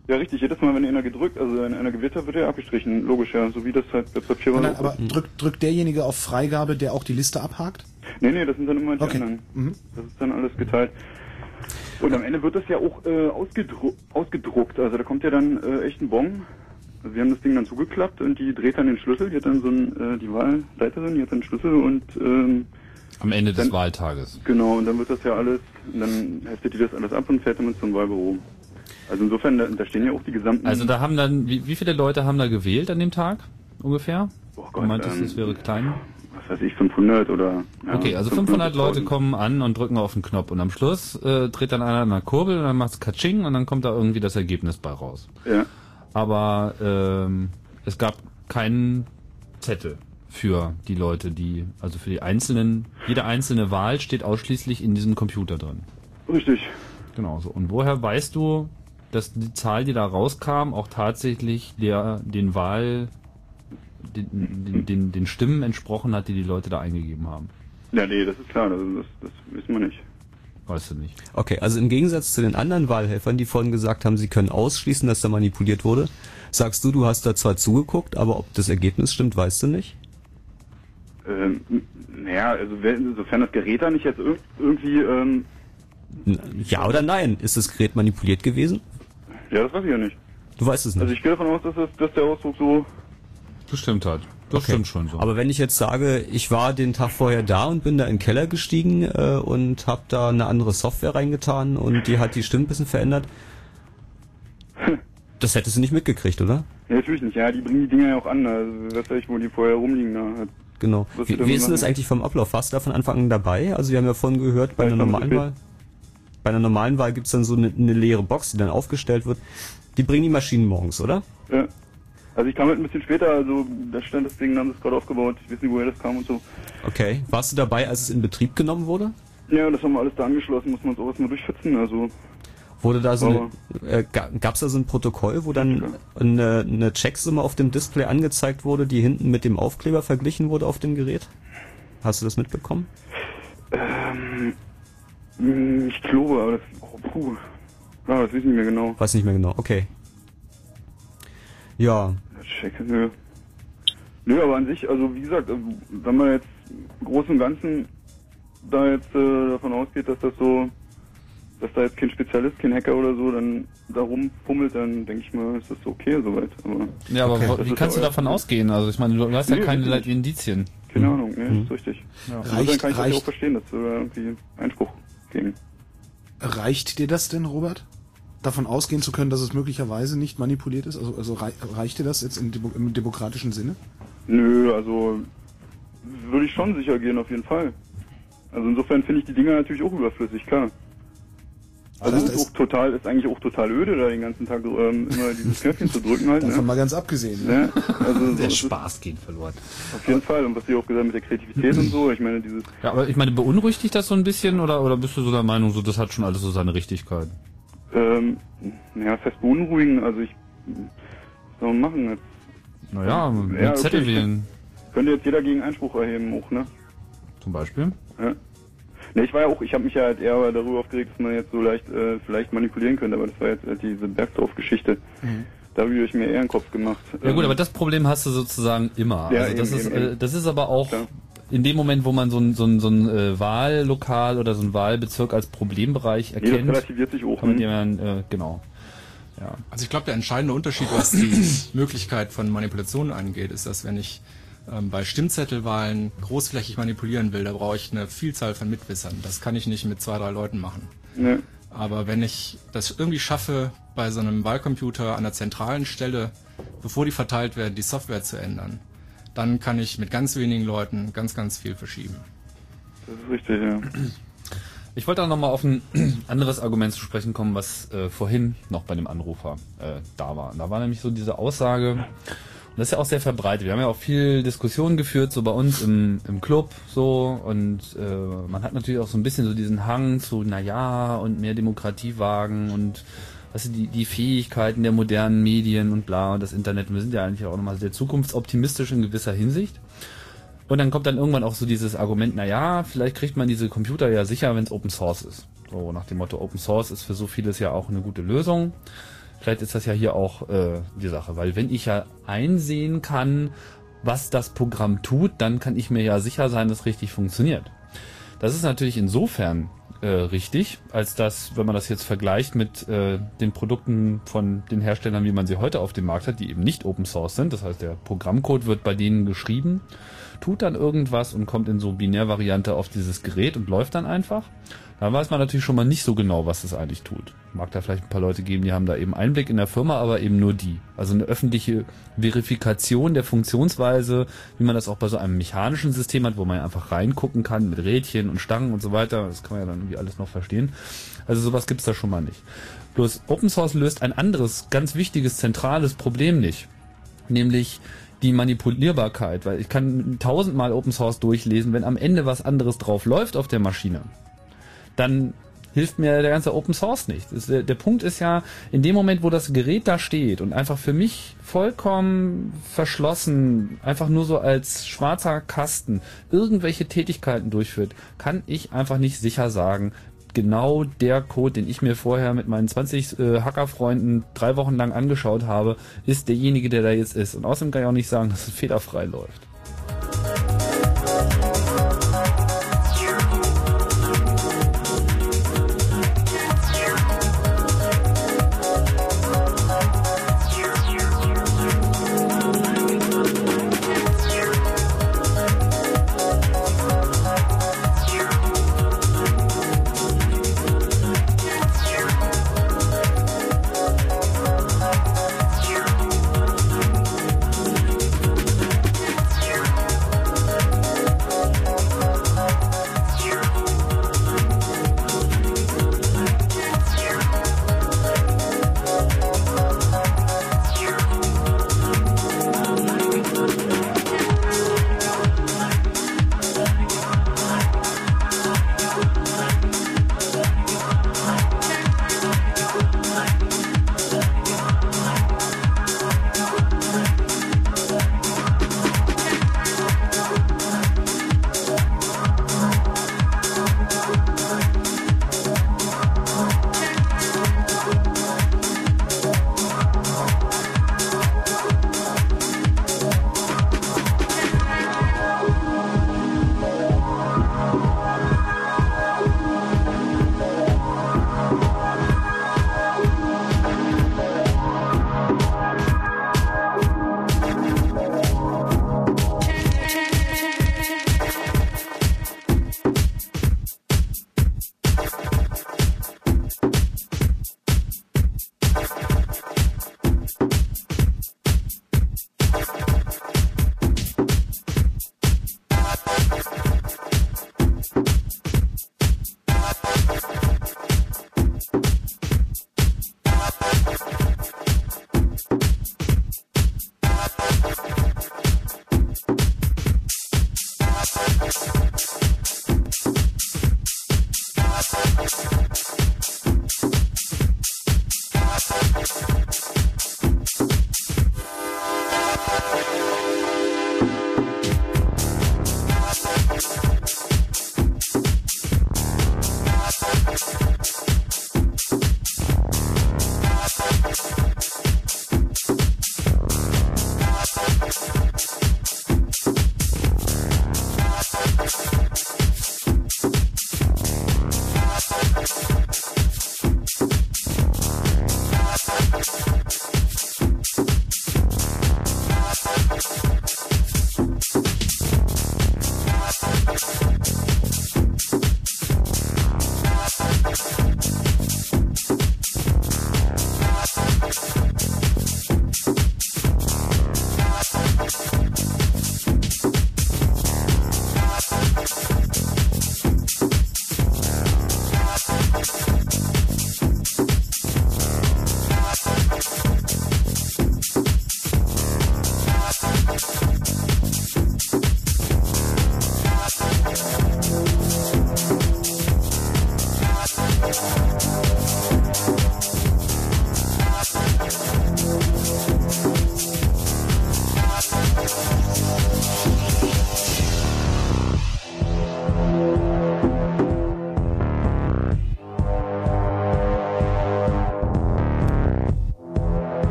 Ja, richtig. Jedes Mal, wenn einer gedrückt, also wenn einer gewählt hat, wird er abgestrichen. Logisch, ja. So wie das halt bei Papierwahl Nein, aber drückt, drückt derjenige auf Freigabe, der auch die Liste abhakt? Nee, nee, das sind dann immer die Okay. anderen. Mhm. Das ist dann alles geteilt. Und am Ende wird das ja auch äh, ausgedru ausgedruckt. Also da kommt ja dann äh, echt ein Bon. Also wir haben das Ding dann zugeklappt und die dreht dann den Schlüssel. Die hat dann so ein, äh, die Wahlleiterin, die hat dann einen Schlüssel und ähm, am Ende des dann, Wahltages. Genau, und dann wird das ja alles, dann heftet die das alles ab und fährt damit zum Wahlbüro. Also insofern, da, da stehen ja auch die gesamten... Also da haben dann, wie, wie viele Leute haben da gewählt an dem Tag ungefähr? Oh du meintest, ähm, es wäre klein? Was weiß ich, fünfhundert oder... Ja, Okay, also fünfhundert Leute kommen an und drücken auf den Knopf und am Schluss äh, dreht dann einer an der Kurbel und dann macht's Katsching und dann kommt da irgendwie das Ergebnis bei raus. Ja. Aber ähm, es gab keinen Zettel für die Leute, die, also für die einzelnen, jede einzelne Wahl steht ausschließlich in diesem Computer drin. Richtig. Genau so. Und woher weißt du, dass die Zahl, die da rauskam, auch tatsächlich der den Wahl, den, den, den, den Stimmen entsprochen hat, die die Leute da eingegeben haben? Ja, nee, das ist klar, das, das, das wissen wir nicht. Weißt du nicht. Okay, also im Gegensatz zu den anderen Wahlhelfern, die vorhin gesagt haben, sie können ausschließen, dass da manipuliert wurde, sagst du, du hast da zwar zugeguckt, aber ob das Ergebnis stimmt, weißt du nicht? Ähm, naja, also wenn, sofern das Gerät da nicht jetzt ir irgendwie... Ähm, ja oder nein? Ist das Gerät manipuliert gewesen? Ja, das weiß ich ja nicht. Du weißt es nicht? Also ich gehe davon aus, dass, das, dass der Ausdruck so... Bestimmt hat. Das okay. stimmt schon so. Aber wenn ich jetzt sage, ich war den Tag vorher da und bin da in den Keller gestiegen äh, und habe da eine andere Software reingetan und die hat die Stimmen ein bisschen verändert, das hättest du nicht mitgekriegt, oder? Ja, natürlich nicht. Ja, die bringen die Dinger ja auch an. Also was weiß ich, wo die vorher rumliegen. Da. Genau. Was Wie, wie ist denn das eigentlich vom Ablauf? Warst du da von Anfang an dabei? Also wir haben ja vorhin gehört, bei einer normalen Wahl, bei einer normalen Wahl gibt's dann so eine, eine leere Box, die dann aufgestellt wird. Die bringen die Maschinen morgens, oder? Ja. Also ich kam halt ein bisschen später, also da stand das Ding, haben das gerade aufgebaut. Ich weiß nicht, woher das kam und so. Okay. Warst du dabei, als es in Betrieb genommen wurde? Ja, das haben wir alles da angeschlossen, muss man sowas mal durchschützen, also... Wurde da so eine, äh, gab es da so ein Protokoll, wo dann eine, eine Checksumme auf dem Display angezeigt wurde, die hinten mit dem Aufkleber verglichen wurde auf dem Gerät? Hast du das mitbekommen? Ähm, ich glaube, aber das, oh, puh. Ja, das weiß ich nicht mehr genau. Weiß nicht mehr genau, okay. Ja. Check, nö. Nö, aber an sich, also wie gesagt, wenn man jetzt im Großen und Ganzen da jetzt äh, davon ausgeht, dass das so, dass da jetzt kein Spezialist, kein Hacker oder so dann da rumfummelt, dann denke ich mal, ist das okay soweit. Aber ja, aber okay. Wie kannst du davon ausgehen? Also ich meine, du hast ja nee, keine Indizien. Keine hm. Ahnung, ne, hm. ist richtig. Ja. Also Reicht, dann kann ich reicht, das ja auch verstehen, dass wir irgendwie Einspruch gegen. Reicht dir das denn, Robert? Davon ausgehen zu können, dass es möglicherweise nicht manipuliert ist? Also, also rei reicht dir das jetzt im, Demo im demokratischen Sinne? Nö, also würde ich schon sicher gehen, auf jeden Fall. Also insofern finde ich die Dinger natürlich auch überflüssig, klar. Also das ist, ist auch total, ist eigentlich auch total öde, da den ganzen Tag ähm, immer dieses Knöpfchen zu drücken halt. Davon ne? mal ganz abgesehen. Ne? Also, der so, Spaß geht verloren. Auf jeden Fall. Und was Sie auch gesagt haben mit der Kreativität und so, ich meine dieses... Ja, aber ich meine, beunruhigt dich das so ein bisschen oder, oder bist du so der Meinung, so das hat schon alles so seine Richtigkeit? Ähm, naja, fest beunruhigen, also ich... Was soll man machen jetzt? Naja, mit ja, Zettel okay, wählen. Könnte jetzt jeder gegen Einspruch erheben auch, ne? Zum Beispiel? Ja. Ne, ich war ja auch, ich habe mich ja halt eher darüber aufgeregt, dass man jetzt so leicht äh, vielleicht manipulieren könnte, aber das war jetzt äh, diese Bergdorf-Geschichte. Mhm. Da habe ich mir eher einen Kopf gemacht. Ja gut, aber das Problem hast du sozusagen immer. Ja, also das eben, ist eben, äh, das ist aber auch klar. In dem Moment, wo man so ein so ein, so ein äh, Wahllokal oder so ein Wahlbezirk als Problembereich erkennt, nee, das relativiert sich auch, kann man ne? jemand, äh, genau. Ja. Also ich glaube, der entscheidende Unterschied, was die Möglichkeit von Manipulationen angeht, ist, dass wenn ich ähm, bei Stimmzettelwahlen großflächig manipulieren will, da brauche ich eine Vielzahl von Mitwissern. Das kann ich nicht mit zwei, drei Leuten machen. Nee. Aber wenn ich das irgendwie schaffe, bei so einem Wahlcomputer an der zentralen Stelle, bevor die verteilt werden, die Software zu ändern, dann kann ich mit ganz wenigen Leuten ganz, ganz viel verschieben. Das ist richtig, ja. Ich wollte auch nochmal auf ein anderes Argument zu sprechen kommen, was äh, vorhin noch bei dem Anrufer äh, da war. Da war nämlich so diese Aussage, und das ist ja auch sehr verbreitet. Wir haben ja auch viel Diskussionen geführt, so bei uns im, im Club, so, und äh, man hat natürlich auch so ein bisschen so diesen Hang zu, na ja, und mehr Demokratie wagen und weißt du, die, die Fähigkeiten der modernen Medien und bla, und das Internet. Und wir sind ja eigentlich auch nochmal sehr zukunftsoptimistisch in gewisser Hinsicht. Und dann kommt dann irgendwann auch so dieses Argument, na ja, vielleicht kriegt man diese Computer ja sicher, wenn es Open Source ist. So nach dem Motto, Open Source ist für so vieles ja auch eine gute Lösung. Vielleicht ist das ja hier auch äh, die Sache, weil wenn ich ja einsehen kann, was das Programm tut, dann kann ich mir ja sicher sein, dass es richtig funktioniert. Das ist natürlich insofern äh, richtig, als dass, wenn man das jetzt vergleicht mit äh, den Produkten von den Herstellern, wie man sie heute auf dem Markt hat, die eben nicht Open Source sind, das heißt, der Programmcode wird bei denen geschrieben, tut dann irgendwas und kommt in so Binärvariante auf dieses Gerät und läuft dann einfach. Da weiß man natürlich schon mal nicht so genau, was es eigentlich tut. Mag da vielleicht ein paar Leute geben, die haben da eben Einblick in der Firma, aber eben nur die. Also eine öffentliche Verifikation der Funktionsweise, wie man das auch bei so einem mechanischen System hat, wo man einfach reingucken kann mit Rädchen und Stangen und so weiter. Das kann man ja dann irgendwie alles noch verstehen. Also sowas gibt's da schon mal nicht. Bloß Open Source löst ein anderes, ganz wichtiges, zentrales Problem nicht. Nämlich die Manipulierbarkeit, weil ich kann tausendmal Open Source durchlesen, wenn am Ende was anderes drauf läuft auf der Maschine, dann hilft mir der ganze Open Source nicht. Das, der, der Punkt ist ja, in dem Moment, wo das Gerät da steht und einfach für mich vollkommen verschlossen, einfach nur so als schwarzer Kasten irgendwelche Tätigkeiten durchführt, kann ich einfach nicht sicher sagen, genau der Code, den ich mir vorher mit meinen zwanzig äh, Hackerfreunden drei Wochen lang angeschaut habe, ist derjenige, der da jetzt ist. Und außerdem kann ich auch nicht sagen, dass es fehlerfrei läuft.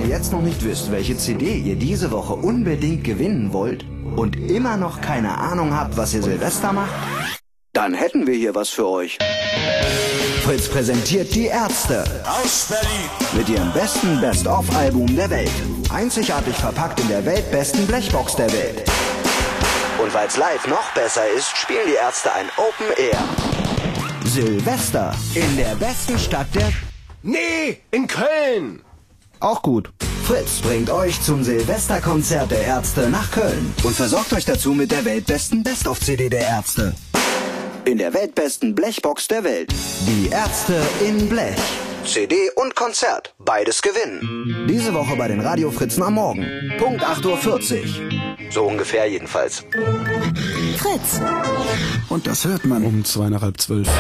jetzt noch nicht wisst, welche C D ihr diese Woche unbedingt gewinnen wollt und immer noch keine Ahnung habt, was ihr Silvester macht, dann hätten wir hier was für euch. Fritz präsentiert die Ärzte aus Berlin mit ihrem besten Best-of-Album der Welt. Einzigartig verpackt in der weltbesten Blechbox der Welt. Und weil's live noch besser ist, spielen die Ärzte ein Open Air. Silvester in der besten Stadt der... Nee, in Köln! Auch gut. Fritz bringt euch zum Silvesterkonzert der Ärzte nach Köln und versorgt euch dazu mit der weltbesten Best-of-C D der Ärzte. In der weltbesten Blechbox der Welt. Die Ärzte in Blech. C D und Konzert. Beides gewinnen. Diese Woche bei den Radio Fritzen am Morgen. Punkt acht Uhr vierzig. So ungefähr jedenfalls. Fritz. Und das hört man um zwei nach halb zwölf.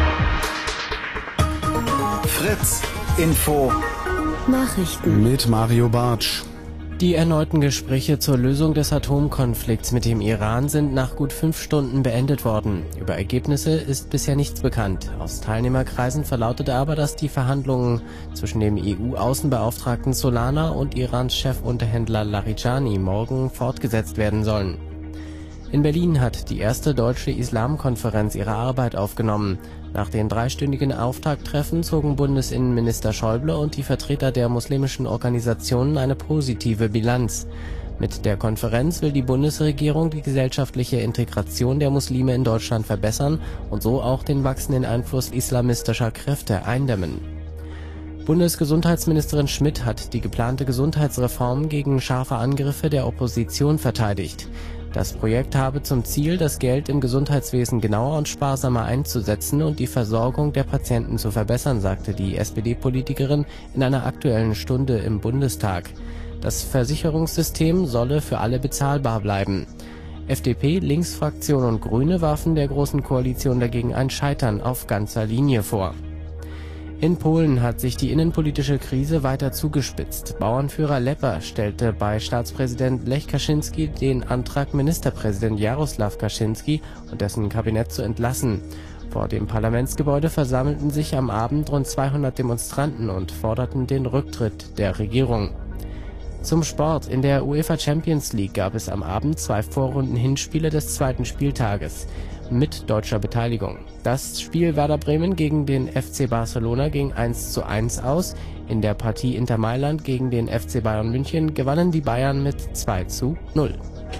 Fritz Info. Nachrichten. Mit Mario Bartsch. Die erneuten Gespräche zur Lösung des Atomkonflikts mit dem Iran sind nach gut fünf Stunden beendet worden. Über Ergebnisse ist bisher nichts bekannt. Aus Teilnehmerkreisen verlautete aber, dass die Verhandlungen zwischen dem E U-Außenbeauftragten Solana und Irans Chefunterhändler Larijani morgen fortgesetzt werden sollen. In Berlin hat die erste deutsche Islamkonferenz ihre Arbeit aufgenommen. Nach den dreistündigen Auftakttreffen zogen Bundesinnenminister Schäuble und die Vertreter der muslimischen Organisationen eine positive Bilanz. Mit der Konferenz will die Bundesregierung die gesellschaftliche Integration der Muslime in Deutschland verbessern und so auch den wachsenden Einfluss islamistischer Kräfte eindämmen. Bundesgesundheitsministerin Schmidt hat die geplante Gesundheitsreform gegen scharfe Angriffe der Opposition verteidigt. Das Projekt habe zum Ziel, das Geld im Gesundheitswesen genauer und sparsamer einzusetzen und die Versorgung der Patienten zu verbessern, sagte die S P D-Politikerin in einer Aktuellen Stunde im Bundestag. Das Versicherungssystem solle für alle bezahlbar bleiben. F D P, Linksfraktion und Grüne warfen der Großen Koalition dagegen ein Scheitern auf ganzer Linie vor. In Polen hat sich die innenpolitische Krise weiter zugespitzt. Bauernführer Lepper stellte bei Staatspräsident Lech Kaczynski den Antrag, Ministerpräsident Jarosław Kaczynski und dessen Kabinett zu entlassen. Vor dem Parlamentsgebäude versammelten sich am Abend rund zweihundert Demonstranten und forderten den Rücktritt der Regierung. Zum Sport. In der UEFA Champions League gab es am Abend zwei Vorrunden-Hinspiele des zweiten Spieltages mit deutscher Beteiligung. Das Spiel Werder Bremen gegen den F C Barcelona ging eins zu eins aus. In der Partie Inter Mailand gegen den F C Bayern München gewannen die Bayern mit zwei zu null.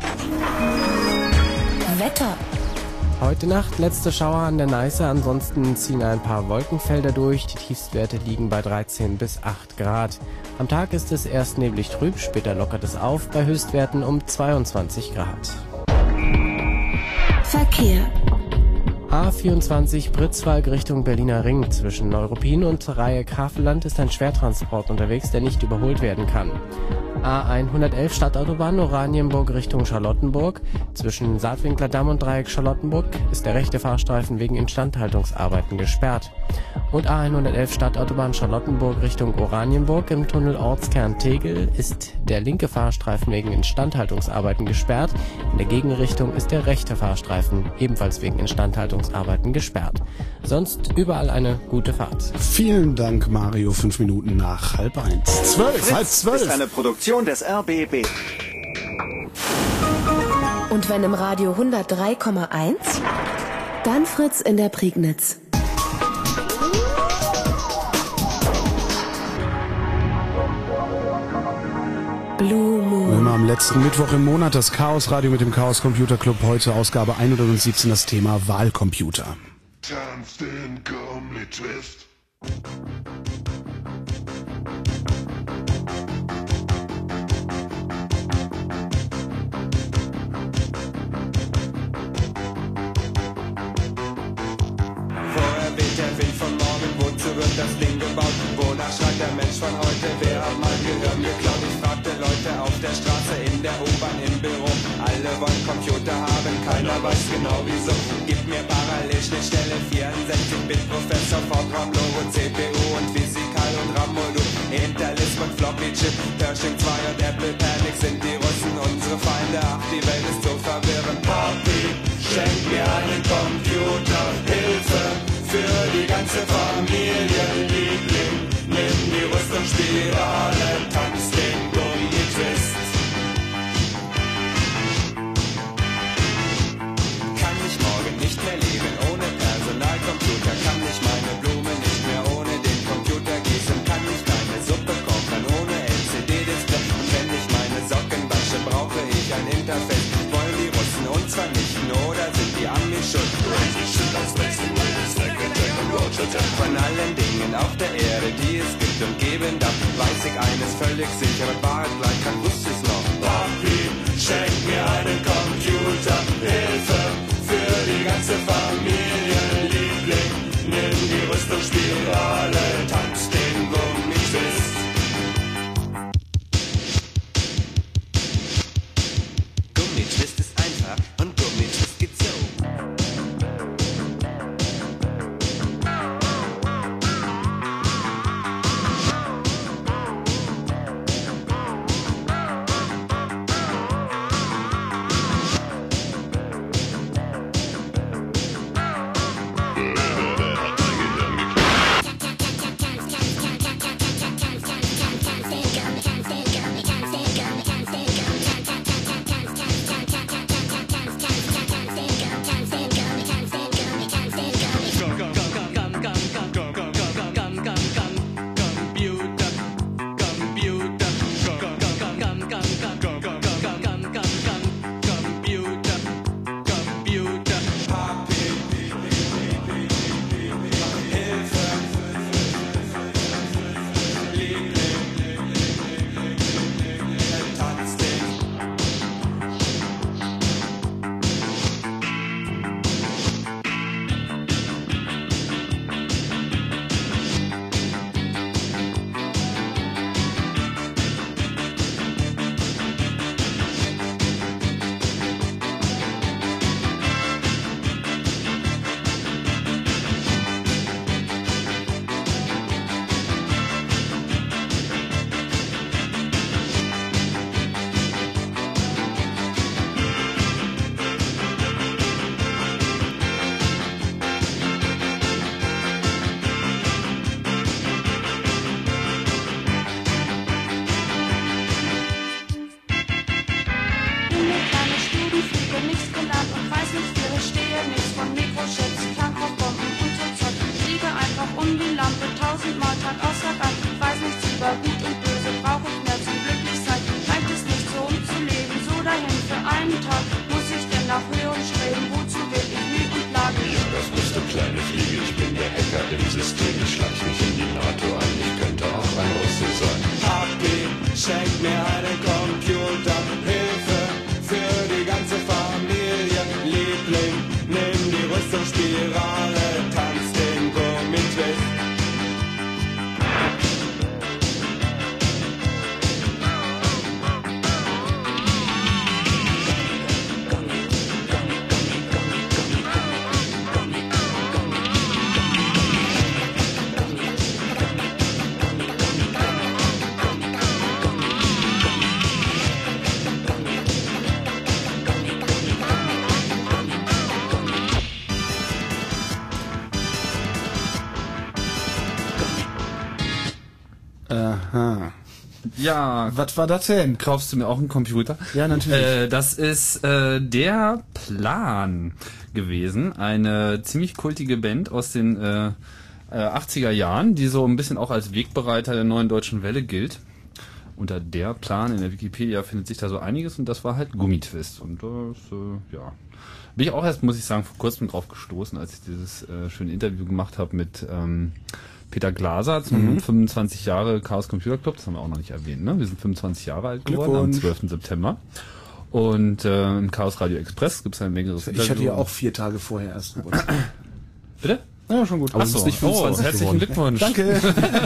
Wetter. Heute Nacht letzte Schauer an der Neiße, ansonsten ziehen ein paar Wolkenfelder durch. Die Tiefstwerte liegen bei dreizehn bis acht Grad. Am Tag ist es erst neblig trüb, später lockert es auf, bei Höchstwerten um zweiundzwanzig Grad. Verkehr. A vierundzwanzig Pritzwalk Richtung Berliner Ring. Zwischen Neuruppin und Dreieck Havelland ist ein Schwertransport unterwegs, der nicht überholt werden kann. A hundertelf Stadtautobahn Oranienburg Richtung Charlottenburg. Zwischen Saatwinkler Damm und Dreieck Charlottenburg ist der rechte Fahrstreifen wegen Instandhaltungsarbeiten gesperrt. Und A hundertelf Stadtautobahn Charlottenburg Richtung Oranienburg. Im Tunnel Ortskern Tegel ist der linke Fahrstreifen wegen Instandhaltungsarbeiten gesperrt. In der Gegenrichtung ist der rechte Fahrstreifen ebenfalls wegen Instandhaltungsarbeiten gesperrt. Sonst überall eine gute Fahrt. Vielen Dank, Mario. Fünf Minuten nach halb eins. Zwölf, halb zwölf. Ist eine Produktion des R B B. Und wenn im Radio hundertdrei Komma eins, dann Fritz in der Prignitz. Blue Moon. Immer am letzten Mittwoch im Monat das Chaos Radio mit dem Chaos Computer Club. Heute Ausgabe hundertsiebzehn, das Thema Wahlcomputer. Tanzt den Comedy Twist. Vorher weht der Wind von morgen, wozu wird das Ding gebaut? Wonach schreit der Mensch von heute? Wer hat mein Gehirn geklaut? Ich fragte Leute auf der Straße, in der U-Bahn, im Büro. Alle wollen Computer haben, keiner weiß genau wieso. Gib mir Parallelschnittstelle, vierundsechzig Bit Prozessor, Fortran, Logo, C P U und Physikal und RAM-Modul. Interlisp und Floppy-Chip, Pershing zwei und Apple Panic sind die Russen unsere Feinde. Ach, die Welt ist so verwirrend. Papi, schenk mir einen Computer, Hilfe für die ganze Familie. Liebling, nimm die Rüstungsspirale, tanz den Von allen Dingen auf der Erde, die es gibt und geben darf, weiß ich eines völlig sicher, und Wahrheit gleich kann, wusste ich's noch. Papi, schenk mir einen Computer, Hilfe für die ganze Familie, Liebling, nimm die Rüstungsspirale, tanz den Gummitwist. Gummitwist ist einfach und Gummitwist geht so. Aha. Ja. Was war das denn? Kaufst du mir auch einen Computer? Ja, natürlich. Äh, das ist äh, der Plan gewesen. Eine ziemlich kultige Band aus den äh, äh, achtziger Jahren, die so ein bisschen auch als Wegbereiter der neuen deutschen Welle gilt. Unter der Plan in der Wikipedia findet sich da so einiges und das war halt Gummitwist. Und das, äh, ja. Bin ich auch erst, muss ich sagen, vor kurzem drauf gestoßen, als ich dieses äh, schöne Interview gemacht habe mit ähm, Peter Glaser zum mhm. fünfundzwanzig Jahre Chaos Computer Club. Das haben wir auch noch nicht erwähnt, ne? Wir sind fünfundzwanzig Jahre alt geworden am zwölften September. Und äh, im Chaos Radio Express gibt es ein längeres Interview. Ich hatte ja auch vier Tage vorher erst Geburtstag. Bitte? Ja, schon gut. Aber Achso, nicht fünfundzwanzig oh, herzlichen Glückwunsch. Danke.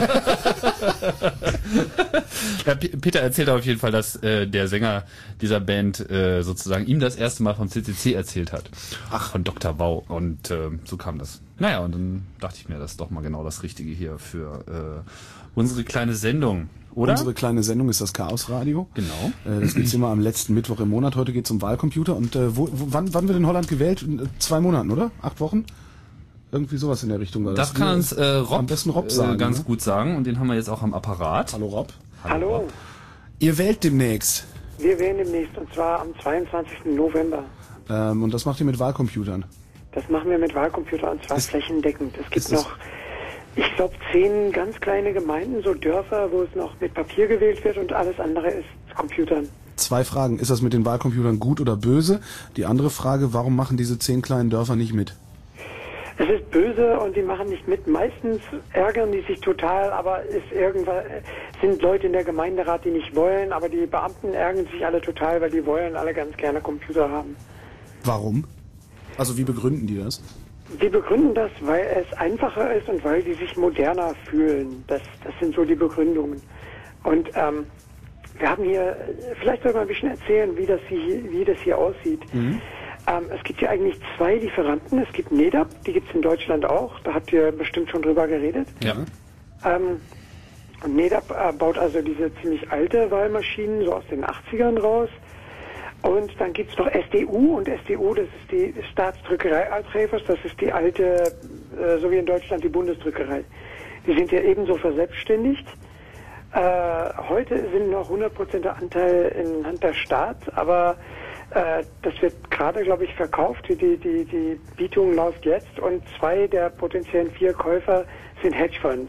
Ja, Peter erzählt auf jeden Fall, dass äh, der Sänger dieser Band äh, sozusagen ihm das erste Mal vom C C C erzählt hat. Ach. Von Doktor Wow. Und äh, so kam das. Naja, und dann dachte ich mir, das ist doch mal genau das Richtige hier für äh, unsere kleine Sendung. Oder? Unsere kleine Sendung ist das Chaos Radio. Genau. Äh, das gibt's immer am letzten Mittwoch im Monat. Heute geht's um Wahlcomputer. Und äh, wo, wo, wann, wann wird in Holland gewählt? In zwei Monaten, oder? Acht Wochen? Irgendwie sowas in der Richtung. War das, das kann uns äh, Rob, am besten Rob sagen, äh, ganz ne? gut sagen. Und den haben wir jetzt auch am Apparat. Hallo Rob. Hallo. Hallo. Rob. Ihr wählt demnächst. Wir wählen demnächst und zwar am zweiundzwanzigsten November. Ähm, und das macht ihr mit Wahlcomputern? Das machen wir mit Wahlcomputern und zwar ist, flächendeckend. Es gibt noch, ich glaube, zehn ganz kleine Gemeinden, so Dörfer, wo es noch mit Papier gewählt wird und alles andere ist Computern. Zwei Fragen. Ist das mit den Wahlcomputern gut oder böse? Die andere Frage, warum machen diese zehn kleinen Dörfer nicht mit? Es ist böse und die machen nicht mit. Meistens ärgern die sich total, aber ist irgendwas, sind Leute in der Gemeinderat, die nicht wollen, aber die Beamten ärgern sich alle total, weil die wollen alle ganz gerne Computer haben. Warum? Also wie begründen die das? Die begründen das, weil es einfacher ist und weil die sich moderner fühlen. Das, das sind so die Begründungen. Und ähm, wir haben hier, vielleicht soll ich mal ein bisschen erzählen, wie das hier, wie das hier aussieht. Mhm. Ähm, es gibt hier eigentlich zwei Lieferanten. Es gibt NEDAP, die gibt es in Deutschland auch. Da habt ihr bestimmt schon drüber geredet. Ja. Ähm, und NEDAP äh, baut also diese ziemlich alte Wahlmaschinen, so aus den achtzigern raus. Und dann gibt es noch S D U und S D U, das ist die Staatsdrückerei Alträfers, das ist die alte, äh, so wie in Deutschland die Bundesdrückerei. Die sind ja ebenso verselbstständigt. Äh, heute sind noch hundert Prozent der Anteil in Hand der Staat, aber äh, das wird gerade, glaube ich, verkauft. Die, die, die Bietung läuft jetzt und zwei der potenziellen vier Käufer sind Hedgefonds.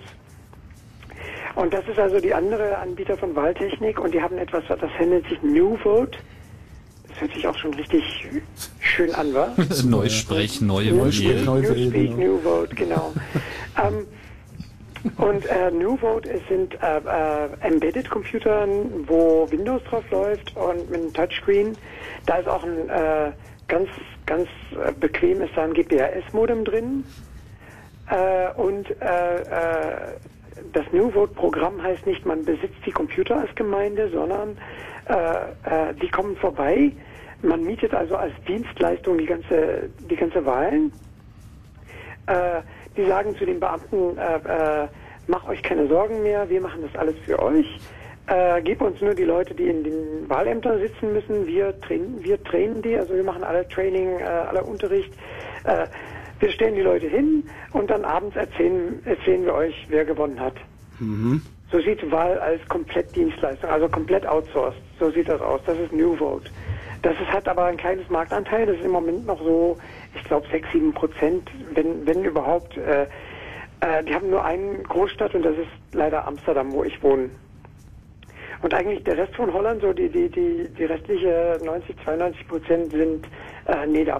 Und das ist also die andere Anbieter von Wahltechnik und die haben etwas, das nennt sich New Vote. Das hört sich auch schon richtig schön an, wa? Neusprech, neue Neusprech, Neue Newspeak, New Vote, genau. ähm, und äh, New Vote es sind äh, äh, Embedded Computern, wo Windows drauf läuft und mit einem Touchscreen. Da ist auch ein äh, ganz, ganz äh, bequem ist da ein G P R S-Modem drin. Äh, und äh, äh, das New Vote-Programm heißt nicht, man besitzt die Computer als Gemeinde, sondern äh, äh, die kommen vorbei. Man mietet also als Dienstleistung die ganze, die ganze Wahlen. Äh, die sagen zu den Beamten, äh, äh, macht euch keine Sorgen mehr, wir machen das alles für euch. Äh, gebt uns nur die Leute, die in den Wahlämtern sitzen müssen. Wir trainen, wir trainen die, also wir machen alle Training, äh, alle Unterricht. Äh, wir stellen die Leute hin und dann abends erzählen, erzählen wir euch, wer gewonnen hat. Mhm. So sieht die Wahl als Komplettdienstleistung, also komplett outsourced. So sieht das aus. Das ist New Vote. Das ist, hat aber ein kleines Marktanteil. Das ist im Moment noch so, ich glaube, sechs, sieben Prozent, wenn, wenn überhaupt. Äh, äh, die haben nur eine Großstadt und das ist leider Amsterdam, wo ich wohne. Und eigentlich der Rest von Holland, so die, die, die, die restliche neunzig, zweiundneunzig Prozent sind äh, NEDAP.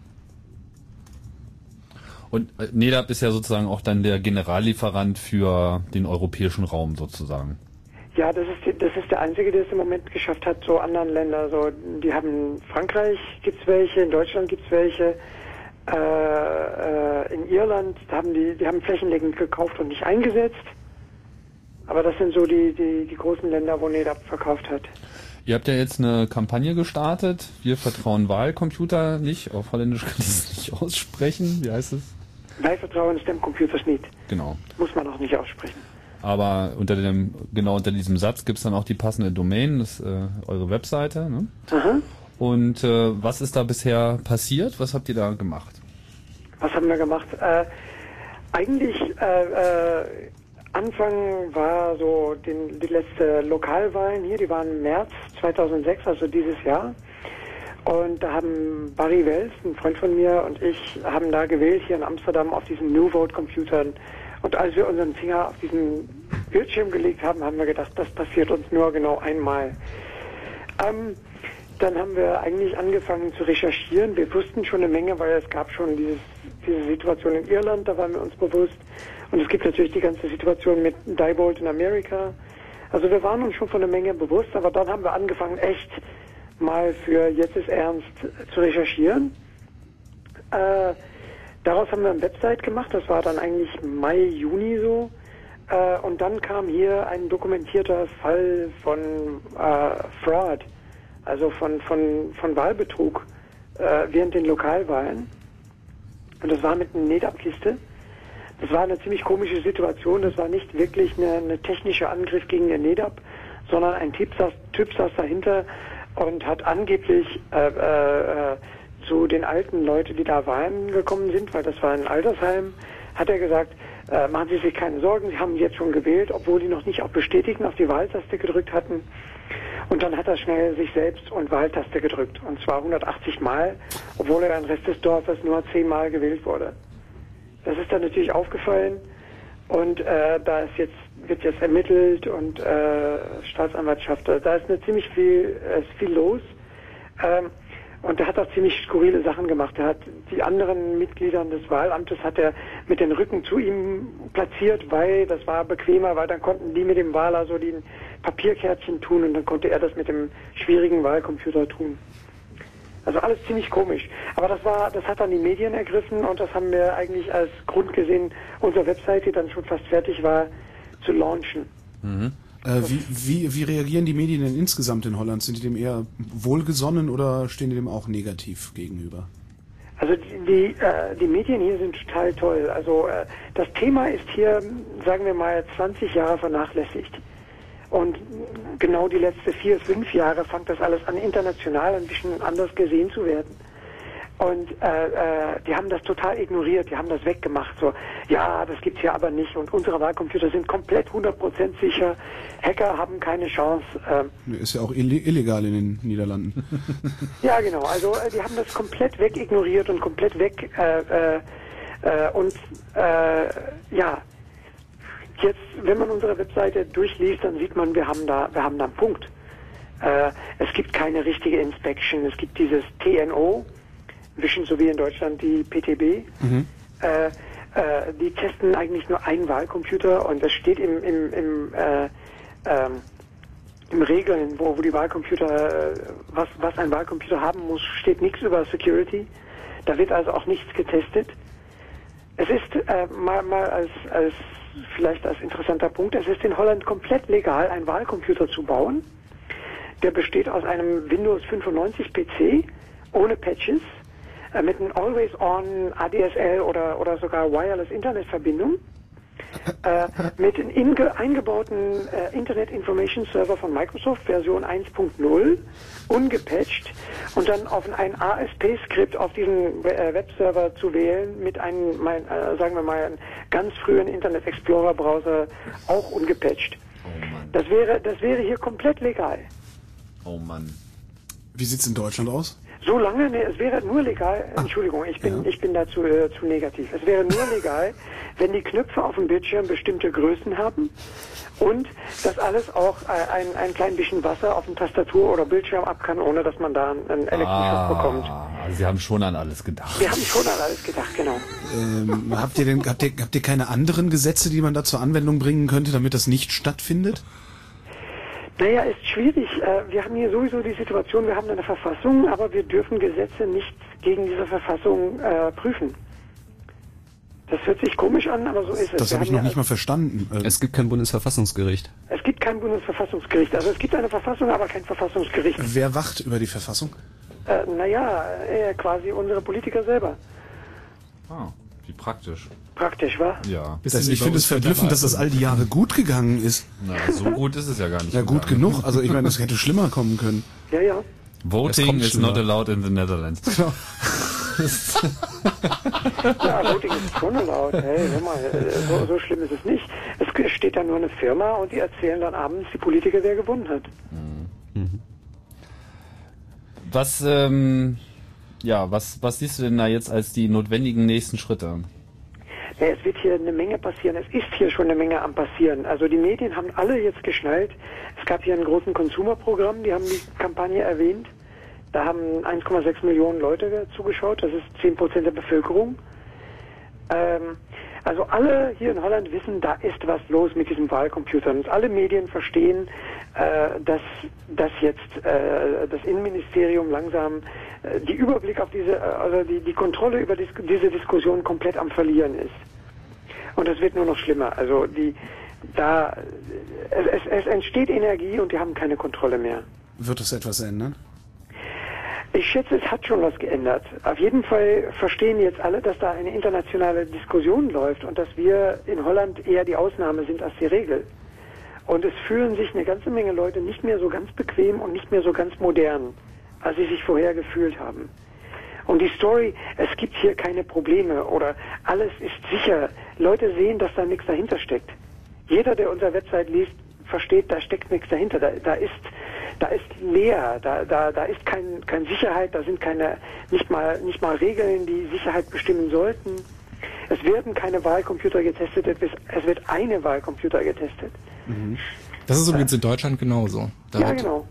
Und äh, NEDAP ist ja sozusagen auch dann der Generallieferant für den europäischen Raum sozusagen. Ja, das ist, die, das ist der einzige, der es im Moment geschafft hat, so anderen Länder. So, die haben, Frankreich gibt's welche, in Deutschland gibt's welche, äh, äh, in Irland haben die, die haben flächendeckend gekauft und nicht eingesetzt. Aber das sind so die, die, die großen Länder, wo NEDAP verkauft hat. Ihr habt ja jetzt eine Kampagne gestartet. Wir vertrauen Wahlcomputer nicht. Auf Holländisch kann ich es nicht aussprechen. Wie heißt es? Wij vertrauen Stemcomputers nicht. Genau. Muss man auch nicht aussprechen. Aber unter dem, genau unter diesem Satz gibt es dann auch die passende Domain, das ist äh, eure Webseite. Ne? Aha. Und äh, was ist da bisher passiert? Was habt ihr da gemacht? Was haben wir gemacht? Äh, eigentlich äh, äh, Anfang war so den, die letzte Lokalwahlen hier, die waren im März zweitausendsechs, also dieses Jahr. Und da haben Barry Wells, ein Freund von mir, und ich haben da gewählt hier in Amsterdam auf diesen New Vote Computern. Und als wir unseren Finger auf diesen Bildschirm gelegt haben, haben wir gedacht, das passiert uns nur genau einmal. Ähm, dann haben wir eigentlich angefangen zu recherchieren. Wir wussten schon eine Menge, weil es gab schon dieses, diese Situation in Irland, da waren wir uns bewusst. Und es gibt natürlich die ganze Situation mit Diebold in Amerika. Also wir waren uns schon von einer Menge bewusst, aber dann haben wir angefangen, echt mal für Jetzt ist Ernst zu recherchieren. Äh, Daraus haben wir eine Website gemacht, das war dann eigentlich Mai, Juni so. Äh, und dann kam hier ein dokumentierter Fall von äh, Fraud, also von, von, von Wahlbetrug äh, während den Lokalwahlen. Und das war mit einer NEDAP-Kiste. Das war eine ziemlich komische Situation, das war nicht wirklich eine, eine technische Angriff gegen den NEDAP, sondern ein Typ saß, typ saß dahinter und hat angeblich äh, äh, zu den alten Leuten, die da Wahlen gekommen sind, weil das war ein Altersheim, hat er gesagt, äh, machen Sie sich keine Sorgen, Sie haben jetzt schon gewählt, obwohl die noch nicht auf Bestätigen auf die Wahltaste gedrückt hatten. Und dann hat er schnell sich selbst und Wahltaste gedrückt. Und zwar hundertachtzig Mal, obwohl er im Rest des Dorfes nur zehn Mal gewählt wurde. Das ist dann natürlich aufgefallen und äh, da ist jetzt, wird jetzt ermittelt und äh, Staatsanwaltschaft, da ist eine ziemlich viel, äh, ist viel los. Ähm, Und er hat auch ziemlich skurrile Sachen gemacht. Er hat die anderen Mitgliedern des Wahlamtes hat er mit den Rücken zu ihm platziert, weil das war bequemer, weil dann konnten die mit dem Wahler so die Papierkärtchen tun und dann konnte er das mit dem schwierigen Wahlcomputer tun. Also alles ziemlich komisch. Aber das war, das hat dann die Medien ergriffen und das haben wir eigentlich als Grund gesehen, unsere Webseite, die dann schon fast fertig war, zu launchen. Mhm. Äh, wie, wie, wie reagieren die Medien denn insgesamt in Holland? Sind die dem eher wohlgesonnen oder stehen die dem auch negativ gegenüber? Also die, die, äh, die Medien hier sind total toll. Also äh, das Thema ist hier, sagen wir mal, zwanzig Jahre vernachlässigt. Und genau die letzten vier, fünf Jahre fängt das alles an, international ein bisschen anders gesehen zu werden. Und äh, äh, die haben das total ignoriert, die haben das weggemacht. So, ja, das gibt's hier aber nicht. Und unsere Wahlcomputer sind komplett hundert Prozent sicher. Hacker haben keine Chance. Ähm, Ist ja auch illegal in den Niederlanden. ja, genau. Also äh, die haben das komplett wegignoriert und komplett weg. Äh, äh, äh, und äh, ja, jetzt, wenn man unsere Webseite durchliest, dann sieht man, wir haben da, wir haben da einen Punkt. Äh, es gibt keine richtige Inspection. Es gibt dieses T N O. Inzwischen so wie in Deutschland die P T B. Mhm. Äh, äh, die testen eigentlich nur einen Wahlcomputer und das steht im, im, im, äh, ähm, im Regeln, wo, wo die Wahlcomputer, äh, was, was ein Wahlcomputer haben muss, steht nichts über Security. Da wird also auch nichts getestet. Es ist äh, mal, mal als, als vielleicht als interessanter Punkt, es ist in Holland komplett legal, einen Wahlcomputer zu bauen. Der besteht aus einem Windows fünfundneunzig P C ohne Patches, mit einem Always-On A D S L oder, oder sogar Wireless-Internet-Verbindung, äh, mit einem eingebauten äh, Internet Information Server von Microsoft, Version eins Punkt null, ungepatcht und dann auf ein A S P-Skript auf diesen äh, Webserver zu wählen mit einem, mein, äh, sagen wir mal, einem ganz frühen Internet Explorer-Browser, auch ungepatcht. Oh Mann. Das wäre, das wäre hier komplett legal. Oh Mann. Wie sieht's in Deutschland aus? So lange, ne, es wäre nur legal, Entschuldigung, ich bin, ja. ich bin dazu äh, zu negativ. Es wäre nur legal, wenn die Knöpfe auf dem Bildschirm bestimmte Größen haben und dass alles auch äh, ein, ein klein bisschen Wasser auf dem Tastatur oder Bildschirm ab kann, ohne dass man da einen Elektrisches ah, bekommt. Also Sie haben schon an alles gedacht. Wir haben schon an alles gedacht, genau. Ähm, habt ihr denn, habt ihr, habt ihr keine anderen Gesetze, die man da zur Anwendung bringen könnte, damit das nicht stattfindet? Naja, ist schwierig. Wir haben hier sowieso die Situation, wir haben eine Verfassung, aber wir dürfen Gesetze nicht gegen diese Verfassung äh, prüfen. Das hört sich komisch an, aber so ist es. Das habe ich noch nicht mal verstanden. Es gibt kein Bundesverfassungsgericht. Es gibt kein Bundesverfassungsgericht. Also es gibt eine Verfassung, aber kein Verfassungsgericht. Wer wacht über die Verfassung? Äh, naja, äh, quasi unsere Politiker selber. Ah, wie praktisch. Praktisch, wa? Ja. Das, ich finde es verblüffend, dass das all die Jahre gut gegangen ist. Na, so gut ist es ja gar nicht. Ja, gut gegangen. genug. Also ich meine, es hätte schlimmer kommen können. Ja, ja. Voting is not allowed in the Netherlands. Genau. Ja, Voting ist schon erlaubt. Hey, hör mal, so, so schlimm ist es nicht. Es steht da nur eine Firma und die erzählen dann abends die Politiker, wer gewonnen hat. Mhm. Was, ähm, ja, was, was siehst du denn da jetzt als die notwendigen nächsten Schritte? Ja, es wird hier eine Menge passieren. Es ist hier schon eine Menge am passieren. Also die Medien haben alle jetzt geschnallt. Es gab hier einen großen Consumer-Programm, die haben die Kampagne erwähnt. Da haben eins Komma sechs Millionen Leute zugeschaut. Das ist zehn Prozent der Bevölkerung. Ähm, also alle hier in Holland wissen, da ist was los mit diesen Wahlcomputern. Und alle Medien verstehen, äh, dass, dass jetzt äh, das Innenministerium langsam äh, die Überblick auf diese, also die, die Kontrolle über dis diese Diskussion komplett am Verlieren ist. Und das wird nur noch schlimmer. Also die, da, es, es, es entsteht Energie und die haben keine Kontrolle mehr. Wird das etwas ändern? Ich schätze, es hat schon was geändert. Auf jeden Fall verstehen jetzt alle, dass da eine internationale Diskussion läuft und dass wir in Holland eher die Ausnahme sind als die Regel. Und es fühlen sich eine ganze Menge Leute nicht mehr so ganz bequem und nicht mehr so ganz modern, als sie sich vorher gefühlt haben. Und die Story, es gibt hier keine Probleme oder alles ist sicher. Leute sehen, dass da nichts dahinter steckt. Jeder, der unsere Website liest, versteht, da steckt nichts dahinter. Da, da ist Da ist leer, da, da, da ist kein, kein Sicherheit, da sind keine, nicht mal, nicht mal Regeln, die Sicherheit bestimmen sollten. Es werden keine Wahlcomputer getestet, es wird eine Wahlcomputer getestet. Mhm. Das ist übrigens in Deutschland genauso. Da ja, wird, genau.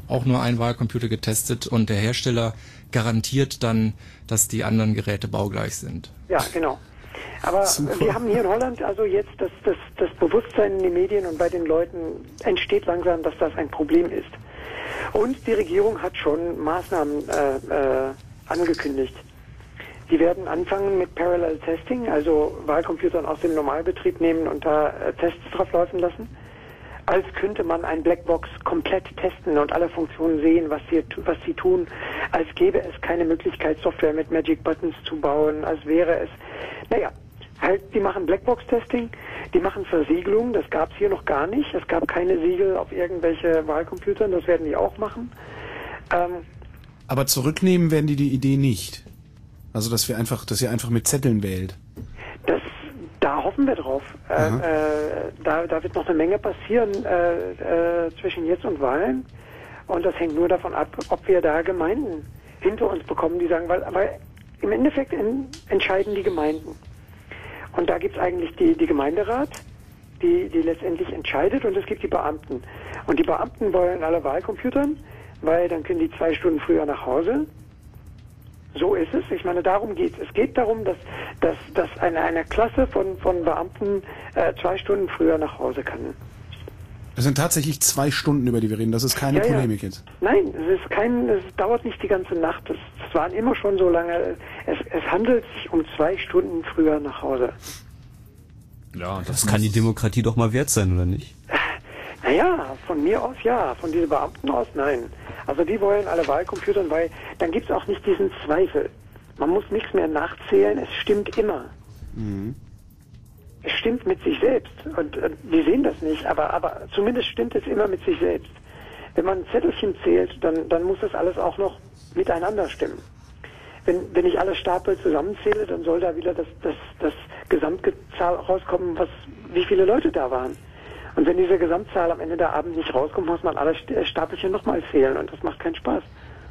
auch nur ein Wahlcomputer getestet und der Hersteller garantiert dann, dass die anderen Geräte baugleich sind. Ja, genau. Aber Super. wir haben hier in Holland also jetzt das, das, das Bewusstsein in den Medien und bei den Leuten entsteht langsam, dass das ein Problem ist. Und die Regierung hat schon Maßnahmen äh, äh, angekündigt. Die werden anfangen mit Parallel Testing, also Wahlcomputern aus dem Normalbetrieb nehmen und da äh, Tests drauf laufen lassen. Als könnte man ein Blackbox komplett testen und alle Funktionen sehen, was sie, was sie tun, als gäbe es keine Möglichkeit, Software mit Magic Buttons zu bauen, als wäre es, naja, halt, die machen Blackbox-Testing, die machen Versiegelung, das gab es hier noch gar nicht, es gab keine Siegel auf irgendwelche Wahlcomputern, das werden die auch machen. Ähm, Aber zurücknehmen werden die die Idee nicht. Also, dass wir einfach, dass ihr einfach mit Zetteln wählt. Das, da hoffen wir drauf. Äh, äh, da, da wird noch eine Menge passieren äh, äh, zwischen jetzt und Wahlen. Und das hängt nur davon ab, ob wir da Gemeinden hinter uns bekommen, die sagen, weil, weil im Endeffekt in, entscheiden die Gemeinden. Und da gibt es eigentlich die, die Gemeinderat, die, die letztendlich entscheidet, und es gibt die Beamten. Und die Beamten wollen alle Wahlcomputern, weil dann können die zwei Stunden früher nach Hause. So ist es. Ich meine, darum geht es. Es geht darum, dass, dass, dass eine, eine Klasse von, von Beamten äh, zwei Stunden früher nach Hause kann. Es sind tatsächlich zwei Stunden, über die wir reden. Das ist keine Ja, ja. Polemik jetzt. Nein, es ist kein, es dauert nicht die ganze Nacht. Es, es waren immer schon so lange. Es, es handelt sich um zwei Stunden früher nach Hause. Ja, das, das kann die Demokratie doch mal wert sein, oder nicht? Naja, von mir aus ja, von diesen Beamten aus nein. Also die wollen alle Wahlcomputern, weil dann gibt es auch nicht diesen Zweifel. Man muss nichts mehr nachzählen, es stimmt immer. Mhm. Es stimmt mit sich selbst. Und äh, die sehen das nicht, aber, aber zumindest stimmt es immer mit sich selbst. Wenn man Zettelchen zählt, dann, dann muss das alles auch noch miteinander stimmen. Wenn, wenn ich alle Stapel zusammenzähle, dann soll da wieder das, das, das Gesamtzahl rauskommen, was, wie viele Leute da waren. Und wenn diese Gesamtzahl am Ende der Abend nicht rauskommt, muss man alle Stapelchen nochmal zählen und das macht keinen Spaß.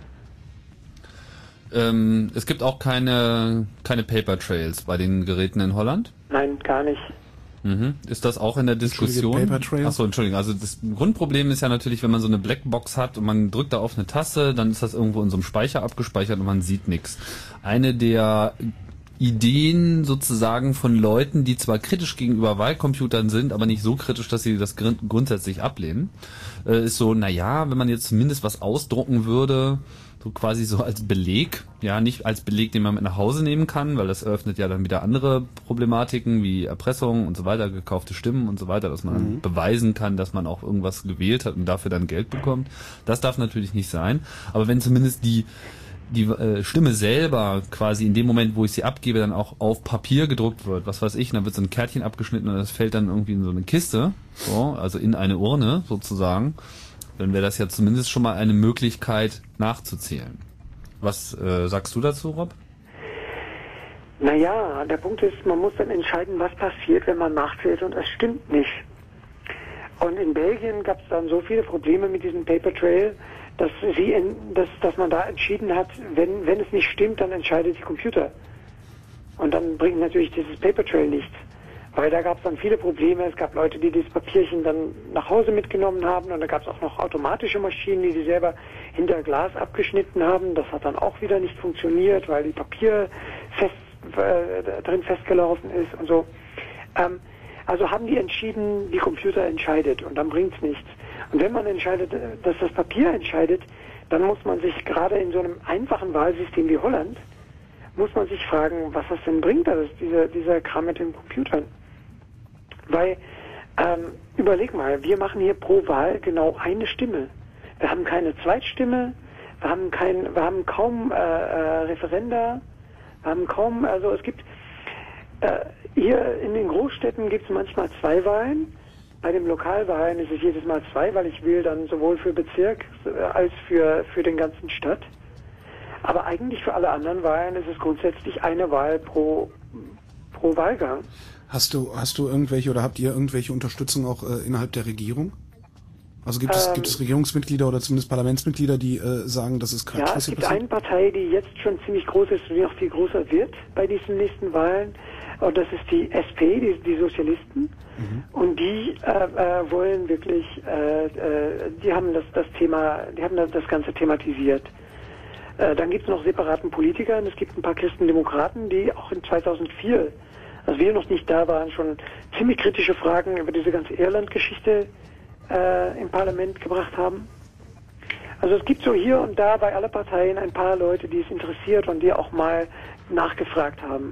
Ähm, es gibt auch keine, keine Paper Trails bei den Geräten in Holland? Nein, gar nicht. Mhm. Ist das auch in der Diskussion? Paper Trail? Achso, Entschuldigung. Also das Grundproblem ist ja natürlich, wenn man so eine Blackbox hat und man drückt da auf eine Taste, dann ist das irgendwo in so einem Speicher abgespeichert und man sieht nichts. Eine der Ideen sozusagen von Leuten, die zwar kritisch gegenüber Wahlcomputern sind, aber nicht so kritisch, dass sie das gr- grundsätzlich ablehnen, äh, ist so, naja, wenn man jetzt zumindest was ausdrucken würde, so quasi so als Beleg, ja, nicht als Beleg, den man mit nach Hause nehmen kann, weil das eröffnet ja dann wieder andere Problematiken wie Erpressung und so weiter, gekaufte Stimmen und so weiter, dass man Mhm. beweisen kann, dass man auch irgendwas gewählt hat und dafür dann Geld bekommt. Das darf natürlich nicht sein, aber wenn zumindest die die äh, Stimme selber quasi in dem Moment, wo ich sie abgebe, dann auch auf Papier gedruckt wird, was weiß ich, und dann wird so ein Kärtchen abgeschnitten und das fällt dann irgendwie in so eine Kiste, so, also in eine Urne sozusagen, dann wäre das ja zumindest schon mal eine Möglichkeit nachzuzählen. Was äh, sagst du dazu, Rob? Naja, der Punkt ist, man muss dann entscheiden, was passiert, wenn man nachzählt und es stimmt nicht. Und in Belgien gab es dann so viele Probleme mit diesem Paper Trail, dass sie in, dass, dass man da entschieden hat, wenn, wenn es nicht stimmt, dann entscheidet die Computer. Und dann bringt natürlich dieses Paper Trail nichts. Weil da gab es dann viele Probleme. Es gab Leute, die dieses Papierchen dann nach Hause mitgenommen haben, und da gab es auch noch automatische Maschinen, die die selber hinter Glas abgeschnitten haben. Das hat dann auch wieder nicht funktioniert, weil die Papier fest, äh, drin festgelaufen ist und so. Ähm, also haben die entschieden, die Computer entscheidet, und dann bringt's nichts. Und wenn man entscheidet, dass das Papier entscheidet, dann muss man sich gerade in so einem einfachen Wahlsystem wie Holland, muss man sich fragen, was das denn bringt, das dieser, dieser Kram mit den Computern. Weil, ähm, überleg mal, wir machen hier pro Wahl genau eine Stimme. Wir haben keine Zweitstimme, wir haben kein, wir haben kaum äh, äh, Referenda, wir haben kaum, also es gibt, äh, hier in den Großstädten gibt es manchmal zwei Wahlen. Bei den Lokalwahlen ist es jedes Mal zwei, weil ich wähle dann sowohl für Bezirk als für, für den ganzen Stadt. Aber eigentlich für alle anderen Wahlen ist es grundsätzlich eine Wahl pro, pro Wahlgang. Hast du, hast du irgendwelche oder habt ihr irgendwelche Unterstützung auch äh, innerhalb der Regierung? Also gibt es, Ähm, gibt es Regierungsmitglieder oder zumindest Parlamentsmitglieder, die äh, sagen, das ist Quatsch, Ja, was es hier gibt passiert? eine Partei, die jetzt schon ziemlich groß ist und die noch viel größer wird bei diesen nächsten Wahlen. Und das ist die S P, die, die Sozialisten. Mhm. Und die äh, äh, wollen wirklich, äh, äh, die haben das, das Thema, die haben das, das Ganze thematisiert. Äh, dann gibt es noch separaten Politiker und es gibt ein paar Christendemokraten, die auch in zweitausendvier, als wir noch nicht da waren, schon ziemlich kritische Fragen über diese ganze Irland-Geschichte äh, im Parlament gebracht haben. Also es gibt so hier und da bei aller Parteien ein paar Leute, die es interessiert und die auch mal nachgefragt haben.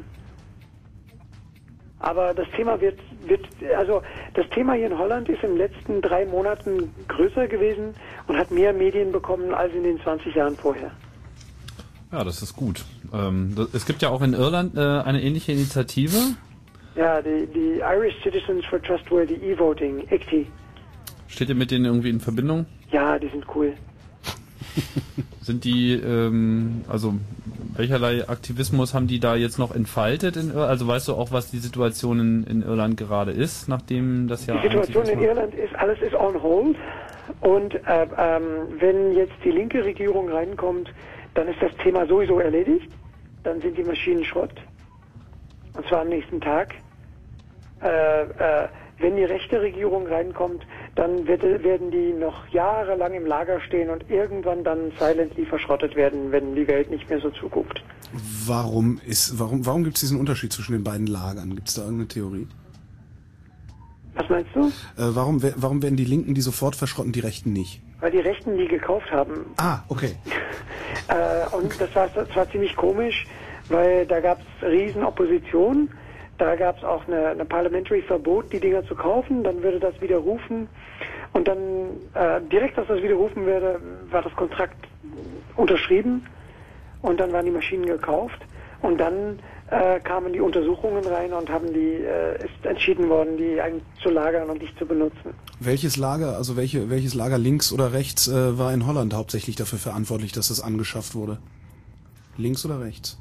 Aber das Thema wird, wird, also das Thema hier in Holland ist in den letzten drei Monaten größer gewesen und hat mehr Medien bekommen als in den zwanzig Jahren vorher. Ja, das ist gut. Ähm, das, es gibt ja auch in Irland äh, eine ähnliche Initiative. Ja, die, die Irish Citizens for Trustworthy E-Voting, I C T I. Steht ihr mit denen irgendwie in Verbindung? Ja, die sind cool. Sind die, ähm, also welcherlei Aktivismus haben die da jetzt noch entfaltet? In, also weißt du auch, was die Situation in, in Irland gerade ist, nachdem das ja... Die Situation in Irland ist, alles ist on hold. Und äh, ähm, wenn jetzt die linke Regierung reinkommt, dann ist das Thema sowieso erledigt. Dann sind die Maschinen Schrott. Und zwar am nächsten Tag. Äh, äh, wenn die rechte Regierung reinkommt, dann wird, werden die noch jahrelang im Lager stehen und irgendwann dann silently verschrottet werden, wenn die Welt nicht mehr so zuguckt. Warum ist, warum, warum gibt es diesen Unterschied zwischen den beiden Lagern? Gibt es da irgendeine Theorie? Was meinst du? Äh, warum, warum werden die Linken die sofort verschrotten, die Rechten nicht? Weil die Rechten die gekauft haben. Ah, okay. äh, und das war, das war ziemlich komisch, weil da gab es riesen Opposition. Da gab es auch eine, eine Parliamentary Verbot, die Dinger zu kaufen. Dann würde das widerrufen. Und dann äh, direkt, als das widerrufen würde, war das Kontrakt unterschrieben. Und dann waren die Maschinen gekauft. Und dann äh, kamen die Untersuchungen rein und haben die, äh, ist entschieden worden, die eigentlich zu lagern und nicht zu benutzen. Welches Lager, also welche, welches Lager links oder rechts äh, war in Holland hauptsächlich dafür verantwortlich, dass das angeschafft wurde? Links oder rechts?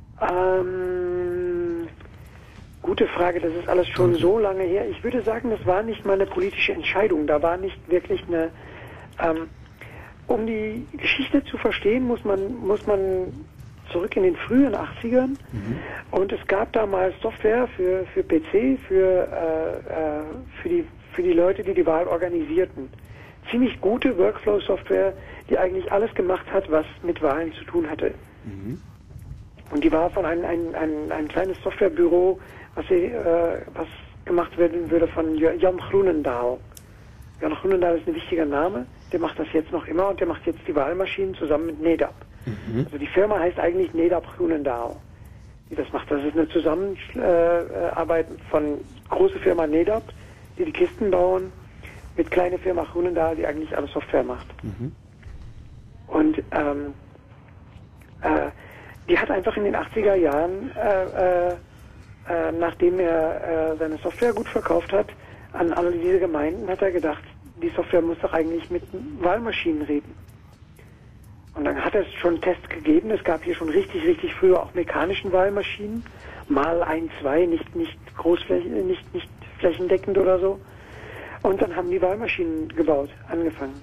Ähm, gute Frage, das ist alles schon so lange her. Ich würde sagen, das war nicht mal eine politische Entscheidung. Da war nicht wirklich eine... Ähm, um die Geschichte zu verstehen, muss man, muss man zurück in den frühen achtzigern. Mhm. Und es gab damals Software für, für P C, für, äh, für, die, für die Leute, die die Wahl organisierten. Ziemlich gute Workflow-Software, die eigentlich alles gemacht hat, was mit Wahlen zu tun hatte. Mhm. Und die war von einem ein, ein, ein kleines Softwarebüro, was, sie, äh, was gemacht werden würde von Jan Groenendaal. Jan Groenendaal ist ein wichtiger Name, der macht das jetzt noch immer und der macht jetzt die Wahlmaschinen zusammen mit Nedap. Mhm. Also die Firma heißt eigentlich Nedap Groenendaal, die das macht. Das ist eine Zusammenarbeit von große Firma Nedap, die die Kisten bauen, mit kleiner Firma Groenendaal, die eigentlich alle Software macht. Mhm. Und ähm, äh, die hat einfach in den achtziger Jahren, äh, äh, äh, nachdem er äh, seine Software gut verkauft hat, an alle diese Gemeinden hat er gedacht, die Software muss doch eigentlich mit Wahlmaschinen reden. Und dann hat es schon Tests gegeben. Es gab hier schon richtig, richtig früher auch mechanischen Wahlmaschinen. Mal ein, zwei, nicht, nicht großflächig, nicht, nicht flächendeckend oder so. Und dann haben die Wahlmaschinen gebaut, angefangen.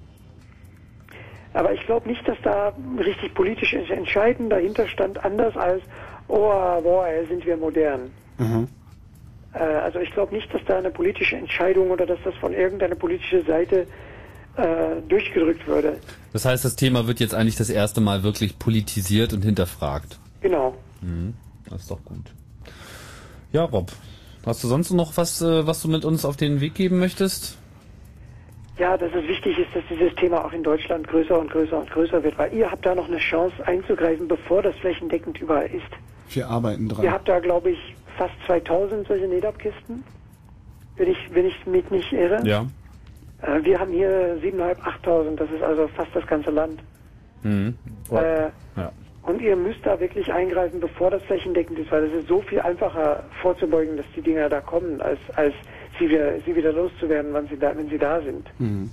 Aber ich glaube nicht, dass da richtig politisch entscheidend dahinter stand, anders als, oh, boah, sind wir modern. Mhm. Äh, also ich glaube nicht, dass da eine politische Entscheidung oder dass das von irgendeiner politischen Seite äh, durchgedrückt würde. Das heißt, das Thema wird jetzt eigentlich das erste Mal wirklich politisiert und hinterfragt. Genau. Mhm. Das ist doch gut. Ja, Rob, hast du sonst noch was, äh, was du mit uns auf den Weg geben möchtest? Ja, dass es wichtig ist, dass dieses Thema auch in Deutschland größer und größer und größer wird, weil ihr habt da noch eine Chance einzugreifen, bevor das flächendeckend überall ist. Wir arbeiten dran. Ihr habt da, glaube ich, fast zweitausend solche Nedap-Kisten, wenn ich, wenn ich mich nicht irre. Ja. Äh, wir haben hier siebeneinhalb, achttausend, das ist also fast das ganze Land. Mhm. Oh. Äh, ja. Und ihr müsst da wirklich eingreifen, bevor das flächendeckend ist, weil es ist so viel einfacher vorzubeugen, dass die Dinger da kommen, als, als sie wieder, sie wieder loszuwerden, wenn sie da, wenn sie da sind. Mhm.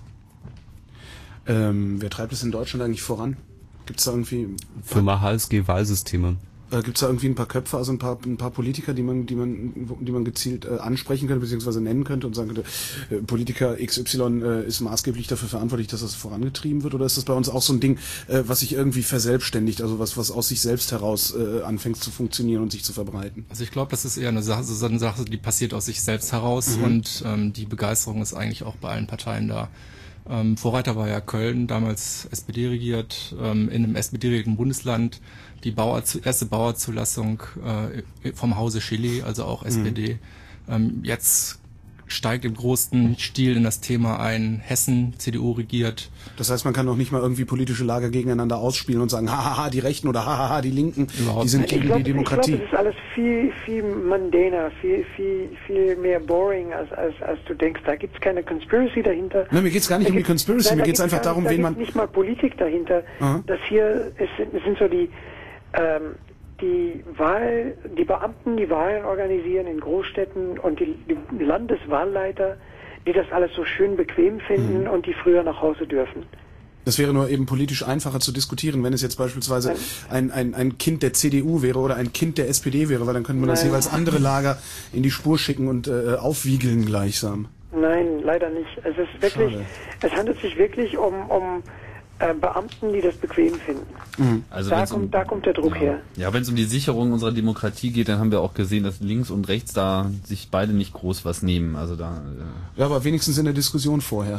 Ähm, wer treibt es in Deutschland eigentlich voran? Gibt es da irgendwie... Firma H S G Wahlsysteme. Äh, Gibt es da irgendwie ein paar Köpfe, also ein paar, ein paar Politiker, die man, die man, die man gezielt äh, ansprechen könnte, beziehungsweise nennen könnte und sagen könnte, äh, Politiker X Y äh, ist maßgeblich dafür verantwortlich, dass das vorangetrieben wird? Oder ist das bei uns auch so ein Ding, äh, was sich irgendwie verselbstständigt, also was, was aus sich selbst heraus äh, anfängt zu funktionieren und sich zu verbreiten? Also ich glaube, das ist eher eine Sache, so eine Sache, die passiert aus sich selbst heraus, mhm. und ähm, die Begeisterung ist eigentlich auch bei allen Parteien da. Ähm, Vorreiter war ja Köln, damals S P D regiert, ähm, in einem S P D-regierten Bundesland, die Bauer, erste Bauerzulassung äh, vom Hause Chile, also auch S P D. Mhm. Ähm, jetzt steigt im großen Stil in das Thema ein, Hessen, C D U regiert. Das heißt, man kann auch nicht mal irgendwie politische Lager gegeneinander ausspielen und sagen, hahaha, die Rechten oder hahaha, die Linken, Überhaupt die sind nicht. gegen glaub, die Demokratie. Ich glaube, das ist alles viel, viel mundaner, viel, viel, viel mehr boring, als, als, als du denkst. Da gibt's keine Conspiracy dahinter. Nein, mir geht's gar nicht da um die gibt's- Conspiracy, nein, mir da geht's gibt's einfach gar darum, nicht, da wen man... gibt's nicht mal Politik dahinter. Aha. Das hier, es sind, es sind so die, ähm, die Wahl, die Beamten, die Wahlen organisieren in Großstädten und die, die Landeswahlleiter, die das alles so schön bequem finden Mhm. und die früher nach Hause dürfen. Das wäre nur eben politisch einfacher zu diskutieren, wenn es jetzt beispielsweise ein, ein, ein Kind der C D U wäre oder ein Kind der S P D wäre, weil dann könnte man das Nein. jeweils andere Lager in die Spur schicken und äh, aufwiegeln gleichsam. Nein, leider nicht. Es ist wirklich, Schade. es handelt sich wirklich um, um äh, Beamten, die das bequem finden. Also da, wenn's um- kommt, da kommt der Druck her. Ja, wenn es um die Sicherung unserer Demokratie geht, dann haben wir auch gesehen, dass links und rechts da sich beide nicht groß was nehmen. Also da. Äh Ja, aber wenigstens in der Diskussion vorher.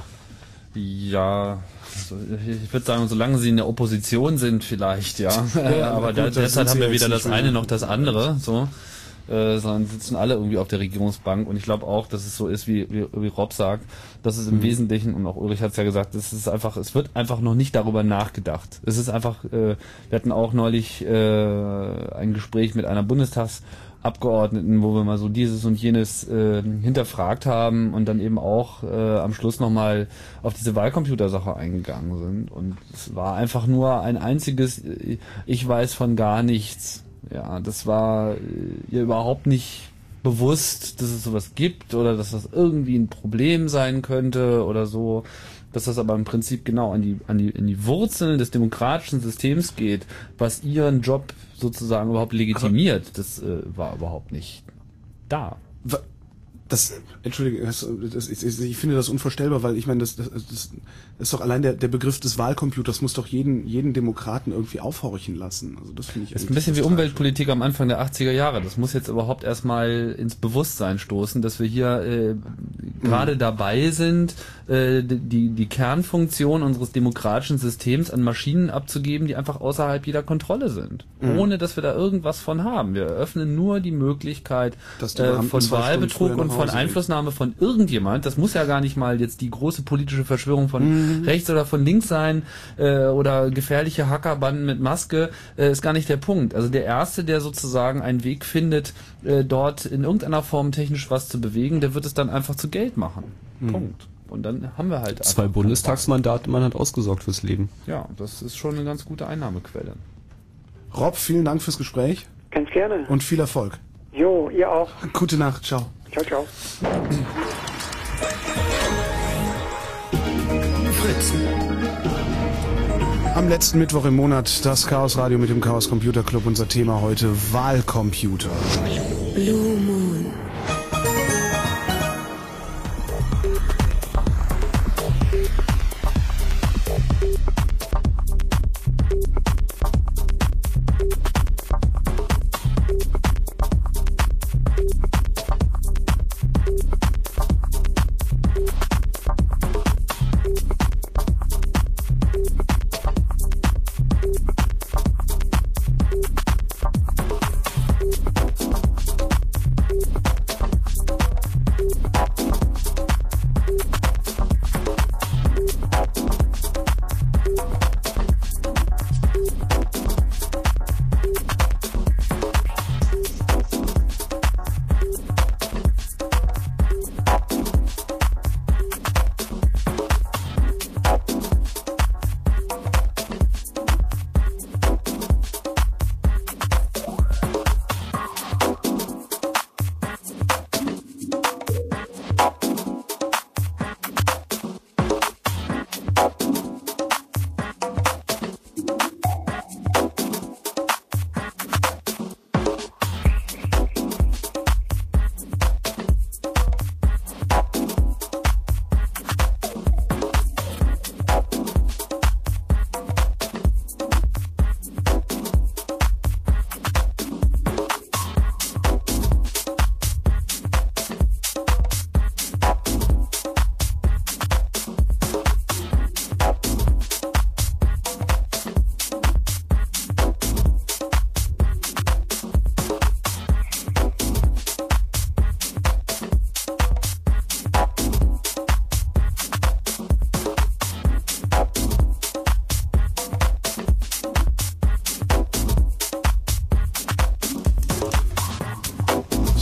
Ja, also ich würde sagen, solange sie in der Opposition sind, vielleicht, ja. Ja, aber gut, da, das deshalb sind haben sie wir ja weder jetzt das nicht mehr. eine noch das andere, so. Äh, sondern sitzen alle irgendwie auf der Regierungsbank und ich glaube auch, dass es so ist, wie, wie, wie Rob sagt, dass es im Mhm. Wesentlichen, und auch Ulrich hat es ja gesagt, es ist einfach, es wird einfach noch nicht darüber nachgedacht. Es ist einfach, äh, wir hatten auch neulich äh, ein Gespräch mit einer Bundestagsabgeordneten, wo wir mal so dieses und jenes äh, hinterfragt haben und dann eben auch äh, am Schluss nochmal auf diese Wahlcomputersache eingegangen sind. Und es war einfach nur ein einziges, äh, ich weiß von gar nichts. Ja, das war äh, ihr überhaupt nicht bewusst, dass es sowas gibt oder dass das irgendwie ein Problem sein könnte oder so. Dass das aber im Prinzip genau an die, an die, in die Wurzeln des demokratischen Systems geht, was ihren Job sozusagen überhaupt legitimiert, das äh, war überhaupt nicht da. Das, Entschuldige, das, das, ich, ich finde das unvorstellbar, weil ich meine, das, das, das ist doch allein der, der Begriff des Wahlcomputers muss doch jeden, jeden Demokraten irgendwie aufhorchen lassen. Also das finde ich Das ist ein bisschen wie Umweltpolitik am Anfang der achtziger Jahre. Das muss jetzt überhaupt erstmal ins Bewusstsein stoßen, dass wir hier äh, gerade Mhm. dabei sind, äh, die, die Kernfunktion unseres demokratischen Systems an Maschinen abzugeben, die einfach außerhalb jeder Kontrolle sind. Mhm. Ohne, dass wir da irgendwas von haben. Wir eröffnen nur die Möglichkeit Dass die äh, Beamten von zwei Stunden Wahlbetrug früher und nach von Hause gehen. Einflussnahme von irgendjemand. Das muss ja gar nicht mal jetzt die große politische Verschwörung von Mhm. rechts oder von links sein äh, oder gefährliche Hackerbanden mit Maske, äh, ist gar nicht der Punkt. Also der Erste, der sozusagen einen Weg findet, äh, dort in irgendeiner Form technisch was zu bewegen, der wird es dann einfach zu Geld machen. Mhm. Punkt. Und dann haben wir halt Zwei einfach- Bundestagsmandate, man hat ausgesorgt fürs Leben. Ja, das ist schon eine ganz gute Einnahmequelle. Rob, vielen Dank fürs Gespräch. Ganz gerne. Und viel Erfolg. Jo, ihr auch. Gute Nacht, ciao. Ciao, ciao. Fritz. Am letzten Mittwoch im Monat das Chaos Radio mit dem Chaos Computer Club. Unser Thema heute Wahlcomputer. Blue Moon.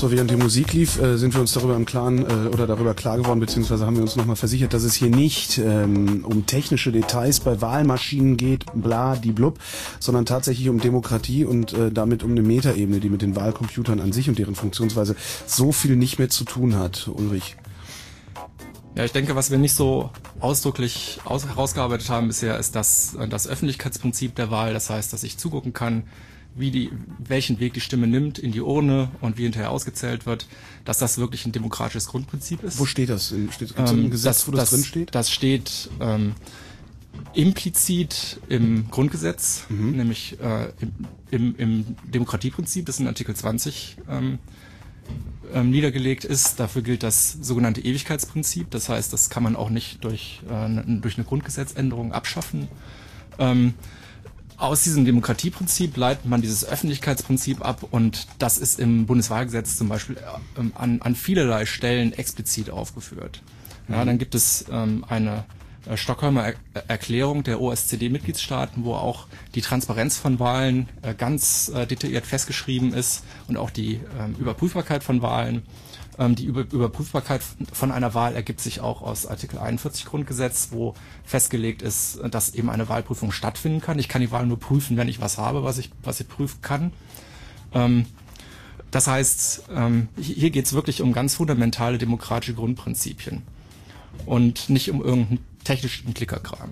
So, während die Musik lief, äh, sind wir uns darüber im Klaren äh, oder darüber klar geworden, beziehungsweise haben wir uns nochmal versichert, dass es hier nicht ähm, um technische Details bei Wahlmaschinen geht, bla, die blub, sondern tatsächlich um Demokratie und äh, damit um eine Metaebene, die mit den Wahlcomputern an sich und deren Funktionsweise so viel nicht mehr zu tun hat. Ulrich. Ja, ich denke, was wir nicht so ausdrücklich aus herausgearbeitet haben bisher, ist das, das Öffentlichkeitsprinzip der Wahl. Das heißt, dass ich zugucken kann, wie die, welchen Weg die Stimme nimmt in die Urne und wie hinterher ausgezählt wird, dass das wirklich ein demokratisches Grundprinzip ist. Wo steht das? Steht, gibt's ähm, ein Gesetz, das, wo das, das drin steht? Das steht ähm, implizit im Grundgesetz, mhm. nämlich äh, im, im, im Demokratieprinzip, das in Artikel zwanzig ähm, ähm, niedergelegt ist. Dafür gilt das sogenannte Ewigkeitsprinzip. Das heißt, das kann man auch nicht durch, äh, durch eine Grundgesetzänderung abschaffen. Ähm, Aus diesem Demokratieprinzip leitet man dieses Öffentlichkeitsprinzip ab und das ist im Bundeswahlgesetz zum Beispiel ähm, an, an vielerlei Stellen explizit aufgeführt. Ja, Mhm. dann gibt es ähm, eine äh, Stockholmer er Erklärung der O S Z D-Mitgliedstaaten, wo auch die Transparenz von Wahlen äh, ganz äh, detailliert festgeschrieben ist und auch die ähm, Überprüfbarkeit von Wahlen. Ähm, die Über Überprüfbarkeit von einer Wahl ergibt sich auch aus Artikel einundvierzig Grundgesetz, wo festgelegt ist, dass eben eine Wahlprüfung stattfinden kann. Ich kann die Wahl nur prüfen, wenn ich was habe, was ich, was ich prüfen kann. Ähm, das heißt, ähm, hier geht es wirklich um ganz fundamentale demokratische Grundprinzipien und nicht um irgendeinen technischen Klickerkram.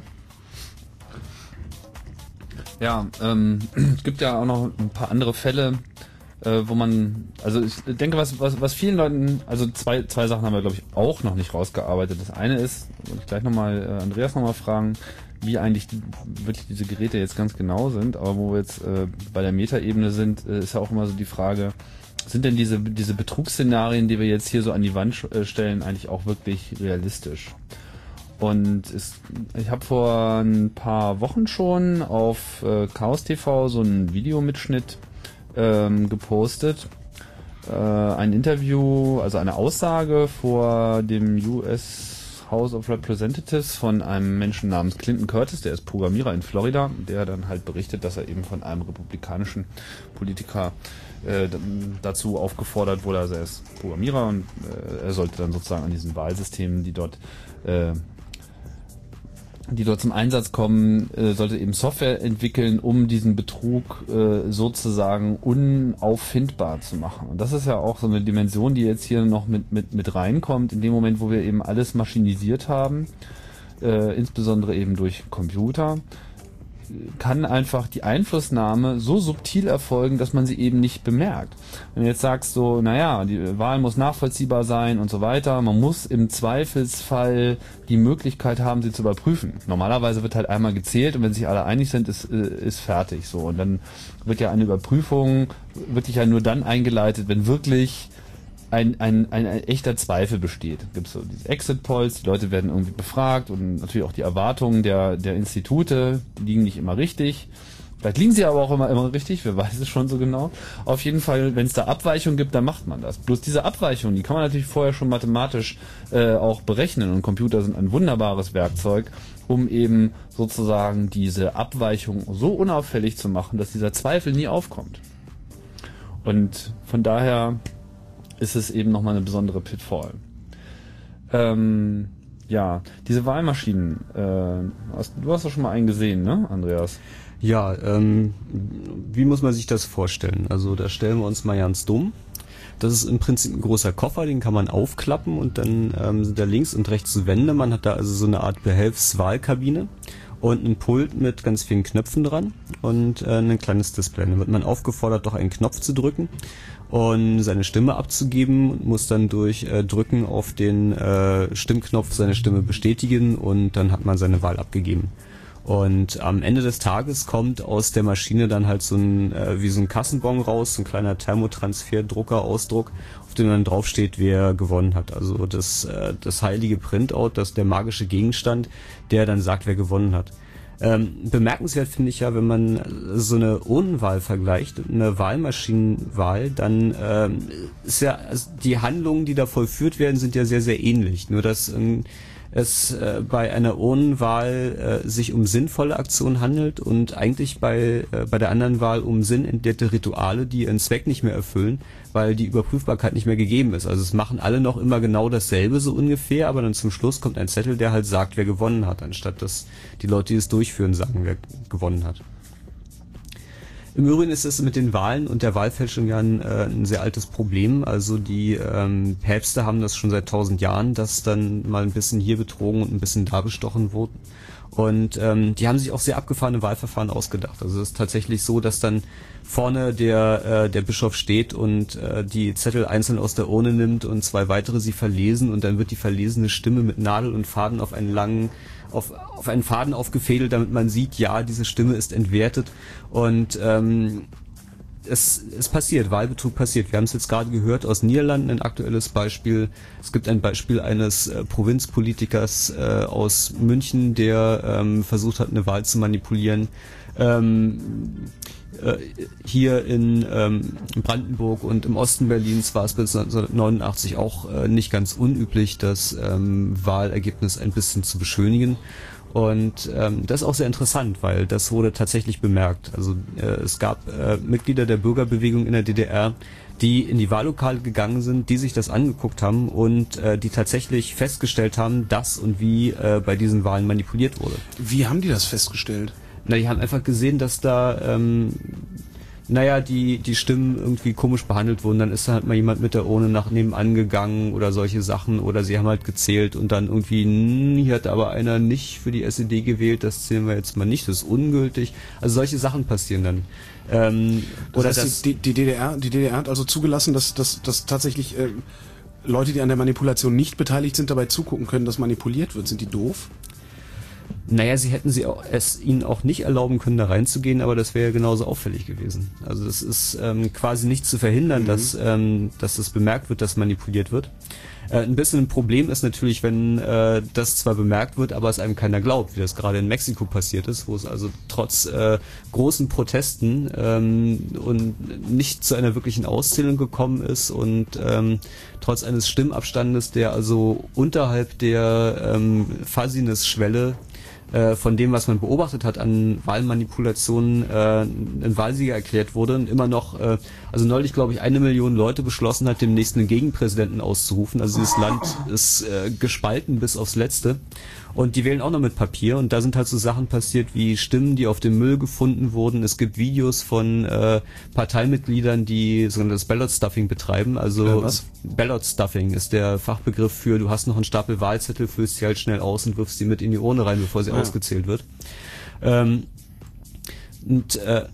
Ja, ähm, es gibt ja auch noch ein paar andere Fälle, äh, wo man, also ich denke, was, was, was vielen Leuten, also zwei, zwei Sachen haben wir, glaube ich, auch noch nicht rausgearbeitet. Das eine ist, wollte ich gleich nochmal äh, Andreas nochmal fragen, wie eigentlich die, wirklich diese Geräte jetzt ganz genau sind, aber wo wir jetzt äh, bei der Metaebene sind, äh, ist ja auch immer so die Frage, sind denn diese, diese Betrugsszenarien, die wir jetzt hier so an die Wand äh, stellen, eigentlich auch wirklich realistisch? Und es, ich habe vor ein paar Wochen schon auf äh, Chaos T V so einen Videomitschnitt ähm, gepostet. Äh, ein Interview, also eine Aussage vor dem U S House of Representatives von einem Menschen namens Clinton Curtis, der ist Programmierer in Florida, der dann halt berichtet, dass er eben von einem republikanischen Politiker äh, dazu aufgefordert wurde, also er ist Programmierer und äh, er sollte dann sozusagen an diesen Wahlsystemen, die dort äh, die dort zum Einsatz kommen, äh, sollte eben Software entwickeln, um diesen Betrug äh, sozusagen unauffindbar zu machen. Und das ist ja auch so eine Dimension, die jetzt hier noch mit, mit, mit reinkommt, in dem Moment, wo wir eben alles maschinisiert haben, äh, insbesondere eben durch Computer, kann einfach die Einflussnahme so subtil erfolgen, dass man sie eben nicht bemerkt. Wenn du jetzt sagst so, naja, die Wahl muss nachvollziehbar sein und so weiter, man muss im Zweifelsfall die Möglichkeit haben, sie zu überprüfen. Normalerweise wird halt einmal gezählt und wenn sich alle einig sind, ist, ist fertig so. Und dann wird ja eine Überprüfung wirklich ja nur dann eingeleitet, wenn wirklich Ein, ein, ein, ein echter Zweifel besteht. Es gibt so diese Exit Polls, die Leute werden irgendwie befragt und natürlich auch die Erwartungen der, der Institute, die liegen nicht immer richtig. Vielleicht liegen sie aber auch immer, immer richtig, wer weiß es schon so genau. Auf jeden Fall, wenn es da Abweichungen gibt, dann macht man das. Bloß diese Abweichungen, die kann man natürlich vorher schon mathematisch äh, auch berechnen und Computer sind ein wunderbares Werkzeug, um eben sozusagen diese Abweichung so unauffällig zu machen, dass dieser Zweifel nie aufkommt. Und von daher ist es eben nochmal eine besondere Pitfall. Ähm, ja, diese Wahlmaschinen, äh, hast, du hast doch schon mal einen gesehen, ne, Andreas? Ja, ähm, wie muss man sich das vorstellen? Also da stellen wir uns mal ganz dumm. Das ist im Prinzip ein großer Koffer, den kann man aufklappen und dann ähm, sind da links und rechts Wände. Man hat da also so eine Art Behelfswahlkabine und ein Pult mit ganz vielen Knöpfen dran und äh, ein kleines Display. Dann wird man aufgefordert, doch einen Knopf zu drücken und seine Stimme abzugeben und muss dann durch äh, Drücken auf den äh, Stimmknopf seine Stimme bestätigen und dann hat man seine Wahl abgegeben. Und am Ende des Tages kommt aus der Maschine dann halt so ein, äh, wie so ein Kassenbon raus, so ein kleiner Thermotransfer-Drucker-Ausdruck, auf dem dann draufsteht, wer gewonnen hat. Also das, äh, das heilige Printout, das der magische Gegenstand, der dann sagt, wer gewonnen hat. Ähm, bemerkenswert finde ich ja, wenn man so eine Urnenwahl vergleicht, eine Wahlmaschinenwahl, dann ähm, ist ja, also die Handlungen, die da vollführt werden, sind ja sehr, sehr ähnlich. Nur dass ähm, es äh, bei einer Urnenwahl äh, sich um sinnvolle Aktionen handelt und eigentlich bei äh, bei der anderen Wahl um sinnentleerte Rituale, die ihren Zweck nicht mehr erfüllen, weil die Überprüfbarkeit nicht mehr gegeben ist. Also es machen alle noch immer genau dasselbe so ungefähr, aber dann zum Schluss kommt ein Zettel, der halt sagt, wer gewonnen hat, anstatt dass die Leute, die es durchführen, sagen, wer gewonnen hat. Im Übrigen ist es mit den Wahlen und der Wahlfälschung ja ein, äh, ein sehr altes Problem. Also die ähm, Päpste haben das schon seit tausend Jahren, dass dann mal ein bisschen hier betrogen und ein bisschen da bestochen wurde. Und ähm, die haben sich auch sehr abgefahrene Wahlverfahren ausgedacht. Also es ist tatsächlich so, dass dann vorne der äh, der Bischof steht und äh, die Zettel einzeln aus der Urne nimmt und zwei weitere sie verlesen und dann wird die verlesene Stimme mit Nadel und Faden auf einen langen auf, auf einen Faden aufgefädelt, damit man sieht, ja, diese Stimme ist entwertet und ähm, es, es passiert, Wahlbetrug passiert. Wir haben es jetzt gerade gehört aus Niederlanden, ein aktuelles Beispiel. Es gibt ein Beispiel eines äh, Provinzpolitikers äh, aus München, der ähm, versucht hat, eine Wahl zu manipulieren. Ähm, äh, hier in ähm, Brandenburg und im Osten Berlins war es bis neunzehnhundertneunundachtzig auch äh, nicht ganz unüblich, das ähm, Wahlergebnis ein bisschen zu beschönigen. Und ähm, das ist auch sehr interessant, weil das wurde tatsächlich bemerkt. Also äh, es gab äh, Mitglieder der Bürgerbewegung in der D D R, die in die Wahllokale gegangen sind, die sich das angeguckt haben und äh, die tatsächlich festgestellt haben, dass und wie äh, bei diesen Wahlen manipuliert wurde. Wie haben die das festgestellt? Na, die haben einfach gesehen, dass da ähm, naja, die, die Stimmen irgendwie komisch behandelt wurden, dann ist da halt mal jemand mit der Urne nach nebenan gegangen oder solche Sachen oder sie haben halt gezählt und dann irgendwie, mh, hier hat aber einer nicht für die S E D gewählt, das zählen wir jetzt mal nicht, das ist ungültig. Also solche Sachen passieren dann. Ähm, das oder heißt, das, die, die D D R, die D D R hat also zugelassen, dass, dass, dass tatsächlich äh, Leute, die an der Manipulation nicht beteiligt sind, dabei zugucken können, dass manipuliert wird. Sind die doof? Naja, sie hätten sie auch, es ihnen auch nicht erlauben können, da reinzugehen, aber das wäre ja genauso auffällig gewesen. Also das ist ähm, quasi nicht zu verhindern, mhm. dass ähm, dass das bemerkt wird, dass manipuliert wird. Äh, ein bisschen ein Problem ist natürlich, wenn äh, das zwar bemerkt wird, aber es einem keiner glaubt, wie das gerade in Mexiko passiert ist, wo es also trotz äh, großen Protesten ähm, und nicht zu einer wirklichen Auszählung gekommen ist und ähm, trotz eines Stimmabstandes, der also unterhalb der ähm, Fuzziness-Schwelle von dem, was man beobachtet hat an Wahlmanipulationen, äh, ein Wahlsieger erklärt wurde und immer noch, äh, also neulich glaube ich eine Million Leute beschlossen hat, dem nächsten Gegenpräsidenten auszurufen. Also dieses Land ist äh, gespalten bis aufs Letzte und die wählen auch noch mit Papier und da sind halt so Sachen passiert wie Stimmen, die auf dem Müll gefunden wurden. Es gibt Videos von äh, Parteimitgliedern, die sogenanntes Ballot Stuffing betreiben. Also ja, was? Ballot Stuffing ist der Fachbegriff für, du hast noch einen Stapel Wahlzettel, füllst sie halt schnell aus und wirfst sie mit in die Urne rein, bevor sie ja. ausgezählt wird. Ähm, und äh,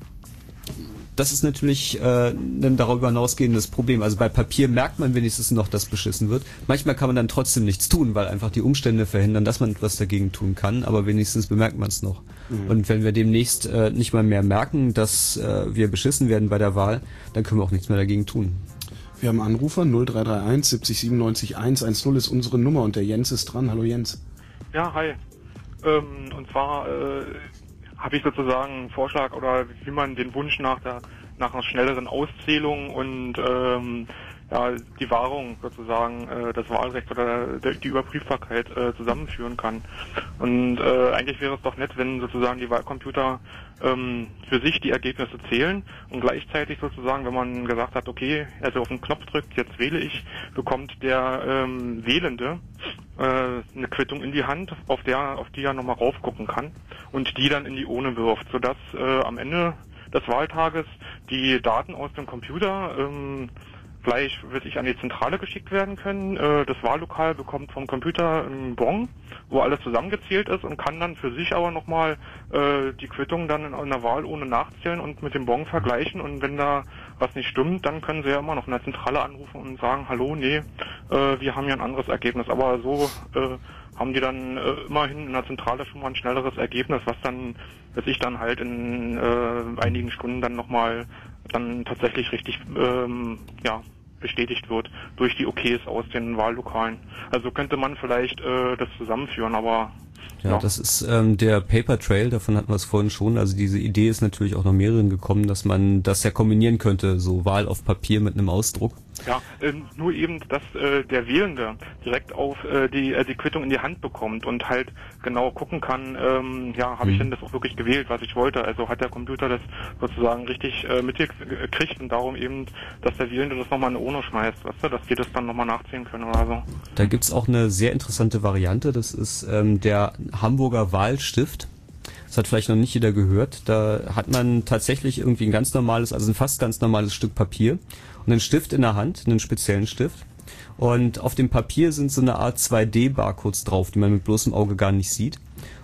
das ist natürlich äh, ein darüber hinausgehendes Problem. Also bei Papier merkt man wenigstens noch, dass beschissen wird. Manchmal kann man dann trotzdem nichts tun, weil einfach die Umstände verhindern, dass man etwas dagegen tun kann, aber wenigstens bemerkt man es noch. Mhm. Und wenn wir demnächst äh, nicht mal mehr merken, dass äh, wir beschissen werden bei der Wahl, dann können wir auch nichts mehr dagegen tun. Wir haben Anrufer, null drei drei eins siebzig siebenundneunzig hundertzehn ist unsere Nummer und der Jens ist dran. Hallo Jens. Ja, hi. Ähm, und zwar äh, habe ich sozusagen einen Vorschlag oder wie man den Wunsch nach der nach einer schnelleren Auszählung und ähm, ja, die Wahrung sozusagen äh, des Wahlrechts oder der, die Überprüfbarkeit äh, zusammenführen kann. Und äh, eigentlich wäre es doch nett, wenn sozusagen die Wahlcomputer ähm, für sich die Ergebnisse zählen und gleichzeitig sozusagen, wenn man gesagt hat, okay, also auf den Knopf drückt, jetzt wähle ich, bekommt der ähm, Wählende äh, eine Quittung in die Hand, auf der auf die er nochmal raufgucken kann und die dann in die Urne wirft, sodass äh, am Ende des Wahltages die Daten aus dem Computer ähm, gleich wirklich an die Zentrale geschickt werden können. Äh, das Wahllokal bekommt vom Computer einen Bon, wo alles zusammengezählt ist und kann dann für sich aber nochmal äh, die Quittung dann in einer Wahlurne nachzählen und mit dem Bon vergleichen. Und wenn da was nicht stimmt, dann können sie ja immer noch in der Zentrale anrufen und sagen, hallo, nee, äh, wir haben hier ein anderes Ergebnis. Aber so äh, haben die dann äh, immerhin in der Zentrale schon mal ein schnelleres Ergebnis, was dann, dass ich dann halt in äh, einigen Stunden dann nochmal dann tatsächlich richtig ähm, ja, bestätigt wird durch die Okays aus den Wahllokalen. Also könnte man vielleicht äh, das zusammenführen, aber Ja, Ja. das ist ähm, der Paper Trail, davon hatten wir es vorhin schon. Also diese Idee ist natürlich auch noch mehreren gekommen, dass man das ja kombinieren könnte, so Wahl auf Papier mit einem Ausdruck. Ja, ähm, nur eben, dass äh, der Wählende direkt auf äh, die äh, die Quittung in die Hand bekommt und halt genau gucken kann, ähm, ja, habe ich denn das auch wirklich gewählt, was ich wollte? Also hat der Computer das sozusagen richtig äh, mitgekriegt und darum eben, dass der Wählende das nochmal in eine Urne schmeißt, weißt du, dass die das dann nochmal nachziehen können oder so. Da gibt's auch eine sehr interessante Variante, das ist ähm, der Hamburger Wahlstift. Das hat vielleicht noch nicht jeder gehört. Da hat man tatsächlich irgendwie ein ganz normales, also ein fast ganz normales Stück Papier und einen Stift in der Hand, einen speziellen Stift. Und auf dem Papier sind so eine Art zwei D Barcodes drauf, die man mit bloßem Auge gar nicht sieht.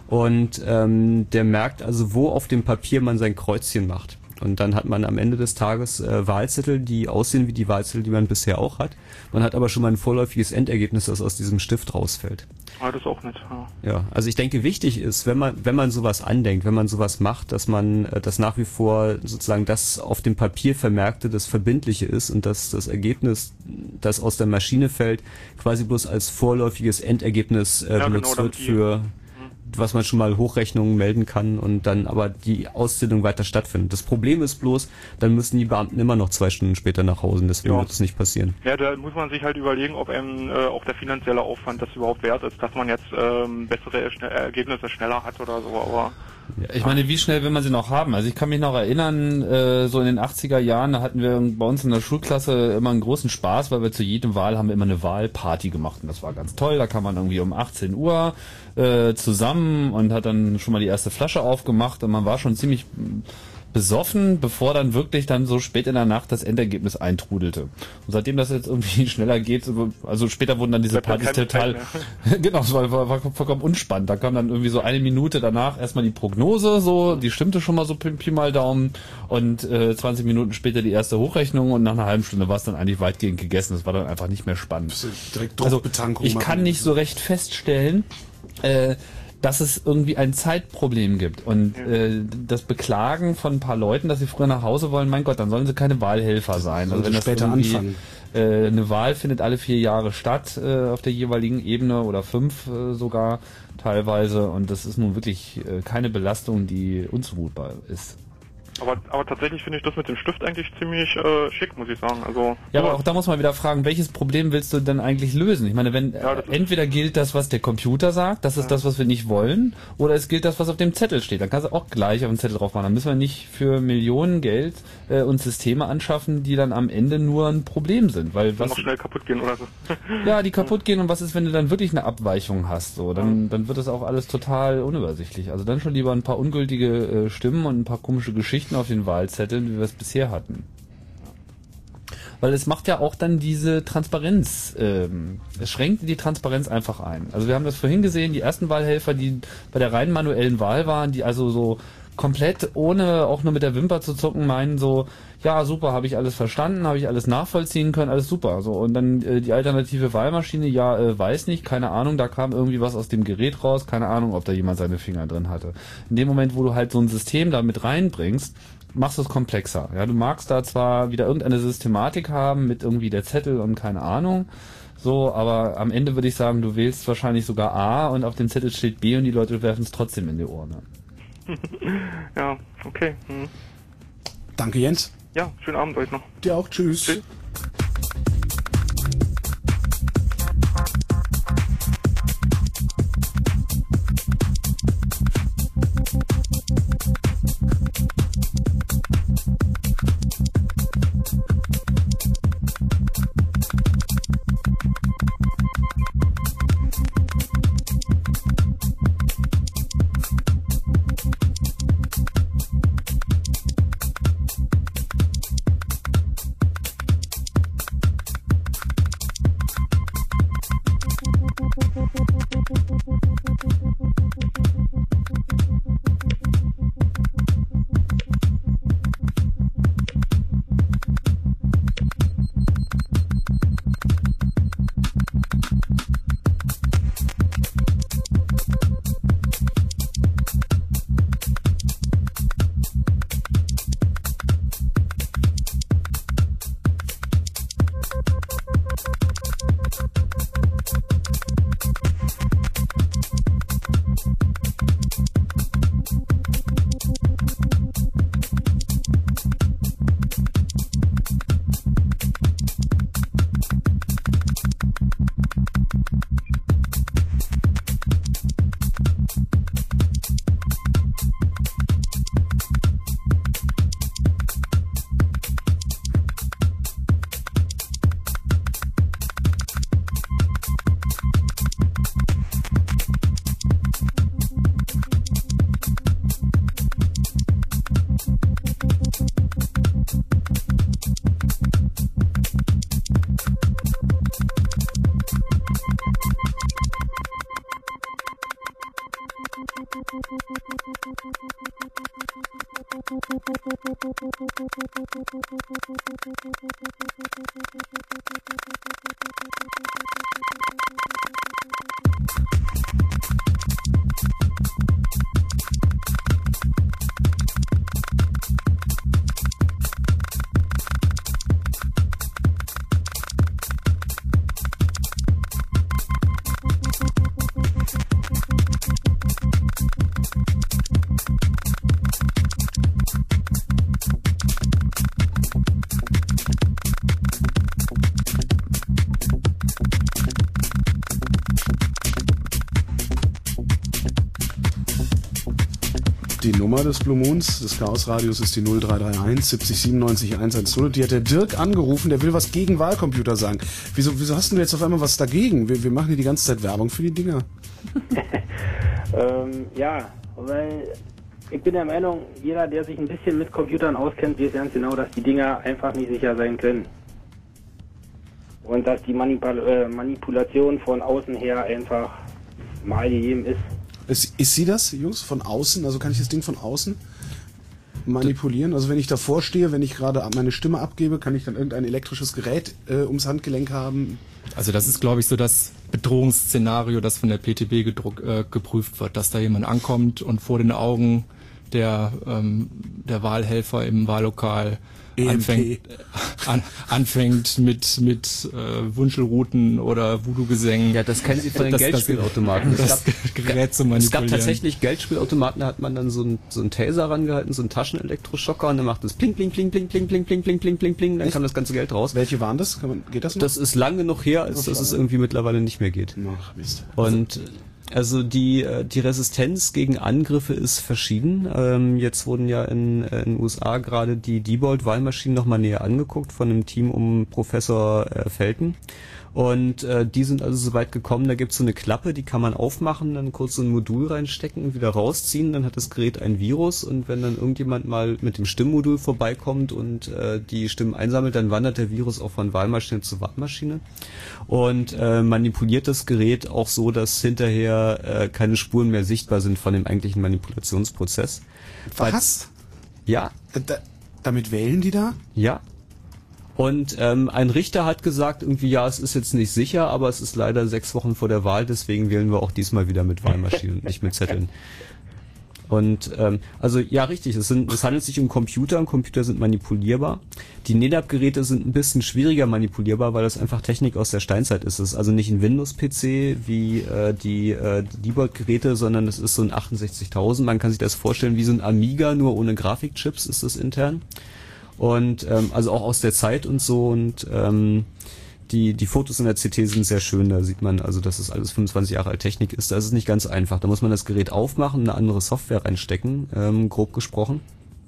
Und ähm, der merkt also, wo auf dem Papier man sein Kreuzchen macht. Und dann hat man am Ende des Tages äh, Wahlzettel, die aussehen wie die Wahlzettel, die man bisher auch hat. Man hat aber schon mal ein vorläufiges Endergebnis, das aus diesem Stift rausfällt. Ah, das ist auch nett, ja. Ja, also ich denke, wichtig ist, wenn man wenn man sowas andenkt, wenn man sowas macht, dass man äh, das nach wie vor sozusagen das auf dem Papier Vermerkte das Verbindliche ist und dass das Ergebnis, das aus der Maschine fällt, quasi bloß als vorläufiges Endergebnis äh, Ja, benutzt genau, wird damit die- für was man schon mal Hochrechnungen melden kann und dann aber die Auszählung weiter stattfindet. Das Problem ist bloß, dann müssen die Beamten immer noch zwei Stunden später nach Hause, deswegen Ja. wird es nicht passieren. Ja, da muss man sich halt überlegen, ob einem äh, auch der finanzielle Aufwand das überhaupt wert ist, dass man jetzt ähm, bessere Schne- Ergebnisse schneller hat oder so, aber Ja, ich meine, wie schnell will man sie noch haben? Also ich kann mich noch erinnern, äh, so in den achtziger Jahren, da hatten wir bei uns in der Schulklasse immer einen großen Spaß, weil wir zu jedem Wahl haben wir immer eine Wahlparty gemacht und das war ganz toll. Da kam man irgendwie um achtzehn Uhr äh, zusammen und hat dann schon mal die erste Flasche aufgemacht und man war schon ziemlich besoffen, bevor dann wirklich dann so spät in der Nacht das Endergebnis eintrudelte. Und seitdem das jetzt irgendwie schneller geht, also später wurden dann diese Bleibt Partys dann keine total, Zeit genau, es war, war, war vollkommen unspannend. Da kam dann irgendwie so eine Minute danach erstmal die Prognose, so, die stimmte schon mal so Pi, Pi mal Daumen und äh, zwanzig Minuten später die erste Hochrechnung und nach einer halben Stunde war es dann eigentlich weitgehend gegessen. Das war dann einfach nicht mehr spannend. Direkt Also Druckbetankung ich machen. kann nicht so recht feststellen, äh, dass es irgendwie ein Zeitproblem gibt. Und äh, das Beklagen von ein paar Leuten, dass sie früher nach Hause wollen, mein Gott, dann sollen sie keine Wahlhelfer sein. Sollen sie das später irgendwie, anfangen. Äh, eine Wahl findet alle vier Jahre statt äh, auf der jeweiligen Ebene oder fünf äh, sogar teilweise. Und das ist nun wirklich äh, keine Belastung, die unzumutbar ist. aber aber tatsächlich finde ich das mit dem Stift eigentlich ziemlich äh, schick, muss ich sagen. Also Ja, aber auch da muss man wieder fragen, welches Problem willst du denn eigentlich lösen? Ich meine, wenn Ja, äh, das ist- entweder gilt das, was der Computer sagt, das ist das, was wir nicht wollen, oder es gilt das, was auf dem Zettel steht. Dann kannst du auch gleich auf den Zettel drauf machen. Dann müssen wir nicht für Millionen Geld äh, uns Systeme anschaffen, die dann am Ende nur ein Problem sind. Weil dann was noch schnell kaputt gehen oder so. ja, die kaputt gehen und was ist, wenn du dann wirklich eine Abweichung hast? So, dann, dann wird das auch alles total unübersichtlich. Also dann schon lieber ein paar ungültige äh, Stimmen und ein paar komische Geschichten auf den Wahlzetteln, wie wir es bisher hatten. Weil es macht ja auch dann diese Transparenz, ähm, es schränkt die Transparenz einfach ein. Also wir haben das vorhin gesehen, die ersten Wahlhelfer, die bei der rein manuellen Wahl waren, die also so komplett ohne auch nur mit der Wimper zu zucken meinen so, ja super, habe ich alles verstanden, habe ich alles nachvollziehen können, alles super. So und dann äh, die alternative Wahlmaschine, ja äh, weiß nicht, keine Ahnung, da kam irgendwie was aus dem Gerät raus, keine Ahnung, ob da jemand seine Finger drin hatte. In dem Moment, wo du halt so ein System da mit reinbringst, machst du es komplexer. Ja, du magst da zwar wieder irgendeine Systematik haben mit irgendwie der Zettel und keine Ahnung, so, aber am Ende würde ich sagen, du wählst wahrscheinlich sogar A und auf dem Zettel steht B und die Leute werfen es trotzdem in die Urne. Ja, okay. Hm. Danke, Jens. Ja, schönen Abend euch noch. Dir auch. Tschüss. Tschüss. Die Nummer des Blue Moons, des Chaos-Radios, ist die null drei drei eins siebzig siebenundneunzig hundertzehn. Die hat der Dirk angerufen, der will was gegen Wahlcomputer sagen. Wieso, wieso hast du jetzt auf einmal was dagegen? Wir, wir machen hier die ganze Zeit Werbung für die Dinger. ähm, ja, weil ich bin der Meinung, jeder, der sich ein bisschen mit Computern auskennt, weiß ganz genau, dass die Dinger einfach nicht sicher sein können. Und dass die Manipul äh, Manipulation von außen her einfach mal gegeben ist. Ist, ist sie das, Jungs, von außen? Also kann ich das Ding von außen manipulieren? Also wenn ich davor stehe, wenn ich gerade meine Stimme abgebe, kann ich dann irgendein elektrisches Gerät äh, ums Handgelenk haben? Also das ist, glaube ich, so das Bedrohungsszenario, das von der P T B gedruck, äh, geprüft wird, dass da jemand ankommt und vor den Augen der, ähm, der Wahlhelfer im Wahllokal anfängt, an, anfängt mit, mit äh, Wunschelrouten oder Voodoo-Gesängen. Ja, das kennen Sie von den das, Geldspielautomaten. Das, das Gerät zu manipulieren. Es gab tatsächlich Geldspielautomaten, da hat man dann so einen so einen Taser rangehalten, so einen Taschenelektroschocker und dann macht es pling, pling, pling, pling, pling, pling, pling, pling, pling, pling, pling, dann kam das ganze Geld raus. Welche waren das? Kann man, geht das noch? Das ist lang genug her, als dass es irgendwie mittlerweile nicht mehr geht. Ach, Mist. Und also die die Resistenz gegen Angriffe ist verschieden. Ähm, jetzt wurden ja in in den U S A gerade die Diebold-Wahlmaschinen nochmal näher angeguckt von einem Team um Professor äh, Felten. Und äh, die sind also so weit gekommen, da gibt's so eine Klappe, die kann man aufmachen, dann kurz so ein Modul reinstecken und wieder rausziehen, dann hat das Gerät ein Virus und wenn dann irgendjemand mal mit dem Stimmmodul vorbeikommt und äh, die Stimmen einsammelt, dann wandert der Virus auch von Wahlmaschine zu Wahlmaschine und äh, manipuliert das Gerät auch so, dass hinterher äh, keine Spuren mehr sichtbar sind von dem eigentlichen Manipulationsprozess. Was? Ja. Da, damit wählen die da? Ja. Und ähm, ein Richter hat gesagt, irgendwie, ja, es ist jetzt nicht sicher, aber es ist leider sechs Wochen vor der Wahl, deswegen wählen wir auch diesmal wieder mit Wahlmaschinen und nicht mit Zetteln. Und ähm, also ja, richtig, es, sind, es handelt sich um Computer und Computer sind manipulierbar. Die N E D A P-Geräte sind ein bisschen schwieriger manipulierbar, weil das einfach Technik aus der Steinzeit ist. Es ist also nicht ein Windows-P C wie äh, die äh, Diebold-Geräte, sondern es ist so ein achtundsechzigtausend. Man kann sich das vorstellen wie so ein Amiga, nur ohne Grafikchips ist das intern. Und ähm, also auch aus der Zeit und so und ähm, die die Fotos in der C T sind sehr schön, da sieht man also, dass es alles fünfundzwanzig Jahre alt Technik ist. Da ist es nicht ganz einfach, da muss man das Gerät aufmachen, eine andere Software reinstecken, ähm, grob gesprochen.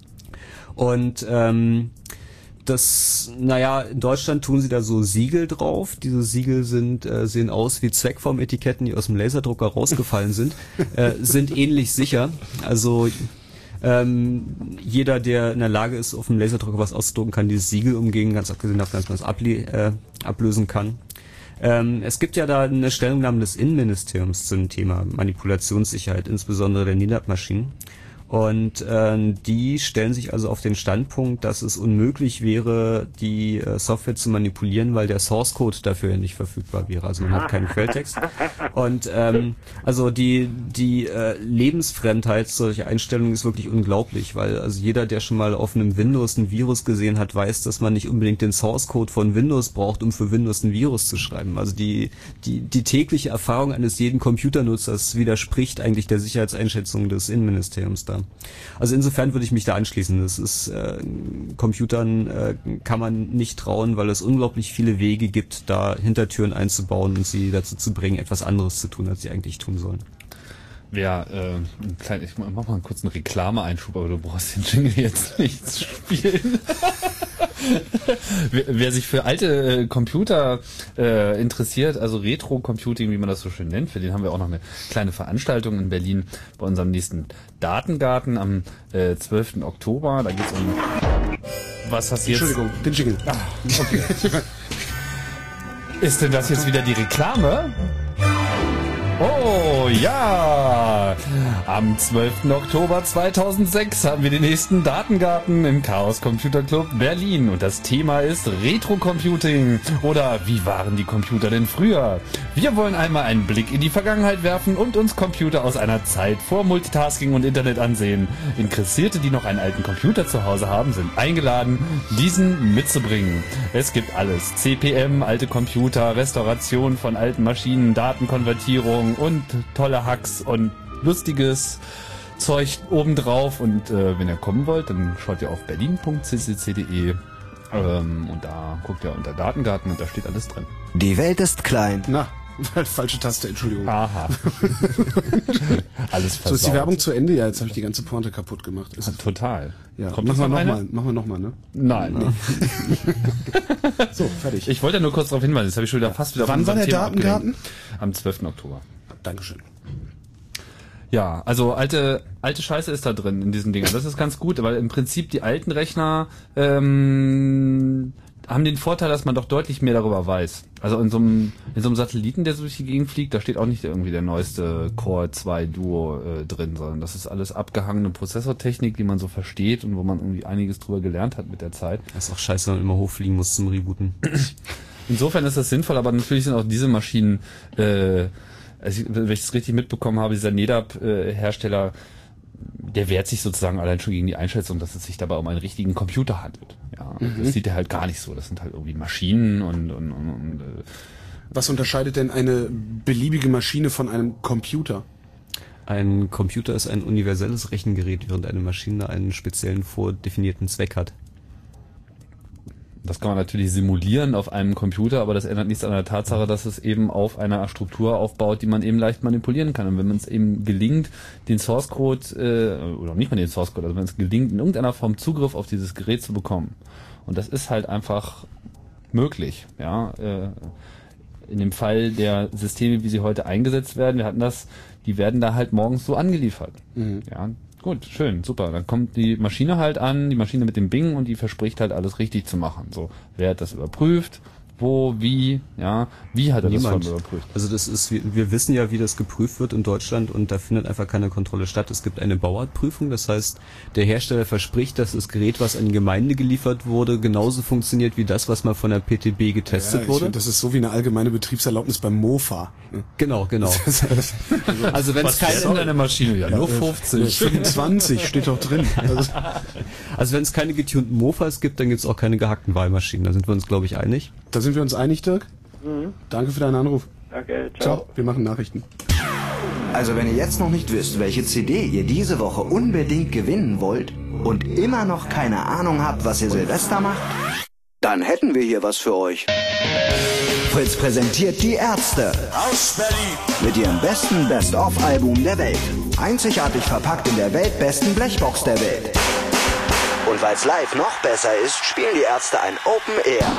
Und ähm, das, naja, in Deutschland tun sie da so Siegel drauf. Diese Siegel sind äh, sehen aus wie Zweckformetiketten, die aus dem Laserdrucker rausgefallen sind, äh, sind ähnlich sicher. Also Ähm, jeder, der in der Lage ist, auf dem Laserdrucker was auszudrucken, kann dieses Siegel umgehen, ganz abgesehen davon, dass man es able- äh, ablösen kann. Ähm, es gibt ja da eine Stellungnahme des Innenministeriums zum Thema Manipulationssicherheit, insbesondere der N E D A P-Maschinen. Und äh, die stellen sich also auf den Standpunkt, dass es unmöglich wäre, die äh, Software zu manipulieren, weil der Source Code dafür ja nicht verfügbar wäre. Also man hat keinen Quelltext. Und ähm, also die die äh, Lebensfremdheit solcher Einstellungen ist wirklich unglaublich, weil also jeder, der schon mal auf einem Windows ein Virus gesehen hat, weiß, dass man nicht unbedingt den Source Code von Windows braucht, um für Windows ein Virus zu schreiben. Also die die die tägliche Erfahrung eines jeden Computernutzers widerspricht eigentlich der Sicherheitseinschätzung des Innenministeriums da. Also insofern würde ich mich da anschließen. Das ist äh, Computern äh, kann man nicht trauen, weil es unglaublich viele Wege gibt, da Hintertüren einzubauen und sie dazu zu bringen, etwas anderes zu tun, als sie eigentlich tun sollen. Ja, äh, ein klein, ich mach mal einen kurzen Reklame-Einschub, aber du brauchst den Jingle jetzt nicht zu spielen. wer, wer sich für alte äh, Computer äh, interessiert, also Retro-Computing, wie man das so schön nennt, für den haben wir auch noch eine kleine Veranstaltung in Berlin bei unserem nächsten Datengarten am äh, zwölften Oktober. Da geht's um... Was hast du jetzt? Entschuldigung, den Jingle. Ah, okay. Ist denn das jetzt wieder die Reklame? Oh ja! Am zwölften Oktober zweitausendsechs haben wir den nächsten Datengarten im Chaos Computer Club Berlin und das Thema ist Retro-Computing oder wie waren die Computer denn früher? Wir wollen einmal einen Blick in die Vergangenheit werfen und uns Computer aus einer Zeit vor Multitasking und Internet ansehen. Interessierte, die noch einen alten Computer zu Hause haben, sind eingeladen, diesen mitzubringen. Es gibt alles. C P M, alte Computer, Restauration von alten Maschinen, Datenkonvertierung und tolle Hacks und lustiges Zeug obendrauf. Und äh, wenn ihr kommen wollt, dann schaut ihr auf berlin punkt c c c punkt d e ähm, und da guckt ihr unter Datengarten und da steht alles drin. Die Welt ist klein. Na, falsche Taste, Entschuldigung. Aha. Alles versaut. So ist die Werbung zu Ende? Ja, jetzt habe ich die ganze Pointe kaputt gemacht. Ist Total. Ja, Kommt machen wir noch eine? nochmal, machen wir nochmal, ne? Nein. Nee. So, fertig. Ich wollte nur kurz darauf hinweisen, jetzt habe ich schon wieder fast wieder Wann war der Thema Datengarten? abgelenkt. Am zwölften Oktober. Dankeschön. Ja, also alte alte Scheiße ist da drin in diesen Dingern. Das ist ganz gut, weil im Prinzip die alten Rechner ähm, haben den Vorteil, dass man doch deutlich mehr darüber weiß. Also in so einem in so einem Satelliten, der so durch die Gegend fliegt, da steht auch nicht irgendwie der neueste Core zwei Duo äh, drin, sondern das ist alles abgehangene Prozessortechnik, die man so versteht und wo man irgendwie einiges drüber gelernt hat mit der Zeit. Das ist auch scheiße, wenn man immer hochfliegen muss zum Rebooten. Insofern ist das sinnvoll, aber natürlich sind auch diese Maschinen äh, also, wenn ich es richtig mitbekommen habe, dieser NetApp-Hersteller, der wehrt sich sozusagen allein schon gegen die Einschätzung, dass es sich dabei um einen richtigen Computer handelt. Ja, Mhm. das sieht er halt gar nicht so. Das sind halt irgendwie Maschinen und, und, und, und äh, Was unterscheidet denn eine beliebige Maschine von einem Computer? Ein Computer ist ein universelles Rechengerät, während eine Maschine einen speziellen vordefinierten Zweck hat. Das kann man natürlich simulieren auf einem Computer, aber das ändert nichts an der Tatsache, dass es eben auf einer Struktur aufbaut, die man eben leicht manipulieren kann. Und wenn man es eben gelingt, den Source Code, äh, oder nicht mal den Source Code, also wenn es gelingt, in irgendeiner Form Zugriff auf dieses Gerät zu bekommen, und das ist halt einfach möglich, ja, äh, in dem Fall der Systeme, wie sie heute eingesetzt werden, wir hatten das, die werden da halt morgens so angeliefert. Mhm. Ja, gut, schön, super. Dann kommt die Maschine halt an, die Maschine mit dem Bing und die verspricht halt alles richtig zu machen. So, wer hat das überprüft? Wo, wie, ja, wie hat er Niemand. das schon überprüft? Also das ist, wir, wir wissen ja, wie das geprüft wird in Deutschland und da findet einfach keine Kontrolle statt. Es gibt eine Bauartprüfung, das heißt, der Hersteller verspricht, dass das Gerät, was an die Gemeinde geliefert wurde, genauso funktioniert wie das, was mal von der P T B getestet Ja, ich wurde. find, das ist so wie eine allgemeine Betriebserlaubnis beim Mofa. Genau, genau. Also wenn es keine deine Maschine? Ja, nur fünfzig. fünfundzwanzig steht doch drin. Also, Also wenn es keine getunten Mofas gibt, dann gibt es auch keine gehackten Wahlmaschinen. Da sind wir uns, glaube ich, einig. da sind wir uns einig, Dirk. Mhm. Danke für deinen Anruf. Danke, ciao. Ciao, wir machen Nachrichten. Also wenn ihr jetzt noch nicht wisst, welche C D ihr diese Woche unbedingt gewinnen wollt und immer noch keine Ahnung habt, was ihr Silvester macht, dann hätten wir hier was für euch. Fritz präsentiert die Ärzte Aus Berlin. mit ihrem besten Best-of-Album der Welt. Einzigartig verpackt in der weltbesten Blechbox der Welt. Und weil's live noch besser ist, spielen die Ärzte ein Open Air.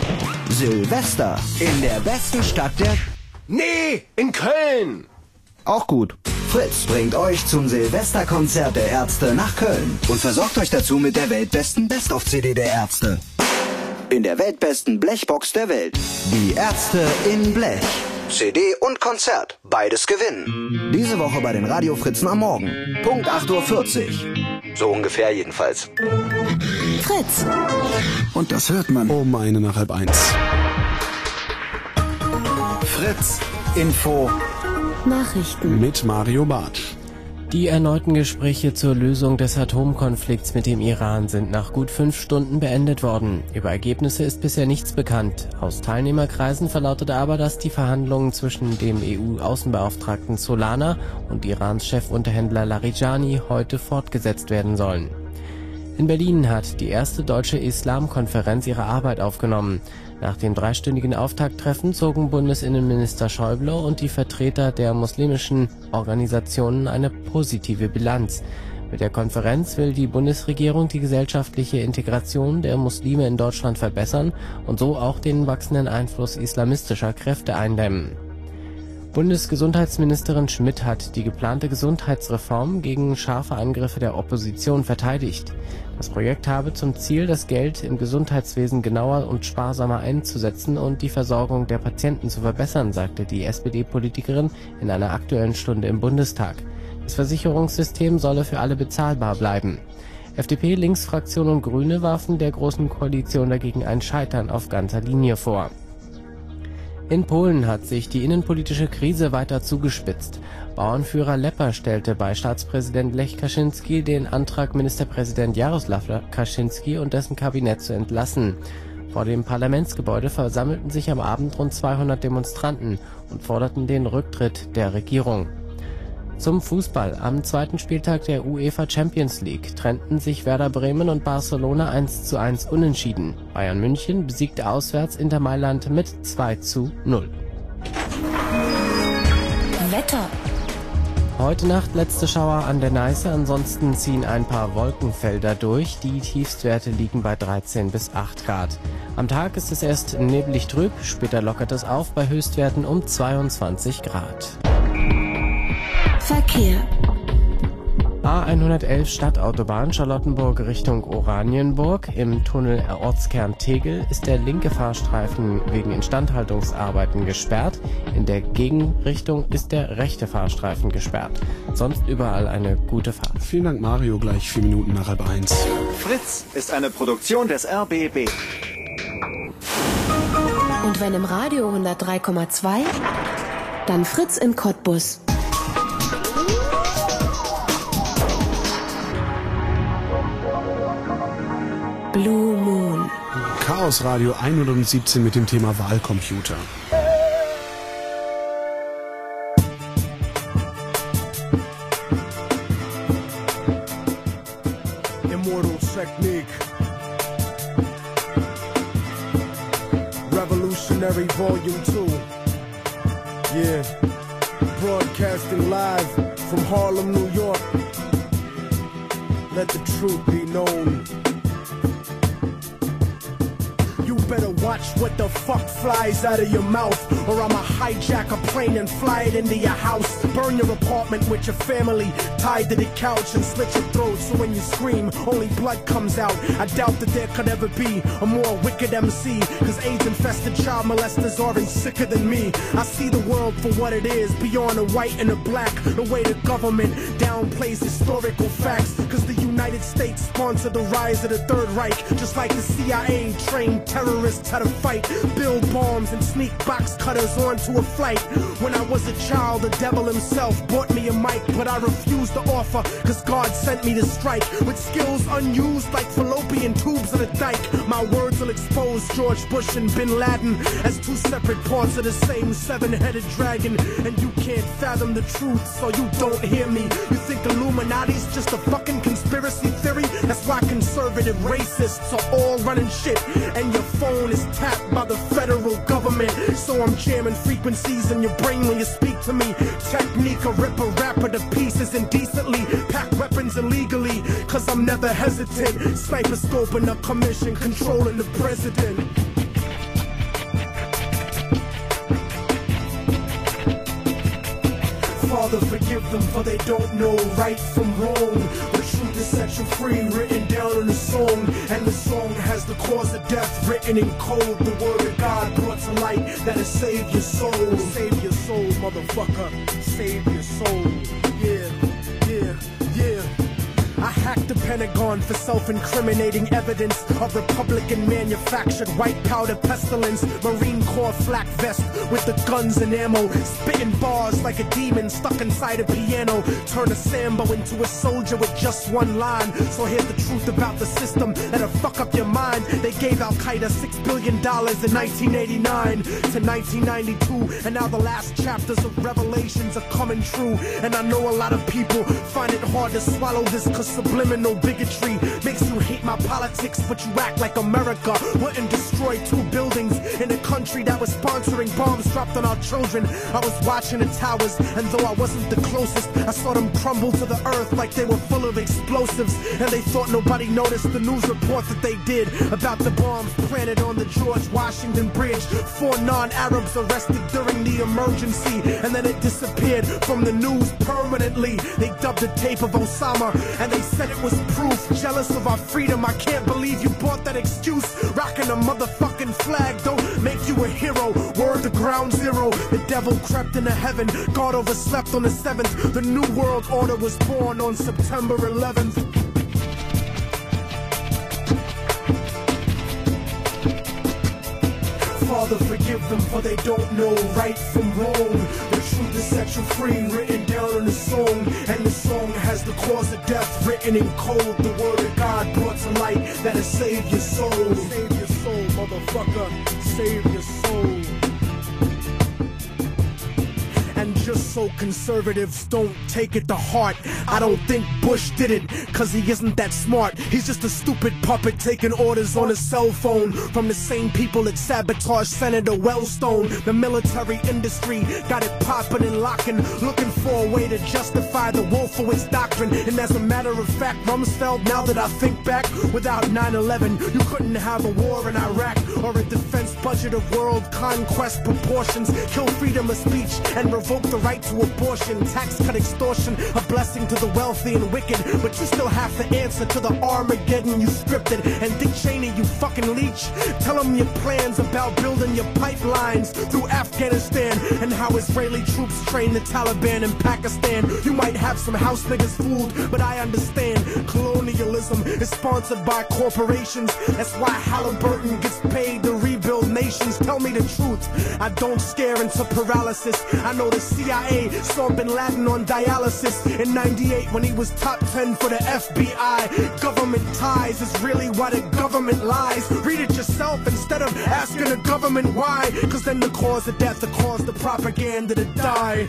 Silvester in der besten Stadt der... Nee, in Köln. Auch gut. Fritz bringt euch zum Silvesterkonzert der Ärzte nach Köln und versorgt euch dazu mit der weltbesten Best-of-C D der Ärzte. In der weltbesten Blechbox der Welt. Die Ärzte in Blech. C D und Konzert. Beides gewinnen. Diese Woche bei den Radio Fritzen am Morgen. Punkt acht Uhr vierzig. So ungefähr jedenfalls. Fritz. Und das hört man. Oh meine, nach halb eins. Fritz Info. Nachrichten. Mit Mario Barth. Die erneuten Gespräche zur Lösung des Atomkonflikts mit dem Iran sind nach gut fünf Stunden beendet worden. Über Ergebnisse ist bisher nichts bekannt. Aus Teilnehmerkreisen verlautete aber, dass die Verhandlungen zwischen dem E U-Außenbeauftragten Solana und Irans Chefunterhändler Larijani heute fortgesetzt werden sollen. In Berlin hat die erste deutsche Islamkonferenz ihre Arbeit aufgenommen. Nach dem dreistündigen Auftakttreffen zogen Bundesinnenminister Schäuble und die Vertreter der muslimischen Organisationen eine positive Bilanz. Mit der Konferenz will die Bundesregierung die gesellschaftliche Integration der Muslime in Deutschland verbessern und so auch den wachsenden Einfluss islamistischer Kräfte eindämmen. Bundesgesundheitsministerin Schmidt hat die geplante Gesundheitsreform gegen scharfe Angriffe der Opposition verteidigt. Das Projekt habe zum Ziel, das Geld im Gesundheitswesen genauer und sparsamer einzusetzen und die Versorgung der Patienten zu verbessern, sagte die S P D-Politikerin in einer Aktuellen Stunde im Bundestag. Das Versicherungssystem solle für alle bezahlbar bleiben. F D P, Linksfraktion und Grüne warfen der Großen Koalition dagegen ein Scheitern auf ganzer Linie vor. In Polen hat sich die innenpolitische Krise weiter zugespitzt. Bauernführer Lepper stellte bei Staatspräsident Lech Kaczynski den Antrag, Ministerpräsident Jarosław Kaczynski und dessen Kabinett zu entlassen. Vor dem Parlamentsgebäude versammelten sich am Abend rund zweihundert Demonstranten und forderten den Rücktritt der Regierung. Zum Fußball. Am zweiten Spieltag der UEFA Champions League trennten sich Werder Bremen und Barcelona eins zu eins unentschieden. Bayern München besiegte auswärts Inter Mailand mit zwei zu null. Wetter. Heute Nacht letzte Schauer an der Neiße, ansonsten ziehen ein paar Wolkenfelder durch. Die Tiefstwerte liegen bei dreizehn bis acht Grad. Am Tag ist es erst neblig trüb, später lockert es auf bei Höchstwerten um zweiundzwanzig Grad. Verkehr. A hundertelf Stadtautobahn Charlottenburg Richtung Oranienburg. Im Tunnel Ortskern Tegel ist der linke Fahrstreifen wegen Instandhaltungsarbeiten gesperrt. In der Gegenrichtung ist der rechte Fahrstreifen gesperrt. Sonst überall eine gute Fahrt. Vielen Dank, Mario. Gleich vier Minuten nach halb eins. Fritz ist eine Produktion des R B B. Und wenn im Radio hundertdrei Komma zwei, dann Fritz in Cottbus. Blue Moon. Chaos Radio hundertsiebzehn mit dem Thema Wahlcomputer. Immortal technique. Revolutionary Volume two. Yeah. Broadcasting live from Harlem, New York. Let the truth be known. You better watch what the fuck flies out of your mouth, or I'ma hijack a plane and fly it into your house. Burn your apartment with your family tied to the couch and slit your throat so when you scream, only blood comes out. I doubt that there could ever be a more wicked M C, cause AIDS-infested child molesters are even sicker than me. I see the world for what it is, beyond the white and the black. The way the government downplays historical facts, cause the United States sponsored the rise of the Third Reich, just like the C I A trained terrorists how to fight, build bombs and sneak box cutters onto a flight. When I was a child, the devil himself bought me a mic, but I refused to offer, cause God sent me to strike with skills unused like fallopian tubes in a dike. My words will expose George Bush and Bin Laden as two separate parts of the same seven-headed dragon, and you can't fathom the truth, so you don't hear me. You think Illuminati's just a fucking conspiracy theory? That's why conservative racists are all running shit, and your phone is tapped by the federal government. So I'm jamming frequencies in your brain when you speak to me. Technique, a rip a rapper to pieces indecently, pack weapons illegally, cause I'm never hesitant. Sniper scoping the commission, controlling the president. Father, forgive them, for they don't know right from wrong. The truth is set you free, written down in a song, and the song has the cause of death written in code. The word of God brought to light that'll save your soul. Save your soul, motherfucker. Save your soul. Yeah, yeah, yeah. I hacked the Pentagon for self-incriminating evidence of Republican-manufactured white powder pestilence, Marine Corps flak vest with the guns and ammo, spitting bars like a demon stuck inside a piano, turn a Sambo into a soldier with just one line. So here's the truth about the system that'll fuck up your mind. They gave Al-Qaeda six billion dollars in nineteen eighty-nine to nineteen ninety-two, and now the last chapters of Revelations are coming true. And I know a lot of people find it hard to swallow this, cause subliminal bigotry makes you hate my politics, but you act like America wouldn't destroy two buildings in a country that was sponsoring bombs dropped on our children. I was watching the towers, and though I wasn't the closest, I saw them crumble to the earth like they were full of explosives, and they thought nobody noticed the news report that they did about the bombs planted on the George Washington Bridge. Four non-Arabs arrested during the emergency, and then it disappeared from the news permanently. They dubbed the tape of Osama, and they said it was proof. Jealous of our freedom, I can't believe you bought that excuse. Rocking a motherfucking flag don't make you a hero. Word to ground zero, the devil crept into heaven. God overslept on the seventh. The new world order was born on September eleventh. Father, forgive them, for they don't know right from wrong. The truth is set you free, written down in the song. And the song has the cause of death written in cold. The word of God brought to light that'll save your soul. Save your soul, motherfucker. Save your soul. And just so conservatives don't take it to heart, I don't think Bush did it, cause he isn't that smart. He's just a stupid puppet taking orders on his cell phone from the same people that sabotaged Senator Wellstone. The military industry got it popping and locking, looking for a way to justify the Wolfowitz doctrine. And as a matter of fact, Rumsfeld, now that I think back, without nine eleven, you couldn't have a war in Iraq or a defense budget of world conquest proportions. Kill freedom of speech and revoke the right to abortion, tax cut extortion, a blessing to the wealthy and wicked. But you still have to answer to the Armageddon you scripted. And Dick Cheney, you fucking leech, tell them your plans about building your pipelines through Afghanistan and how Israeli troops train the Taliban in Pakistan. You might have some house niggas fooled, but I understand colonialism is sponsored by corporations. That's why Halliburton gets paid to rebuild nations. Tell me the truth, I don't scare into paralysis. I know the C I A saw Bin Laden on dialysis in ninety-eight when he was top ten for the F B I. Government ties is really why the government lies. Read it yourself instead of asking the government why, cause then the cause of death, the cause the propaganda to die.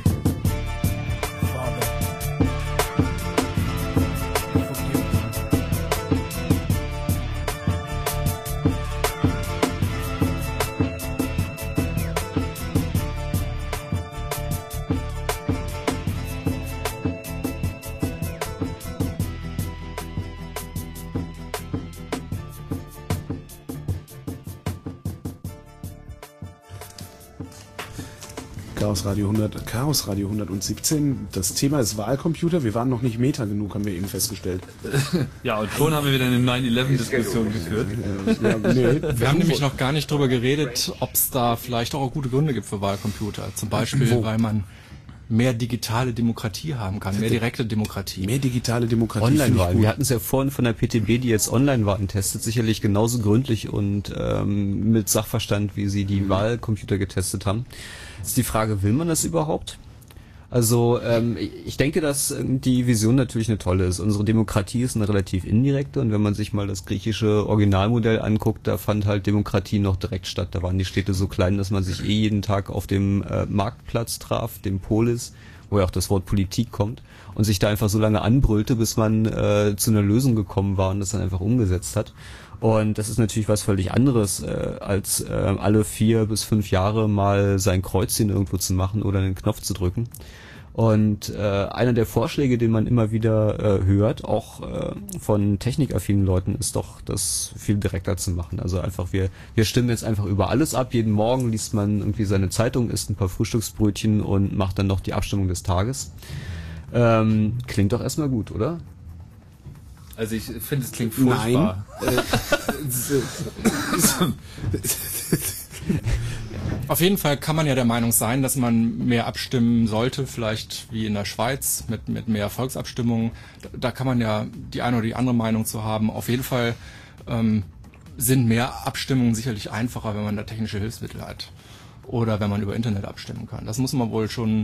Chaos Radio hundert, Chaos Radio hundertsiebzehn. Das Thema ist Wahlcomputer. Wir waren noch nicht Meta genug, haben wir eben festgestellt. Ja, und schon haben wir wieder eine nine eleven Diskussion geführt. Ja, nee. Wir haben nämlich noch gar nicht drüber geredet, ob es da vielleicht auch gute Gründe gibt für Wahlcomputer. Zum Beispiel, Wo? weil man mehr digitale Demokratie haben kann, mehr direkte Demokratie. Mehr digitale Demokratie. Online-Wahlen. Wir hatten es ja vorhin von der P T B, die jetzt Online-Wahlen testet, sicherlich genauso gründlich und ähm, mit Sachverstand, wie sie die mhm. Wahlcomputer getestet haben. Ist die Frage, will man das überhaupt? Also ähm, ich denke, dass die Vision natürlich eine tolle ist. Unsere Demokratie ist eine relativ indirekte, und wenn man sich mal das griechische Originalmodell anguckt, da fand halt Demokratie noch direkt statt. Da waren die Städte so klein, dass man sich eh jeden Tag auf dem äh, Marktplatz traf, dem Polis, wo ja auch das Wort Politik kommt, und sich da einfach so lange anbrüllte, bis man äh, zu einer Lösung gekommen war und das dann einfach umgesetzt hat. Und das ist natürlich was völlig anderes, äh, als äh, alle vier bis fünf Jahre mal sein Kreuzchen irgendwo zu machen oder einen Knopf zu drücken. Und äh, einer der Vorschläge, den man immer wieder äh, hört, auch äh, von technikaffinen Leuten, ist doch, das viel direkter zu machen. Also einfach, wir wir stimmen jetzt einfach über alles ab. Jeden Morgen liest man irgendwie seine Zeitung, isst ein paar Frühstücksbrötchen und macht dann noch die Abstimmung des Tages. Ähm, klingt doch erstmal gut, oder? Also ich finde, es klingt furchtbar. Nein. Auf jeden Fall kann man ja der Meinung sein, dass man mehr abstimmen sollte, vielleicht wie in der Schweiz mit, mit mehr Volksabstimmungen. Da, da kann man ja die eine oder die andere Meinung zu haben. Auf jeden Fall ähm, sind mehr Abstimmungen sicherlich einfacher, wenn man da technische Hilfsmittel hat. Oder wenn man über Internet abstimmen kann. Das muss man wohl schon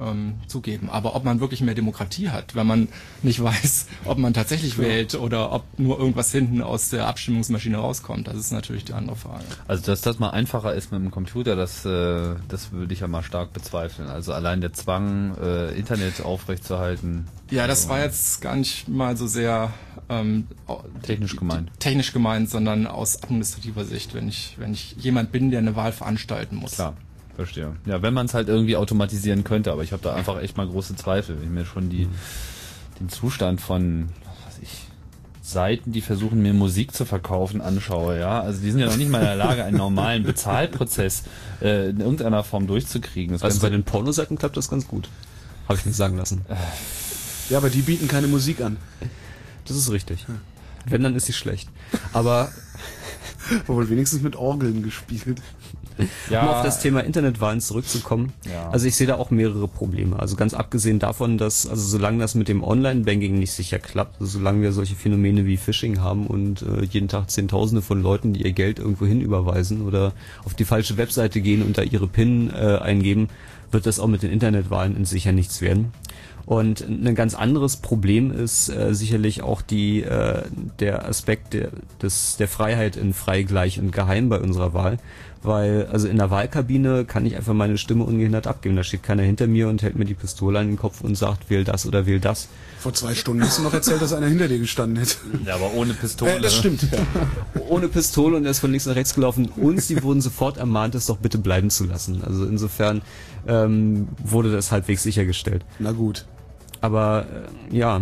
ähm, zugeben. Aber ob man wirklich mehr Demokratie hat, wenn man nicht weiß, ob man tatsächlich ja. wählt oder ob nur irgendwas hinten aus der Abstimmungsmaschine rauskommt, das ist natürlich die andere Frage. Also dass das mal einfacher ist mit dem Computer, das, äh, das würde ich ja mal stark bezweifeln. Also allein der Zwang, äh, Internet aufrechtzuerhalten. Ja, das war jetzt gar nicht mal so sehr ähm, technisch gemeint. Technisch gemeint, sondern aus administrativer Sicht, wenn ich, wenn ich jemand bin, der eine Wahl veranstalten muss. Klar, verstehe. Ja, wenn man es halt irgendwie automatisieren könnte, aber ich habe da einfach echt mal große Zweifel, wenn ich mir schon die, den Zustand von, was weiß ich, Seiten, die versuchen, mir Musik zu verkaufen, anschaue, ja. Also die sind ja noch nicht mal in der Lage, einen normalen Bezahlprozess äh, in irgendeiner Form durchzukriegen. Das also bei den Pornoseiten klappt das ganz gut. Habe ich mir sagen lassen. Ja, aber die bieten keine Musik an. Das ist richtig. Wenn, dann ist sie schlecht. Aber wohl wenigstens mit Orgeln gespielt. Ja. Um auf das Thema Internetwahlen zurückzukommen. Ja. Also ich sehe da auch mehrere Probleme. Also ganz abgesehen davon, dass, also solange das mit dem Online-Banking nicht sicher klappt, also solange wir solche Phänomene wie Phishing haben und äh, jeden Tag Zehntausende von Leuten, die ihr Geld irgendwo hin überweisen oder auf die falsche Webseite gehen und da ihre PIN äh, eingeben, wird das auch mit den Internetwahlen in sicher nichts werden. Und ein ganz anderes Problem ist äh, sicherlich auch die äh, der Aspekt der, des, der Freiheit in frei, gleich und geheim bei unserer Wahl. Weil, also in der Wahlkabine kann ich einfach meine Stimme ungehindert abgeben. Da steht keiner hinter mir und hält mir die Pistole an den Kopf und sagt, wähl das oder wähl das. Vor zwei Stunden hast du noch erzählt, dass einer hinter dir gestanden hätte. Ja, aber ohne Pistole. Äh, das stimmt. Ja. Ohne Pistole und er ist von links nach rechts gelaufen. Und sie wurden sofort ermahnt, es doch bitte bleiben zu lassen. Also insofern ähm, wurde das halbwegs sichergestellt. Na gut. Aber äh, ja.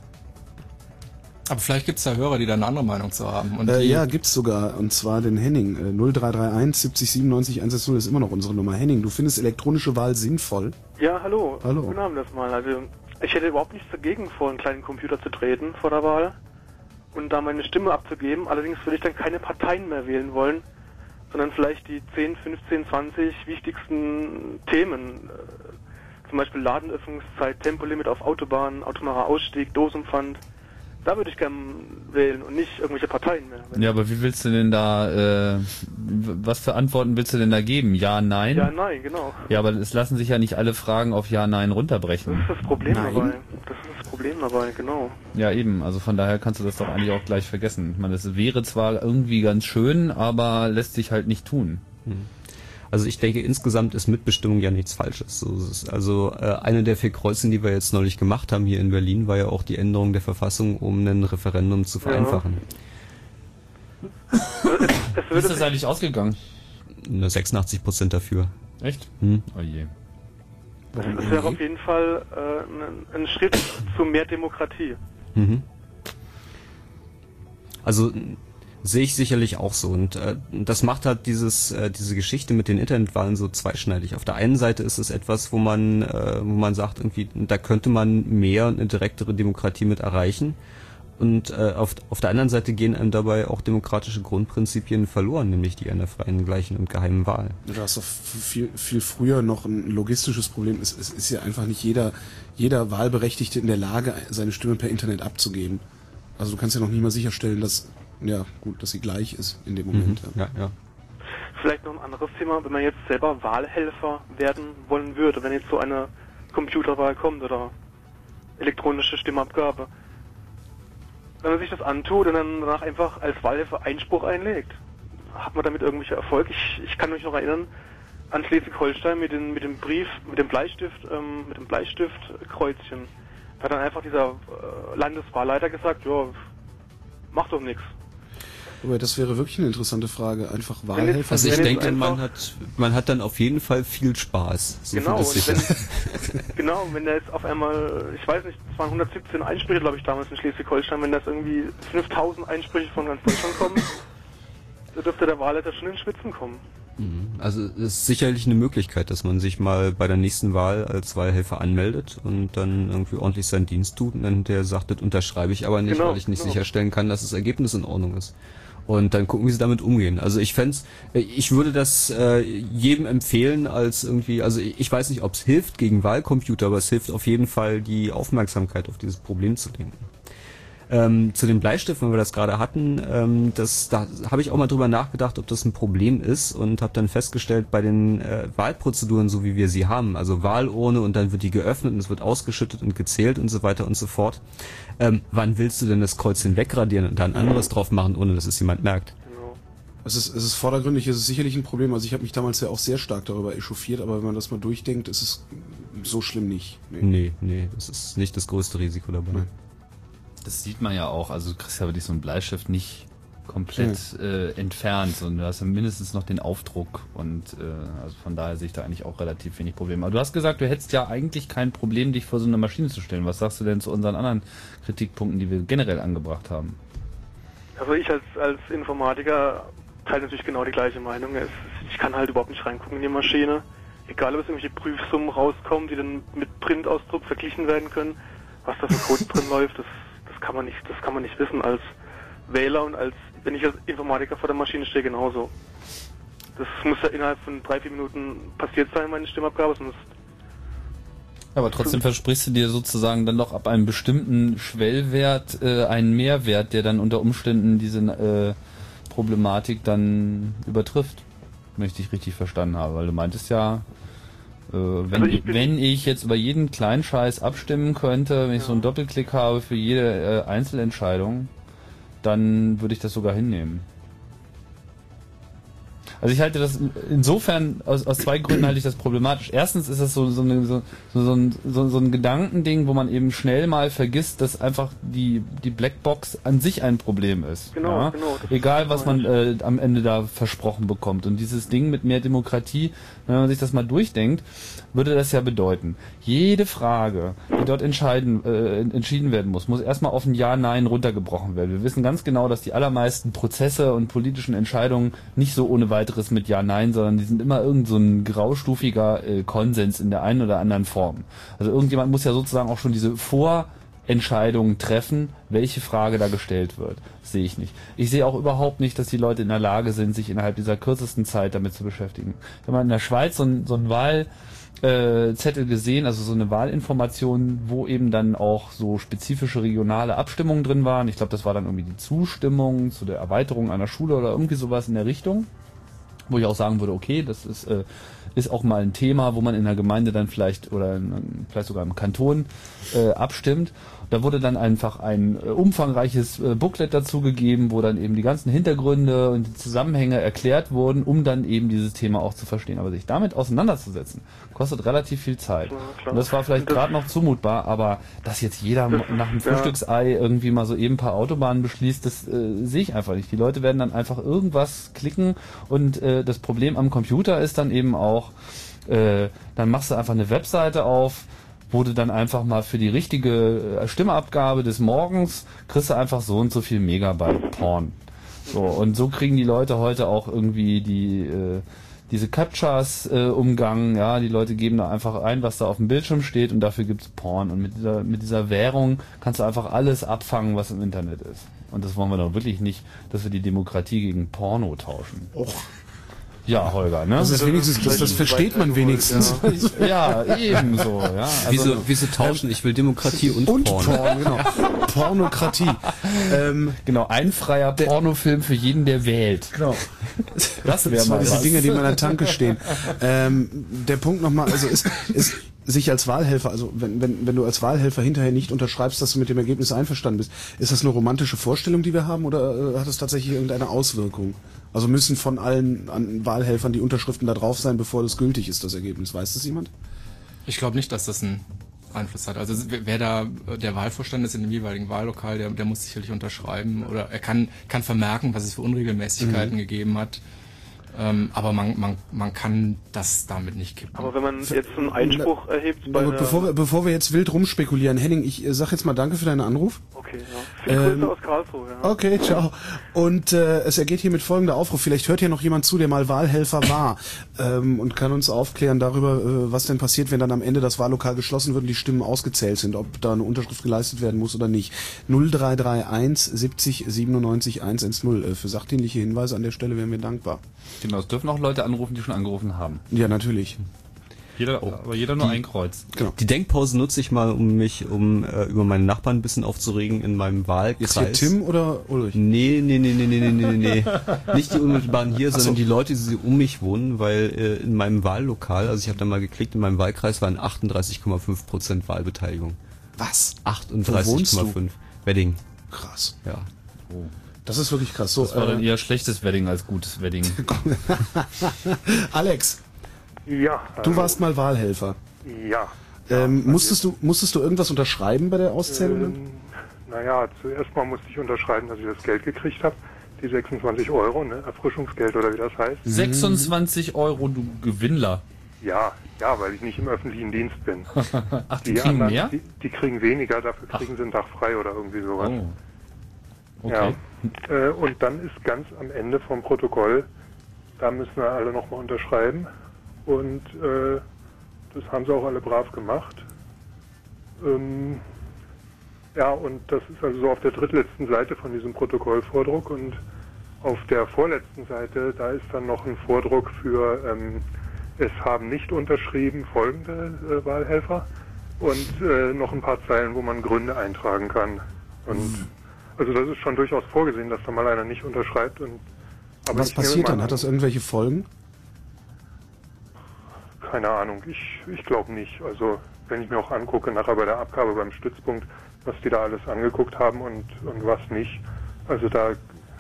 Aber vielleicht gibt es da Hörer, die da eine andere Meinung zu haben. Und äh, ja, gibt's sogar. Und zwar den Henning. Äh, null drei drei eins siebzig siebenundneunzig hundertzehn ist immer noch unsere Nummer. Henning, du findest elektronische Wahl sinnvoll? Ja, hallo. Hallo. Guten Abend erstmal. Also ich hätte überhaupt nichts dagegen, vor einen kleinen Computer zu treten vor der Wahl und da meine Stimme abzugeben. Allerdings würde ich dann keine Parteien mehr wählen wollen, sondern vielleicht die zehn, fünfzehn, zwanzig wichtigsten Themen. Äh, zum Beispiel Ladenöffnungszeit, Tempolimit auf Autobahnen, autonomer Ausstieg, Dosenpfand. Da würde ich gerne wählen und nicht irgendwelche Parteien mehr. Ja, aber wie willst du denn da, äh, was für Antworten willst du denn da geben? Ja, nein? Ja, nein, genau. Ja, aber es lassen sich ja nicht alle Fragen auf Ja, Nein runterbrechen. Das ist das Problem nein. dabei. Das ist das Problem dabei, genau. Ja, eben. Also von daher kannst du das doch eigentlich auch gleich vergessen. Ich meine, das wäre zwar irgendwie ganz schön, aber lässt sich halt nicht tun. Hm. Also ich denke, insgesamt ist Mitbestimmung ja nichts Falsches. So ist es. Also äh, eine der vier Kreuzen, die wir jetzt neulich gemacht haben hier in Berlin, war ja auch die Änderung der Verfassung, um ein Referendum zu vereinfachen. Ja. Wie ist das eigentlich ausgegangen? sechsundachtzig Prozent dafür. Echt? Hm. Oh je. Das, das wäre auf jeden Fall äh, ein, ein Schritt zu mehr Demokratie. Mhm. Also sehe ich sicherlich auch so. Und äh, das macht halt dieses äh, diese Geschichte mit den Internetwahlen so zweischneidig. Auf der einen Seite ist es etwas, wo man äh, wo man sagt, irgendwie, da könnte man mehr und eine direktere Demokratie mit erreichen. Und äh, auf, auf der anderen Seite gehen einem dabei auch demokratische Grundprinzipien verloren, nämlich die einer freien, gleichen und geheimen Wahl. Du hast doch viel, viel früher noch ein logistisches Problem. Es, es ist ja einfach nicht jeder, jeder Wahlberechtigte in der Lage, seine Stimme per Internet abzugeben. Also du kannst ja noch nie mal sicherstellen, dass, ja gut, dass sie gleich ist in dem Moment. Mhm. Ja, ja. Vielleicht noch ein anderes Thema, wenn man jetzt selber Wahlhelfer werden wollen würde, wenn jetzt so eine Computerwahl kommt oder elektronische Stimmabgabe. Wenn man sich das antut und dann danach einfach als Wahlhelfer Einspruch einlegt, hat man damit irgendwelche Erfolg? Ich, ich kann mich noch erinnern an Schleswig-Holstein mit dem mit dem Brief, mit dem Bleistift, ähm, mit dem Bleistiftkreuzchen. Da hat dann einfach dieser äh, Landeswahlleiter gesagt, ja, mach doch nichts. Aber das wäre wirklich eine interessante Frage. Einfach Wahlhelfer. Also ich denke, man hat man hat dann auf jeden Fall viel Spaß. So genau, und wenn, genau, wenn da jetzt auf einmal, ich weiß nicht, es waren hundertsiebzehn Einsprüche, glaube ich, damals in Schleswig-Holstein, wenn das irgendwie fünftausend Einsprüche von ganz Deutschland kommen, da dürfte der Wahlleiter schon in Schwitzen kommen. Also es ist sicherlich eine Möglichkeit, dass man sich mal bei der nächsten Wahl als Wahlhelfer anmeldet und dann irgendwie ordentlich seinen Dienst tut und dann hinterher sagt, das unterschreibe ich aber nicht, genau, weil ich nicht genau. sicherstellen kann, dass das Ergebnis in Ordnung ist. Und dann gucken, wie sie damit umgehen. Also ich fänd's, ich würde das äh, jedem empfehlen als irgendwie, also ich weiß nicht, ob es hilft gegen Wahlcomputer, aber es hilft auf jeden Fall, die Aufmerksamkeit auf dieses Problem zu lenken. Ähm, zu den Bleistiften, wenn wir das gerade hatten, ähm, das, da habe ich auch mal drüber nachgedacht, ob das ein Problem ist und habe dann festgestellt, bei den äh, Wahlprozeduren, so wie wir sie haben, also Wahlurne und dann wird die geöffnet und es wird ausgeschüttet und gezählt und so weiter und so fort. Ähm, wann willst du denn das Kreuzchen wegradieren und da ein anderes drauf machen, ohne dass es jemand merkt? Es ist, es ist vordergründig, es ist sicherlich ein Problem. Also ich habe mich damals ja auch sehr stark darüber echauffiert, aber wenn man das mal durchdenkt, ist es so schlimm nicht. Nee, nee, nee, das ist nicht das größte Risiko dabei. Nee. Das sieht man ja auch, also du kriegst ja wirklich so einen Bleistift nicht komplett ja. äh, entfernt, sondern du hast ja mindestens noch den Aufdruck und äh, also von daher sehe ich da eigentlich auch relativ wenig Probleme. Aber du hast gesagt, du hättest ja eigentlich kein Problem, dich vor so eine Maschine zu stellen. Was sagst du denn zu unseren anderen Kritikpunkten, die wir generell angebracht haben? Also ich als, als Informatiker teile natürlich genau die gleiche Meinung. Es, ich kann halt überhaupt nicht reingucken in die Maschine. Egal, ob es irgendwelche Prüfsummen rauskommen, die dann mit Printausdruck verglichen werden können, was da für Code drin läuft, das, das kann man nicht, das kann man nicht wissen als Wähler und als, wenn ich als Informatiker vor der Maschine stehe, genauso. Das muss ja innerhalb von drei, vier Minuten passiert sein, meine Stimmabgabe, sonst. Aber trotzdem versprichst du dir sozusagen dann doch ab einem bestimmten Schwellwert äh, einen Mehrwert, der dann unter Umständen diese äh, Problematik dann übertrifft, wenn ich dich richtig verstanden habe, weil du meintest ja, äh, wenn, also ich wenn ich jetzt über jeden kleinen Scheiß abstimmen könnte, wenn ich ja. so einen Doppelklick habe für jede äh, Einzelentscheidung, dann würde ich das sogar hinnehmen. Also ich halte das insofern, aus, aus zwei Gründen halte ich das problematisch. Erstens ist das so, so, eine, so, so, ein, so, so ein Gedankending, wo man eben schnell mal vergisst, dass einfach die, die Blackbox an sich ein Problem ist. Genau, ja? genau. Egal, was man äh, am Ende da versprochen bekommt. Und dieses Ding mit mehr Demokratie, wenn man sich das mal durchdenkt, würde das ja bedeuten, jede Frage, die dort entscheiden, äh, entschieden werden muss, muss erstmal auf ein Ja, Nein runtergebrochen werden. Wir wissen ganz genau, dass die allermeisten Prozesse und politischen Entscheidungen nicht so ohne weiteres mit Ja, Nein, sondern die sind immer irgend so ein graustufiger äh, Konsens in der einen oder anderen Form. Also irgendjemand muss ja sozusagen auch schon diese Vorentscheidungen treffen, welche Frage da gestellt wird. Das sehe ich nicht. Ich sehe auch überhaupt nicht, dass die Leute in der Lage sind, sich innerhalb dieser kürzesten Zeit damit zu beschäftigen. Wenn man in der Schweiz so ein, so ein Wahl Äh, Zettel gesehen, also so eine Wahlinformation, wo eben dann auch so spezifische regionale Abstimmungen drin waren. Ich glaube, das war dann irgendwie die Zustimmung zu der Erweiterung einer Schule oder irgendwie sowas in der Richtung, wo ich auch sagen würde, okay, das ist, äh, ist auch mal ein Thema, wo man in der Gemeinde dann vielleicht oder in, vielleicht sogar im Kanton äh, abstimmt. Da wurde dann einfach ein äh, umfangreiches äh, Booklet dazu gegeben, wo dann eben die ganzen Hintergründe und die Zusammenhänge erklärt wurden, um dann eben dieses Thema auch zu verstehen. Aber sich damit auseinanderzusetzen, kostet relativ viel Zeit. Ja, und das war vielleicht gerade noch zumutbar, aber dass jetzt jeder das, nach dem Frühstücksei ja. irgendwie mal so eben ein paar Autobahnen beschließt, das äh, sehe ich einfach nicht. Die Leute werden dann einfach irgendwas klicken und äh, das Problem am Computer ist dann eben auch, äh, dann machst du einfach eine Webseite auf, wo du dann einfach mal für die richtige Stimmabgabe des Morgens kriegst du einfach so und so viel Megabyte Porn. So, und so kriegen die Leute heute auch irgendwie die äh, diese Captchas äh, umgangen, ja, die Leute geben da einfach ein, was da auf dem Bildschirm steht und dafür gibt's Porn. Und mit dieser mit dieser Währung kannst du einfach alles abfangen, was im Internet ist. Und das wollen wir doch wirklich nicht, dass wir die Demokratie gegen Porno tauschen. Och. Ja, Holger, ne? Das ist wenigstens, das, das versteht man wenigstens. Ja, ja ebenso, ja. Also, wieso, wieso tauschen? Ich will Demokratie und, und Porn. Porn, genau. Pornokratie. Ähm, genau, ein freier Pornofilm für jeden, der wählt. Genau. Das wäre mal diese was. Dinger, die mal an der Tanke stehen. Ähm, der Punkt nochmal, also ist, ist sich als Wahlhelfer, also wenn, wenn, wenn du als Wahlhelfer hinterher nicht unterschreibst, dass du mit dem Ergebnis einverstanden bist, ist das eine romantische Vorstellung, die wir haben, oder äh, hat das tatsächlich irgendeine Auswirkung? Also müssen von allen an Wahlhelfern die Unterschriften da drauf sein, bevor das gültig ist, das Ergebnis. Weiß das jemand? Ich glaube nicht, dass das einen Einfluss hat. Also wer da der Wahlvorstand ist in dem jeweiligen Wahllokal, der, der muss sicherlich unterschreiben oder er kann, kann vermerken, was es für Unregelmäßigkeiten mhm. gegeben hat. Ähm, aber man, man, man kann das damit nicht kippen. Aber wenn man jetzt einen Einspruch na, erhebt bei na, bevor, wir, bevor wir jetzt wild rumspekulieren, Henning, ich äh, sag jetzt mal danke für deinen Anruf. Okay, ja. Viele Grüße ähm, aus Karlsruhe, ja. Okay, ciao. Und äh, es ergeht hier mit folgender Aufruf. Vielleicht hört hier noch jemand zu, der mal Wahlhelfer war ähm, und kann uns aufklären darüber, äh, was denn passiert, wenn dann am Ende das Wahllokal geschlossen wird und die Stimmen ausgezählt sind, ob da eine Unterschrift geleistet werden muss oder nicht. null drei drei eins siebzig siebenundneunzig hundertzehn. Äh, für sachdienliche Hinweise an der Stelle wären wir dankbar. Genau, es dürfen auch Leute anrufen, die schon angerufen haben. Ja, natürlich. Jeder, oh. aber jeder nur die, ein Kreuz. Genau. Die Denkpause nutze ich mal, um mich um äh, über meine Nachbarn ein bisschen aufzuregen in meinem Wahlkreis. Jetzt hier Tim oder Ulrich? Nee, nee, nee, nee, nee, nee, nee, nee. Nicht die unmittelbaren hier, sondern so. Die Leute, die um mich wohnen, weil äh, in meinem Wahllokal, also ich habe da mal geklickt, in meinem Wahlkreis waren achtunddreißig Komma fünf Prozent Wahlbeteiligung. Was? achtunddreißig Komma fünf. Wedding. Krass. Ja. Oh. Das ist wirklich krass. So, das war äh, dann eher schlechtes Wedding als gutes Wedding. Alex. Ja. Du warst mal Wahlhelfer. Ja. Ähm, ja musstest du musstest du irgendwas unterschreiben bei der Auszählung? Ähm, naja, zuerst mal musste ich unterschreiben, dass ich das Geld gekriegt habe. Die sechsundzwanzig Euro, ne? Erfrischungsgeld oder wie das heißt. sechsundzwanzig Euro, du Gewinnler. Ja, ja, weil ich nicht im öffentlichen Dienst bin. Ach, die, die kriegen anderen, mehr? Die, die kriegen weniger, dafür kriegen Ach. sie einen Tag frei oder irgendwie sowas. Oh. Okay. Ja. Äh, und dann ist ganz am Ende vom Protokoll, da müssen wir alle nochmal unterschreiben. Und äh, das haben sie auch alle brav gemacht. Ähm, ja, und das ist also so auf der drittletzten Seite von diesem Protokollvordruck. Und auf der vorletzten Seite, da ist dann noch ein Vordruck für, ähm, es haben nicht unterschrieben folgende äh, Wahlhelfer. Und äh, noch ein paar Zeilen, wo man Gründe eintragen kann. Und mhm. also das ist schon durchaus vorgesehen, dass da mal einer nicht unterschreibt. Und, aber was passiert dann? Hat das irgendwelche Folgen? Keine Ahnung, ich, ich glaube nicht. Also wenn ich mir auch angucke, nachher bei der Abgabe beim Stützpunkt, was die da alles angeguckt haben und, und was nicht. Also da,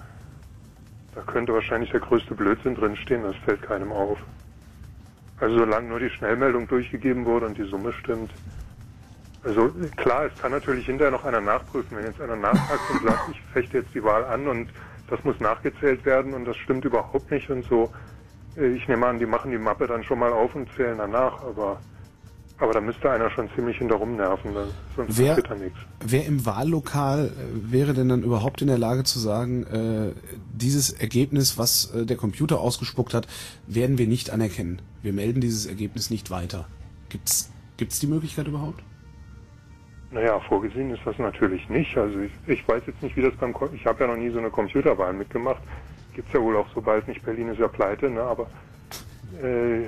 da könnte wahrscheinlich der größte Blödsinn drinstehen, das fällt keinem auf. Also solange nur die Schnellmeldung durchgegeben wurde und die Summe stimmt. Also klar, es kann natürlich hinterher noch einer nachprüfen. Wenn jetzt einer nachhakt und sagt, ich fechte jetzt die Wahl an und das muss nachgezählt werden und das stimmt überhaupt nicht und so. Ich nehme an, die machen die Mappe dann schon mal auf und zählen danach, aber, aber da müsste einer schon ziemlich hinterrum nerven, sonst wer, passiert da nichts. Wer im Wahllokal äh, wäre denn dann überhaupt in der Lage zu sagen, äh, dieses Ergebnis, was äh, der Computer ausgespuckt hat, werden wir nicht anerkennen. Wir melden dieses Ergebnis nicht weiter. Gibt's, gibt's die Möglichkeit überhaupt? Naja, vorgesehen ist das natürlich nicht. Also ich, ich weiß jetzt nicht, wie das beim... Ich habe ja noch nie so eine Computerwahl mitgemacht. Gibt's ja wohl auch so bald nicht. Berlin ist ja pleite, ne? Aber äh,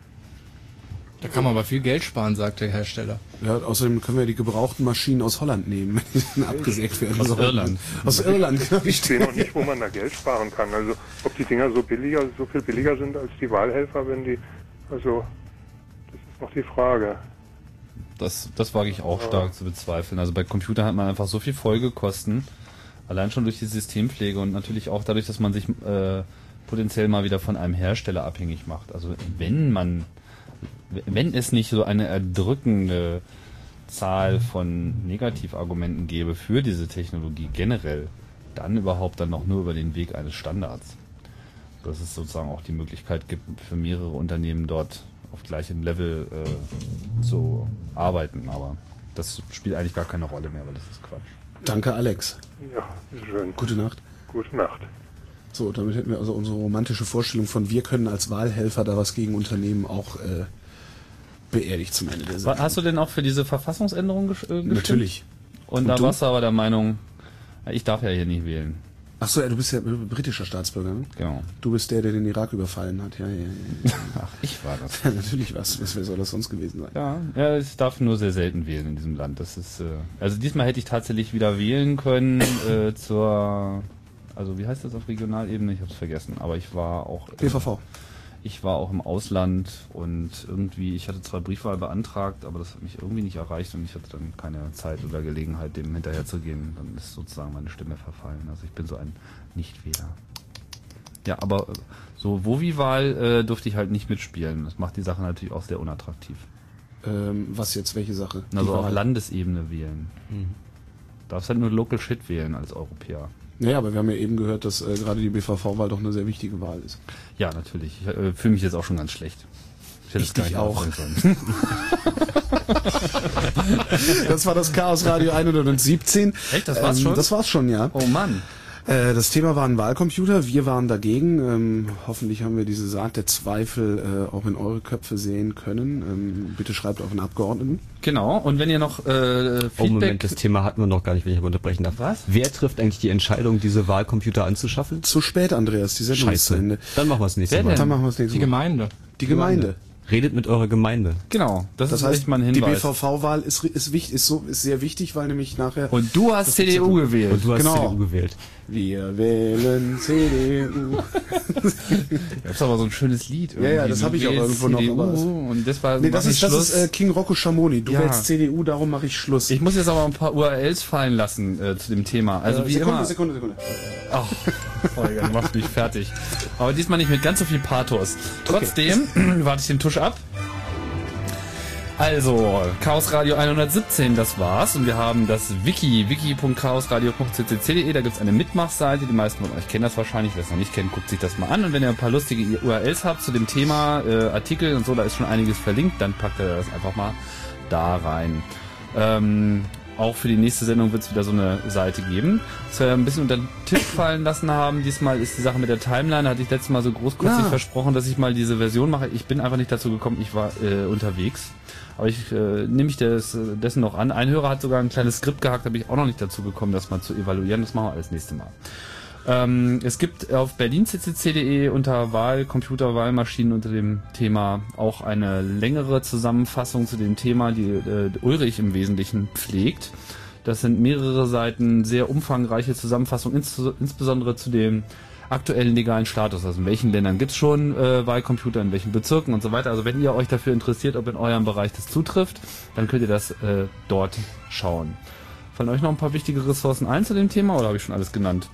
da kann man aber viel Geld sparen, sagt der Hersteller. Ja, außerdem können wir die gebrauchten Maschinen aus Holland nehmen, wenn die abgesägt werden. Aus Irland. Aus Irland, genau. Ich sehe noch nicht, wo man da Geld sparen kann. Also ob die Dinger so billiger, so viel billiger sind als die Wahlhelfer, wenn die... Also das ist noch die Frage. Das, das wage ich auch ja. stark zu bezweifeln. Also bei Computern hat man einfach so viel Folgekosten, allein schon durch die Systempflege und natürlich auch dadurch, dass man sich äh, potenziell mal wieder von einem Hersteller abhängig macht. Also wenn man, wenn es nicht so eine erdrückende Zahl von Negativargumenten gäbe für diese Technologie generell, dann überhaupt dann noch nur über den Weg eines Standards. Dass es sozusagen auch die Möglichkeit gibt, für mehrere Unternehmen dort auf gleichem Level äh, zu arbeiten, aber das spielt eigentlich gar keine Rolle mehr, weil das ist Quatsch. Danke, Alex. Ja, schön. Gute Nacht. Gute Nacht. So, damit hätten wir also unsere romantische Vorstellung von wir können als Wahlhelfer da was gegen Unternehmen auch äh, beerdigt zum Ende der Sendung. Hast du denn auch für diese Verfassungsänderung gesch äh, gestimmt? Natürlich. Und, Und da du? warst du aber der Meinung, ich darf ja hier nicht wählen. Ach so, ja, du bist ja britischer Staatsbürger, ne? Genau. Du bist der, der den Irak überfallen hat. Ja, ja, ja. Ach, ich war das. Ja, natürlich was. Was soll das sonst gewesen sein? Ja, ja, ich darf nur sehr selten wählen in diesem Land. Das ist, äh, also diesmal hätte ich tatsächlich wieder wählen können äh, zur, also wie heißt das auf Regionalebene? Ich habe es vergessen. Aber ich war auch. B V V. Ich war auch im Ausland und irgendwie, ich hatte zwar Briefwahl beantragt, aber das hat mich irgendwie nicht erreicht und ich hatte dann keine Zeit oder Gelegenheit, dem hinterher zu gehen. Dann ist sozusagen meine Stimme verfallen. Also ich bin so ein Nichtwähler. Ja, aber so Wovi-Wahl äh, durfte ich halt nicht mitspielen. Das macht die Sache natürlich auch sehr unattraktiv. Ähm, was jetzt, welche Sache? Also auf Landesebene wählen. Mhm. Darfst halt nur Local Shit wählen als Europäer. Naja, aber wir haben ja eben gehört, dass äh, gerade die B V V-Wahl doch eine sehr wichtige Wahl ist. Ja, natürlich. Ich äh, fühle mich jetzt auch schon ganz schlecht. Ich, hätte ich dich auch. Das war das Chaos Radio hundertsiebzehn. Echt, das war's ähm, schon? Das war's schon, ja. Oh Mann. Äh, das Thema war ein Wahlcomputer, wir waren dagegen. Ähm, hoffentlich haben wir diese Saat der Zweifel äh, auch in eure Köpfe sehen können. Ähm, bitte schreibt auf den Abgeordneten. Genau, und wenn ihr noch äh, Feedback... Oh Moment, das Thema hatten wir noch gar nicht, wenn ich aber unterbrechen darf. Was? Wer trifft eigentlich die Entscheidung, diese Wahlcomputer anzuschaffen? Zu spät, Andreas, die Sendung ist zu Ende. Dann machen wir es nächste Mal. Dann machen wir es nächste Die Mal. Gemeinde. Die Gemeinde. Redet mit eurer Gemeinde. Genau, das, Das ist heißt, echt mal ein die Hinweis. B V V-Wahl ist, ist, wichtig, ist, so, ist sehr wichtig, weil nämlich nachher... Und du hast C D U gewählt. Und du hast Genau. C D U gewählt. Wir wählen C D U. Das ist aber so ein schönes Lied. Ja, ja, das Du habe ich auch wählst irgendwo noch. C D U Aber das, und das war nee, das mach ist, ich das Schluss. ist äh, King Rocco Schamoni. Du Ja. wählst C D U, darum mache ich Schluss. Ich muss jetzt aber ein paar U R Ls fallen lassen äh, zu dem Thema. Also Äh, wie Sekunde, immer. Sekunde, Sekunde. Ach, Holger, du machst mich fertig. Aber diesmal nicht mit ganz so viel Pathos. Trotzdem warte ich den Tusch ab. Also, Chaos Radio hundertsiebzehn, das war's. Und wir haben das Wiki, wiki punkt chaosradio punkt c c c punkt d e. Da gibt's eine Mitmachseite. Die meisten von euch kennen das wahrscheinlich. Wer es noch nicht kennt, guckt sich das mal an. Und wenn ihr ein paar lustige U R Ls habt zu dem Thema, äh, Artikel und so, da ist schon einiges verlinkt, dann packt ihr das einfach mal da rein. Ähm, auch für die nächste Sendung wird es wieder so eine Seite geben. Was wir ein bisschen unter den Tisch fallen lassen haben, diesmal ist die Sache mit der Timeline. Da hatte ich letztes Mal so großkotzig Ja. versprochen, dass ich mal diese Version mache. Ich bin einfach nicht dazu gekommen, ich war äh, unterwegs. Aber ich äh, nehme mich des, dessen noch an. Ein Hörer hat sogar ein kleines Skript gehackt, da bin ich auch noch nicht dazu gekommen, das mal zu evaluieren. Das machen wir alles nächste Mal. Ähm, es gibt auf berlin c c c punkt d e unter Wahlcomputer, Wahlmaschinen unter dem Thema auch eine längere Zusammenfassung zu dem Thema, die äh, Ulrich im Wesentlichen pflegt. Das sind mehrere Seiten, sehr umfangreiche Zusammenfassung, ins, insbesondere zu dem aktuellen legalen Status. Also in welchen Ländern gibt es schon äh, Wahlcomputer, in welchen Bezirken und so weiter. Also wenn ihr euch dafür interessiert, ob in eurem Bereich das zutrifft, dann könnt ihr das äh, dort schauen. Fallen euch noch ein paar wichtige Ressourcen ein zu dem Thema oder habe ich schon alles genannt?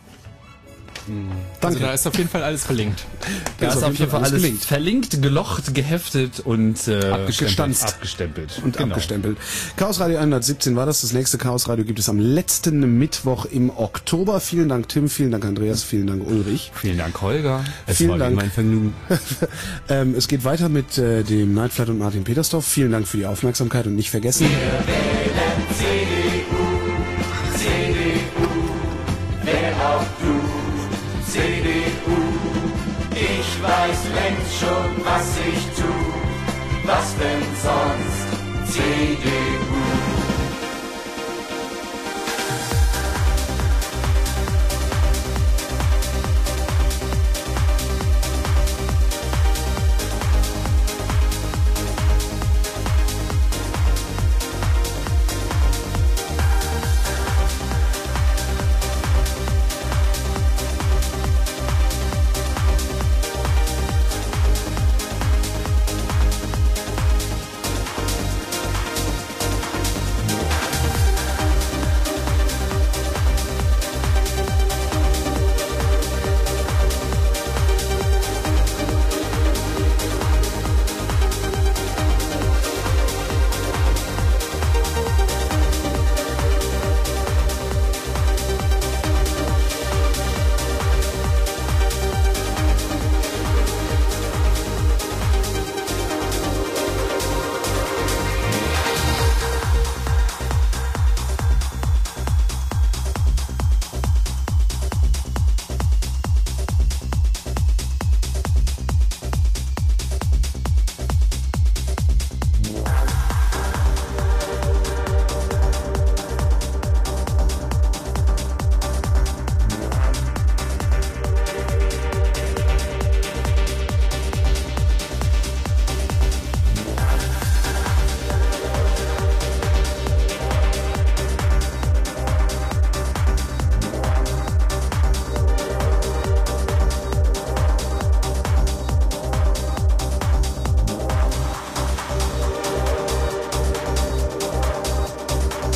Also da ist auf jeden Fall alles verlinkt. Da ist auf jeden Fall alles gelingt. verlinkt, gelocht, geheftet und äh, Abgestanzt. abgestempelt. Und Genau. abgestempelt. Chaos Radio hundertsiebzehn war das. Das nächste Chaos Radio gibt es am letzten Mittwoch im Oktober. Vielen Dank Tim, vielen Dank Andreas, vielen Dank Ulrich. Vielen Dank Holger. Es Vielen war wie Dank. mein Vergnügen. ähm, es geht weiter mit äh, dem Nightflight und Martin Petersdorf. Vielen Dank für die Aufmerksamkeit und nicht vergessen. C D U, C D U, wer auch du, C D U. Ich weiß längst schon, was ich tu, was denn sonst, C D U.